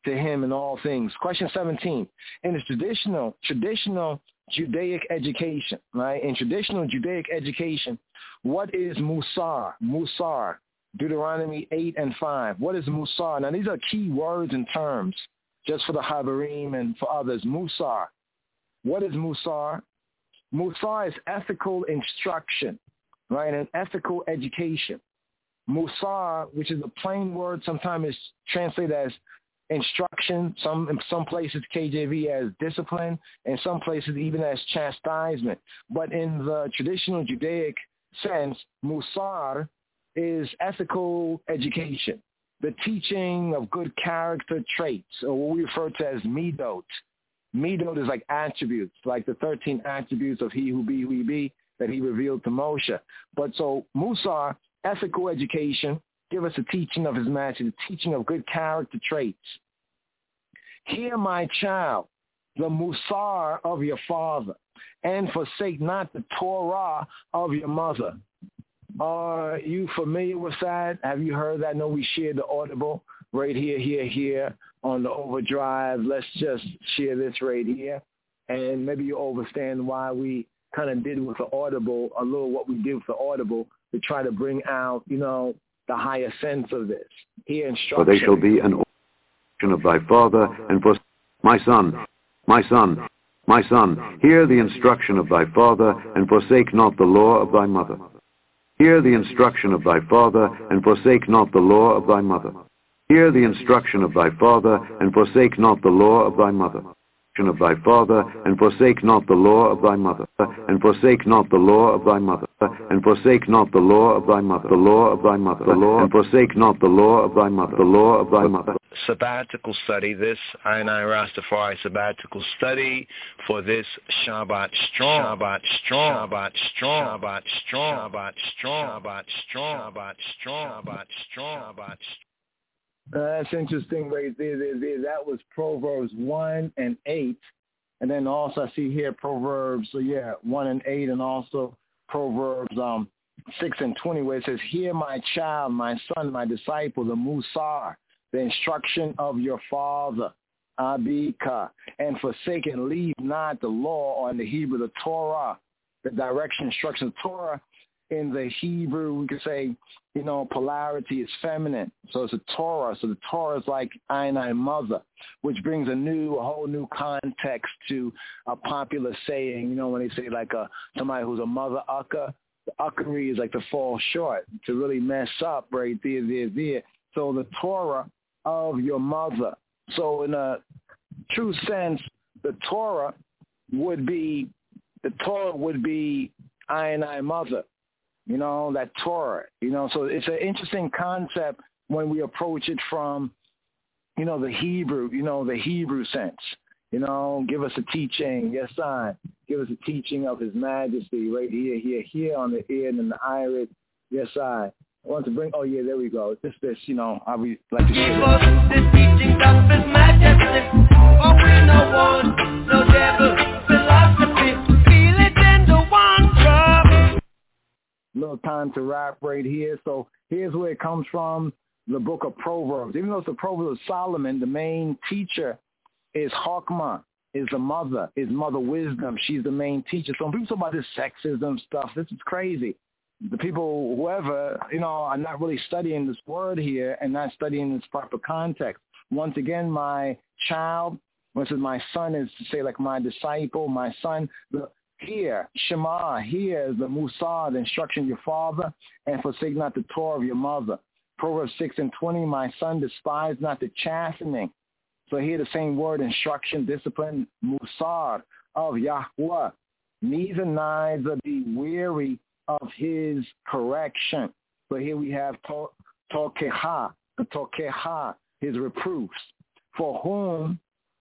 [SPEAKER 2] to him in all things. Question seventeen. In the traditional, traditional Judaic education, right? In traditional Judaic education, what is Musar? Musar. Deuteronomy eight and five. What is Musar? Now, these are key words and terms just for the Habarim and for others. Musar. What is Musar? Musar is ethical instruction, right? An ethical education. Musar, which is a plain word, sometimes is translated as instruction, some in some places K J V as discipline, and some places even as chastisement. But in the traditional Judaic sense, Musar is ethical education, the teaching of good character traits, or what we refer to as midot. Midot is like attributes, like the thirteen attributes of he who be, who he be, that he revealed to Moshe. But so Musar, ethical education, give us a teaching of his majesty, the teaching of good character traits. Hear, my child, the Musar of your father, and forsake not the Torah of your mother. Are you familiar with that? Have you heard that? No, we share the audible right here, here, here on the overdrive. Let's just share this right here. And maybe you understand why we kind of did with the audible, a little what we did with the audible to try to bring out, you know, the higher sense of this. Here instruction.
[SPEAKER 6] For they shall be an order of thy father, and for my son, my son, my son, hear the instruction of thy father, and forsake not the law of thy mother. Hear the instruction of thy father, and forsake not the law of thy mother. Hear the instruction of thy father, and forsake not the law of thy mother. Of thy father, and forsake not the law of thy mother, and forsake not the law of thy mother, and forsake not the law of thy mother, the law of thy mother, the law, and forsake not the law of thy mother, the law of thy mother.
[SPEAKER 10] Sabbatical study, this I and I Rastafari sabbatical study for this Shabbat strong, Shabbat strong, Shabbat strong, Shabbat strong, Shabbat strong, Shabbat strong, Shabbat strong, Shabbat strong, Shabbat strong.
[SPEAKER 2] Uh, that's interesting right there, there, there. That was Proverbs one and eight. And then also I see here Proverbs, so yeah, one and eight, and also Proverbs um, six and twenty, where it says, hear my child, my son, my disciple, the Musar, the instruction of your father, Abika, and forsake and leave not the law, or in the Hebrew, the Torah, the direction, instruction of Torah. In the Hebrew, we could say, you know, polarity is feminine. So it's a Torah. So the Torah is like I and I mother, which brings a new, a whole new context to a popular saying. You know, when they say like a somebody who's a mother ucker, the uckery is like to fall short, to really mess up right there, there, there. So the Torah of your mother. So in a true sense, the Torah would be, the Torah would be I and I mother. You know, that Torah, you know, so it's an interesting concept when we approach it from, you know, the Hebrew, you know, the Hebrew sense, you know, give us a teaching, yes, I, give us a teaching of his majesty right here, here, here on the ear and in the iris, yes, I. I want to bring, oh, yeah, there we go. This, this, you know, I would like to share
[SPEAKER 17] give us the teachings of his majesty, for we know one, no devil, philosophy, feel it in the one drop.
[SPEAKER 2] Little time to rap right here. So here's where it comes from, the book of Proverbs. Even though it's the Proverbs of Solomon, the main teacher is Chokmah, is the mother, is Mother Wisdom. She's the main teacher. So when people talk about this sexism stuff, this is crazy. The people, whoever, you know, are not really studying this word here and not studying this proper context. Once again, my child, when it says my son, is to say like my disciple, my son, the Hear, Shema, hear the Musar, the instruction of your father, and forsake not the Torah of your mother. Proverbs six and twenty, my son, despise not the chastening. So here the same word, instruction, discipline, Musar of Yahweh. Neither neither be weary of his correction. So here we have Tokeha, the Tokeha, his reproofs. For whom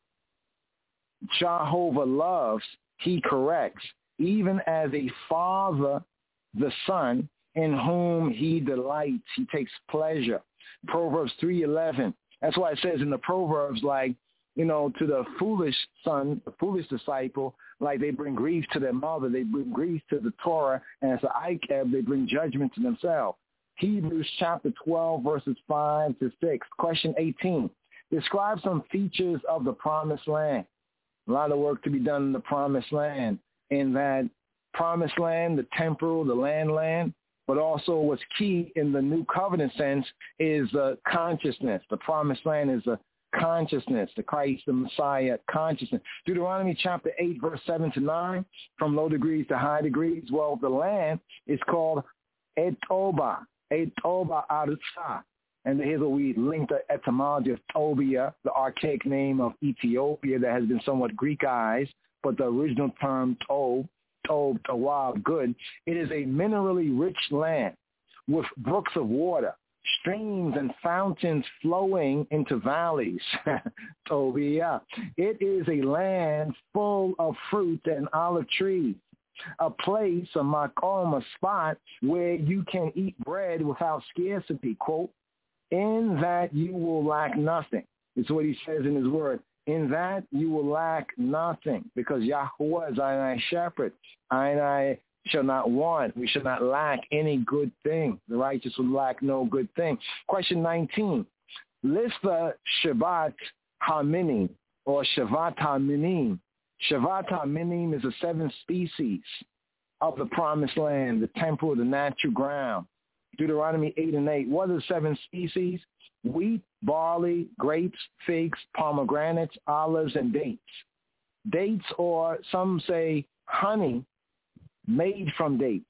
[SPEAKER 2] Jehovah loves, he corrects, even as a father the son in whom he delights. He takes pleasure. Proverbs three eleven. That's why it says in the Proverbs, like, you know, to the foolish son, the foolish disciple, like they bring grief to their mother, they bring grief to the Torah, and as an Ikeb, they bring judgment to themselves. Hebrews chapter twelve, verses five to six. Question eighteen. Describe some features of the promised land. A lot of work to be done in the promised land. In that promised land, the temporal, the land land, but also what's key in the new covenant sense is the consciousness. The promised land is the consciousness, the Christ, the Messiah consciousness. Deuteronomy chapter eight, verse seven to nine, from low degrees to high degrees. Well, the land is called Etoba, Etoba Arutsa. And here's what we link the etymology of Tobia, the archaic name of Ethiopia that has been somewhat Greekized, but the original term Tob, Tob, Tawab, good. It is a minerally rich land with brooks of water, streams and fountains flowing into valleys. Tobia. It is a land full of fruit and olive trees, a place, a makom, a spot where you can eat bread without scarcity, quote, in that you will lack nothing. It's what he says in his word. In that you will lack nothing, because Yahweh is our shepherd. I and I shall not want. We shall not lack any good thing. The righteous will lack no good thing. Question nineteen. List the Shabbat HaMinim, or Shavat HaMinim. Shavat HaMinim is the seven species of the promised land, the temple, the natural ground. Deuteronomy eight and eight. What are the seven species? Wheat, barley, grapes, figs, pomegranates, olives, and dates. Dates, or some say honey, made from dates.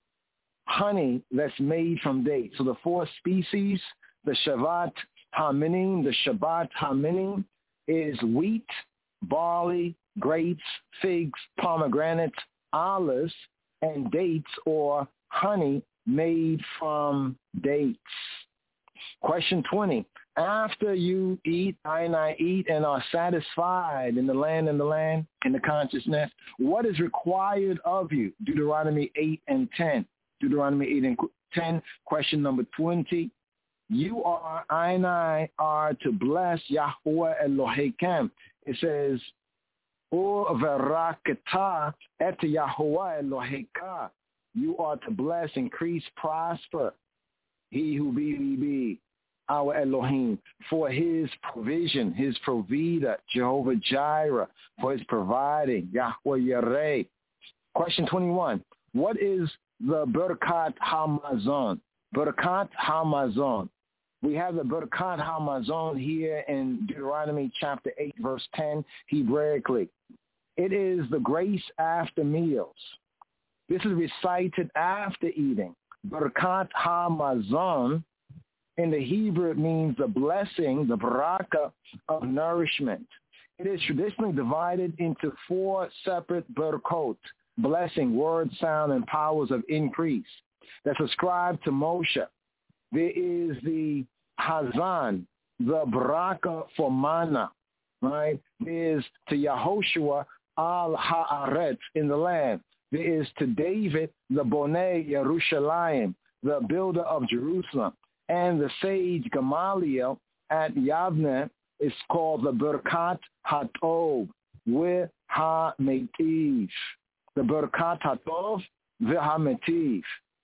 [SPEAKER 2] Honey that's made from dates. So the four species, the Shavat HaMinim, the Shabbat HaMinim, is wheat, barley, grapes, figs, pomegranates, olives, and dates, or honey made from dates. Question twenty. After you eat, I and I eat, and are satisfied in the land and the land, in the consciousness, what is required of you? Deuteronomy eight and ten. Deuteronomy eight and ten. Question number twenty. You are, I and I are to bless Yahweh Elohechem. It says, O verakata et Yahweh Eloheka. You are to bless, increase, prosper. He who be, be, be, our Elohim, for his provision, his provida, Jehovah Jireh, for his providing, Yahweh Yireh. Question twenty-one. What is the Berkat HaMazon? Berkat HaMazon. We have the Berkat HaMazon here in Deuteronomy chapter eight, verse ten, Hebraically. It is the grace after meals. This is recited after eating. Berkat HaMazon, in the Hebrew, it means the blessing, the baraka of nourishment. It is traditionally divided into four separate berkot, blessing, word, sound, and powers of increase, that's ascribed to Moshe. There is the Hazan, the baraka for manna, right? There is to Yehoshua al Haaretz, in the land. There is to David, the Bonei Yerushalayim, the builder of Jerusalem. And the sage Gamaliel at Yavne is called the Berkat HaTov v'HaMetiv. The Berkat HaTov v'HaMetiv.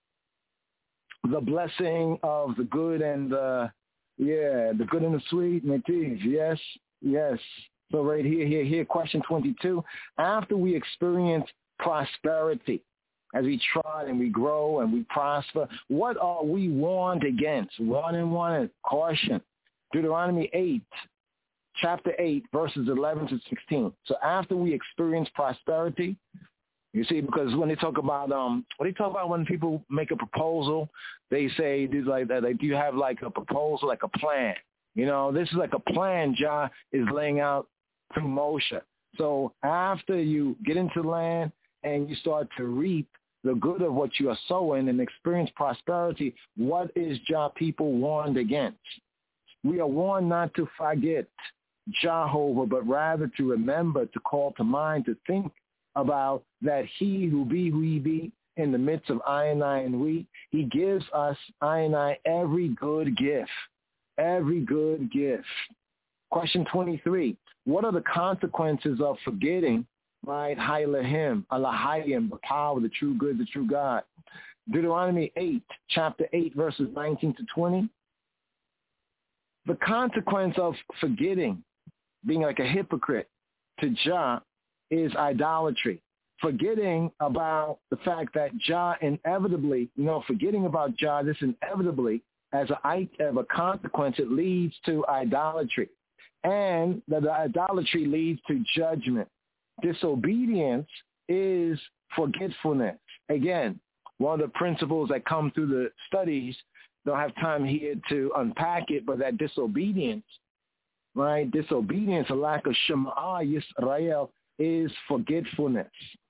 [SPEAKER 2] The blessing of the good and the, yeah, the good and the sweet, Metiv. Yes, yes. So right here, here, here, question twenty-two. After we experience prosperity, as we try and we grow and we prosper, what are we warned against? One and one is caution. Deuteronomy eight, chapter eight, verses eleven to sixteen. So after we experience prosperity, you see, because when they talk about, um, when they talk about when people make a proposal, they say, this like that, like, do you have like a proposal, like a plan? You know, this is like a plan Jah is laying out through Moshe. So after you get into land and you start to reap the good of what you are sowing and experience prosperity, what is Jah people warned against? We are warned not to forget Jehovah, but rather to remember, to call to mind, to think about that he who be who he be in the midst of I and I and we, he gives us, I and I, every good gift, every good gift. Question twenty-three, what are the consequences of forgetting, right, Hailahim, Alahayim, the power, the true good, the true God? Deuteronomy eight, chapter eight, verses nineteen to twenty. the consequence of forgetting, being like a hypocrite to Jah, is idolatry. Forgetting about the fact that Jah inevitably, you know, forgetting about Jah, this inevitably, as a, as a consequence, it leads to idolatry. And that the idolatry leads to judgment. Disobedience is forgetfulness. Again, one of the principles that come through the studies, don't have time here to unpack it, but that disobedience, right, disobedience, a lack of Shema Yisrael, is forgetfulness.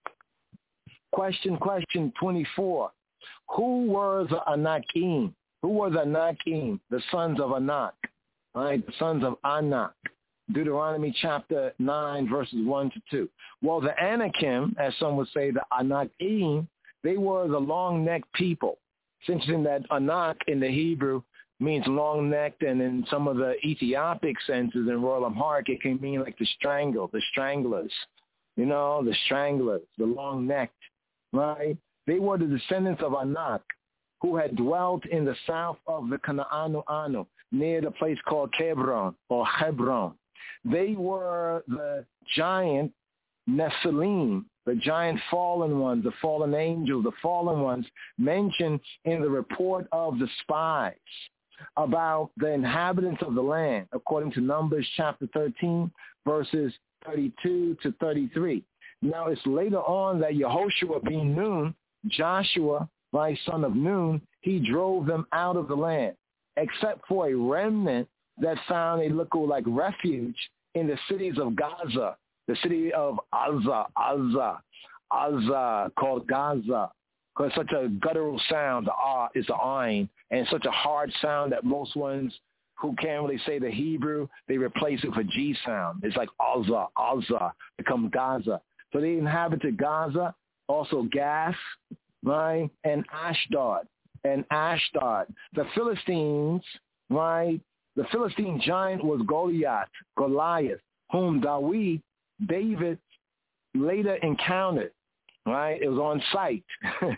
[SPEAKER 2] Question, question twenty-four. Who were the Anakim? Who were the Anakim, the sons of Anak, right, the sons of Anak? Deuteronomy chapter nine, verses one to two. Well, the Anakim, as some would say, the Anakim, they were the long-necked people. It's interesting that Anak in the Hebrew means long-necked, and in some of the Ethiopic senses in Royal Amharic, it can mean like the strangle, the stranglers, you know, the stranglers, the long-necked, right? They were the descendants of Anak, who had dwelt in the south of the Kanaanu Anu, near the place called Hebron or Hebron. They were the giant Nephilim, the giant fallen ones, the fallen angels, the fallen ones mentioned in the report of the spies about the inhabitants of the land, according to Numbers chapter thirteen, verses thirty-two to thirty-three. Now, it's later on that Yehoshua being Nun, Joshua, my son of Nun, he drove them out of the land, except for a remnant that found a local like refuge in the cities of Gaza, the city of Azza, Azza, Azza, called Gaza, because such a guttural sound, the ah is the ayin, and such a hard sound that most ones who can't really say the Hebrew, they replace it with a G sound. It's like Azza, Azza, becomes Gaza. So they inhabited Gaza, also Gath, right, and Ashdod, and Ashdod. The Philistines, right, the Philistine giant was Goliath, Goliath, whom Dawid, David later encountered, right? It was on sight.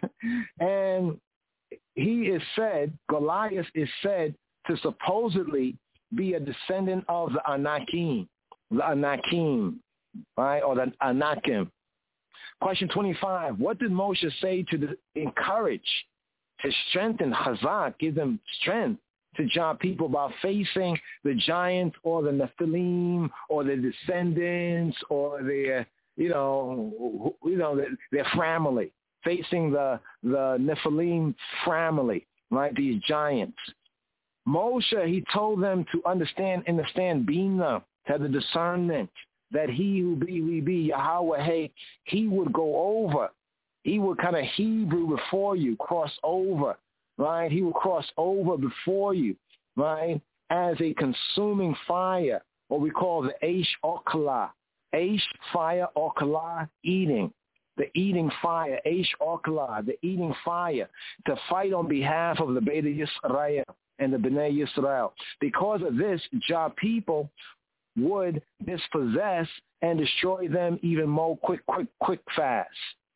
[SPEAKER 2] And he is said, Goliath is said to supposedly be a descendant of the Anakim, the Anakim, right, or the Anakim. Question twenty-five, what did Moshe say to the, encourage, to strengthen Chazak, give them strength to Jah people about facing the giants or the Nephilim or the descendants or their, you know, you know, their, their family, facing the, the Nephilim family, right, these giants. Moshe, he told them to understand, understand, Bina, to have the discernment that he who be, we be, Yahweh, hey, he would go over. He would kind of Hebrew before you, cross over, right? He will cross over before you, right, as a consuming fire, what we call the Eish Okala. Eish, fire, Okala, eating. The eating fire, Eish Okala, the eating fire, to fight on behalf of the Beta Yisrael and the Bnei Yisrael. Because of this, Jah people would dispossess and destroy them even more quick, quick, quick, fast.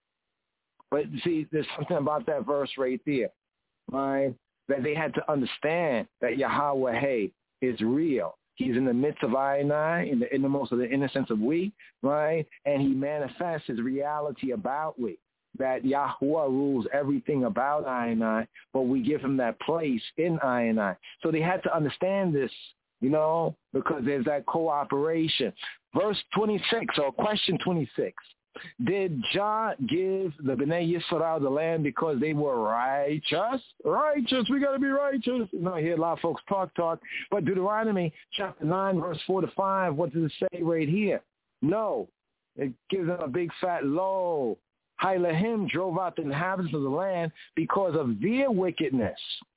[SPEAKER 2] But see, there's something about that verse right there, right? That they had to understand that Yahweh Hey is real. He's in the midst of I and I, in the innermost of the innocence of we, right? And he manifests his reality about we. That Yahuwah rules everything about I and I, but we give him that place in I and I. So they had to understand this, you know, because there's that cooperation. Verse twenty-six, or question twenty-six. Did Jah give the Bnei Yisrael the land because they were righteous? Righteous, we got to be righteous. You know, I hear a lot of folks talk, talk. But Deuteronomy chapter nine, verse four to five, what does it say right here? No. It gives them a big fat lo. Hailahim drove out the inhabitants of the land because of their wickedness.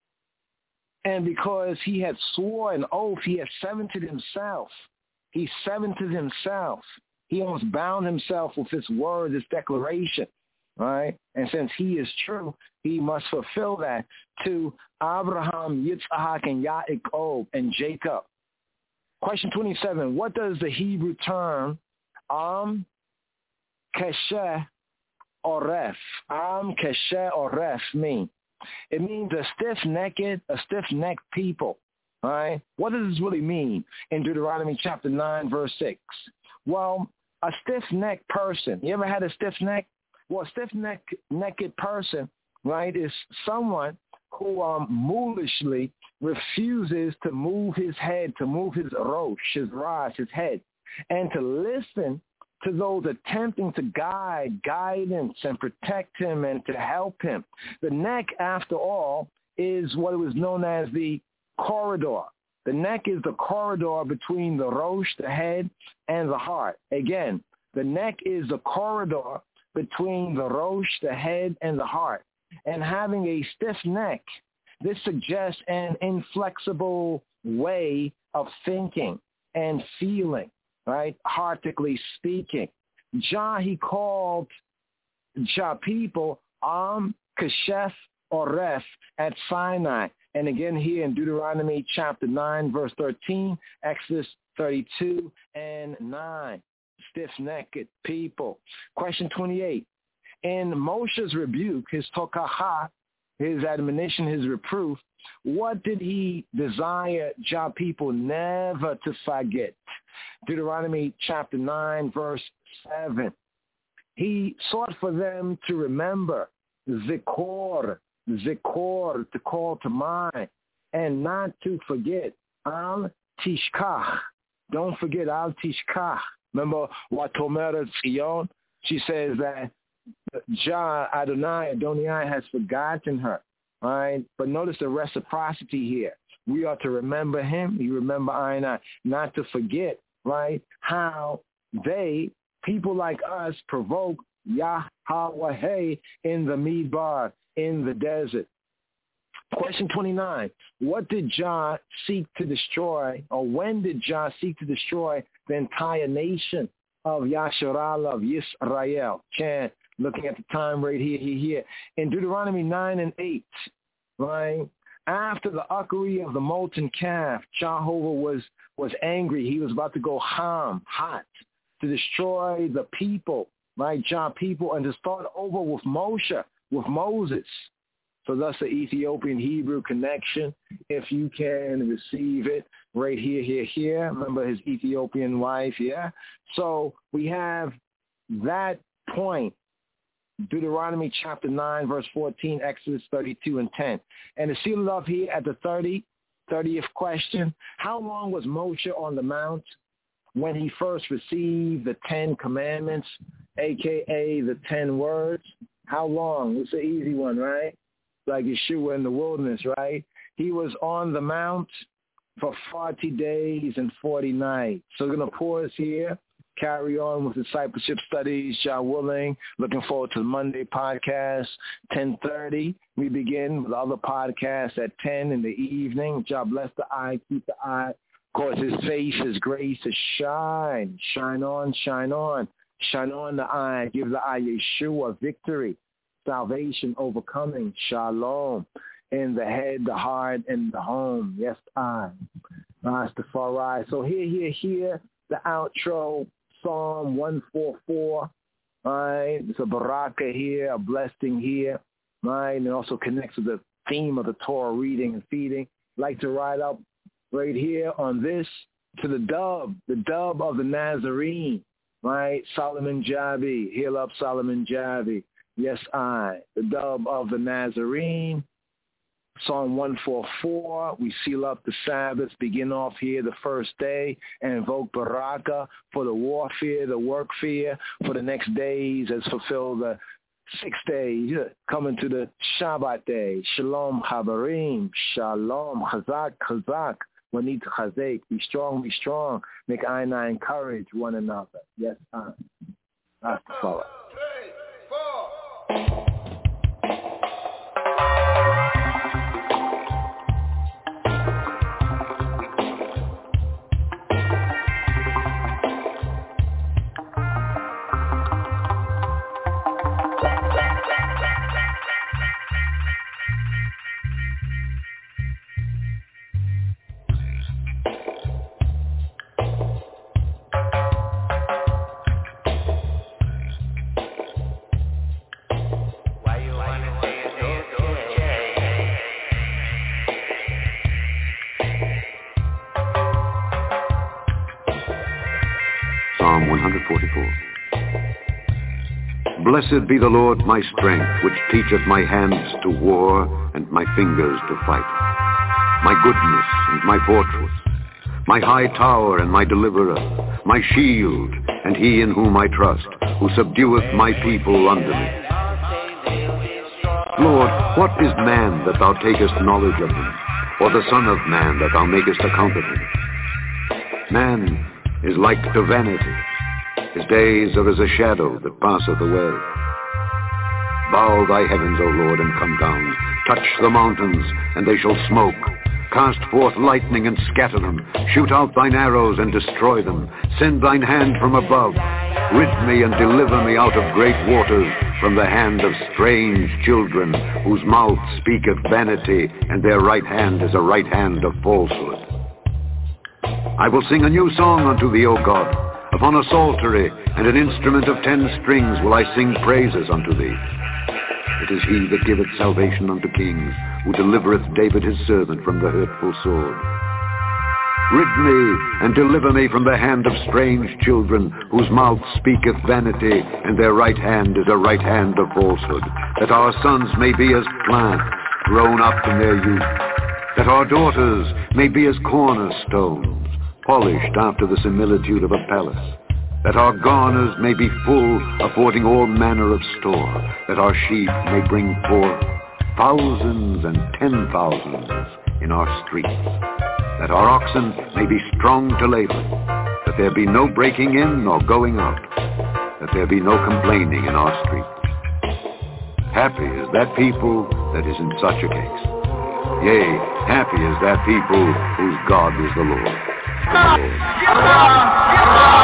[SPEAKER 2] And because he had swore an oath, he had sevented himself. He sevented himself. He almost bound himself with this word, this declaration, right? And since he is true, he must fulfill that to Abraham, Yitzhak, and Yaakov, and Jacob. Question twenty-seven, what does the Hebrew term Am Kesheh Oref, Am Kesheh Oref mean? It means a stiff-necked, a stiff-necked people, All right? What does this really mean in Deuteronomy chapter nine, verse six? Well, a stiff-necked person, you ever had a stiff neck? Well, a stiff-necked necked person, right, is someone who um, mulishly refuses to move his head, to move his rosh, his rash, his head, and to listen to those attempting to guide, guidance, and protect him and to help him. The neck, after all, is what was known as the corridor. The neck is the corridor between the rosh, the head, and the heart. Again, the neck is the corridor between the rosh, the head, and the heart. And having a stiff neck, this suggests an inflexible way of thinking and feeling, right? Heartically speaking. Jah, he called Jah people Am, Keshef, Oref at Sinai. And again here in Deuteronomy chapter nine, verse thirteen, Exodus thirty-two and nine. Stiff-necked people. Question twenty-eight. In Moshe's rebuke, his tokahah, his admonition, his reproof, what did he desire Jah people never to forget? Deuteronomy chapter nine, verse seven. He sought for them to remember, zikor, zikor, to call to mind, and not to forget, al tishkach. Don't forget al tishkach. Remember what Tomera Tzion? She says that Jah, Adonai, Adonai has forgotten her. All right? But notice the reciprocity here. We are to remember him. You remember I and I. Not to forget, right, how they, people like us, provoke Yahweh in the Midbar, in the desert. Question twenty-nine. What did Jah seek to destroy, or when did Jah seek to destroy the entire nation of Yasharal, of Yisrael? Chan, looking at the time right here, here, here. In Deuteronomy nine and eight, right? After the uckery of the molten calf, Jehovah was, was angry. He was about to go ham, hot, to destroy the people, right, Jah people, and to start over with Moshe, with Moses. So thus the Ethiopian Hebrew connection, if you can receive it, right here, here, here. Remember his Ethiopian wife, yeah? So we have that point, Deuteronomy chapter nine, verse fourteen, Exodus thirty-two and ten. And to seal it off here at the thirty, thirtieth question, how long was Moshe on the mount when he first received the Ten Commandments, a k a the ten words? How long? It's an easy one, right? Like Yeshua in the wilderness, right? He was on the mount for forty days and forty nights. So we're going to pause here, carry on with discipleship studies, Jah willing. Looking forward to the Monday podcast, ten thirty. We begin with other podcasts at ten in the evening. Jah bless the eye, keep the eye. Cause his face, his grace to shine. Shine on, shine on. Shine on the eye. Give the eye Yeshua victory. Salvation, overcoming, shalom, in the head, the heart, and the home. Yes, I. Rastafari. So here, here, here, the outro, Psalm one forty-four. All right, it's a baraka here, a blessing here. All right, and it also connects with the theme of the Torah reading and feeding. Like to ride up right here on this to the dub, the dub of the Nazarene. Right, Solomon Jabi. Heal up, Solomon Jabi. Yes, I, the dub of the Nazarene, Psalm one forty-four, we seal up the Sabbath, begin off here the first day, and invoke Baraka for the warfare, the work fear, for the next days as fulfill the six days, coming to the Shabbat day. Shalom, Habarim, Shalom, Chazak, Chazak, Wanit Chazek, be strong, be strong, make I and I encourage one another. Yes, I. That's the follow.
[SPEAKER 6] Blessed be the Lord my strength, which teacheth my hands to war and my fingers to fight. My goodness and my fortress, my high tower and my deliverer, my shield and he in whom I trust, who subdueth my people under me. Lord, what is man that thou takest knowledge of him, or the son of man that thou makest account of him? Man is like to vanity. His days are as a shadow that passeth away. Bow thy heavens, O Lord, and come down. Touch the mountains, and they shall smoke. Cast forth lightning and scatter them. Shoot out thine arrows and destroy them. Send thine hand from above. Rid me and deliver me out of great waters, from the hand of strange children, whose mouth speaketh vanity, and their right hand is a right hand of falsehood. I will sing a new song unto thee, O God. Upon a psaltery and an instrument of ten strings will I sing praises unto thee. It is he that giveth salvation unto kings, who delivereth David his servant from the hurtful sword. Rid me and deliver me from the hand of strange children, whose mouth speaketh vanity, and their right hand is a right hand of falsehood, that our sons may be as plants grown up in their youth, that our daughters may be as cornerstones, polished after the similitude of a palace, that our garners may be full, affording all manner of store, that our sheep may bring forth thousands and ten thousands in our streets, that our oxen may be strong to labor, that there be no breaking in nor going out, that there be no complaining in our streets. Happy is that people that is in such a case. Yea, happy is that people whose God is the Lord. The Lord.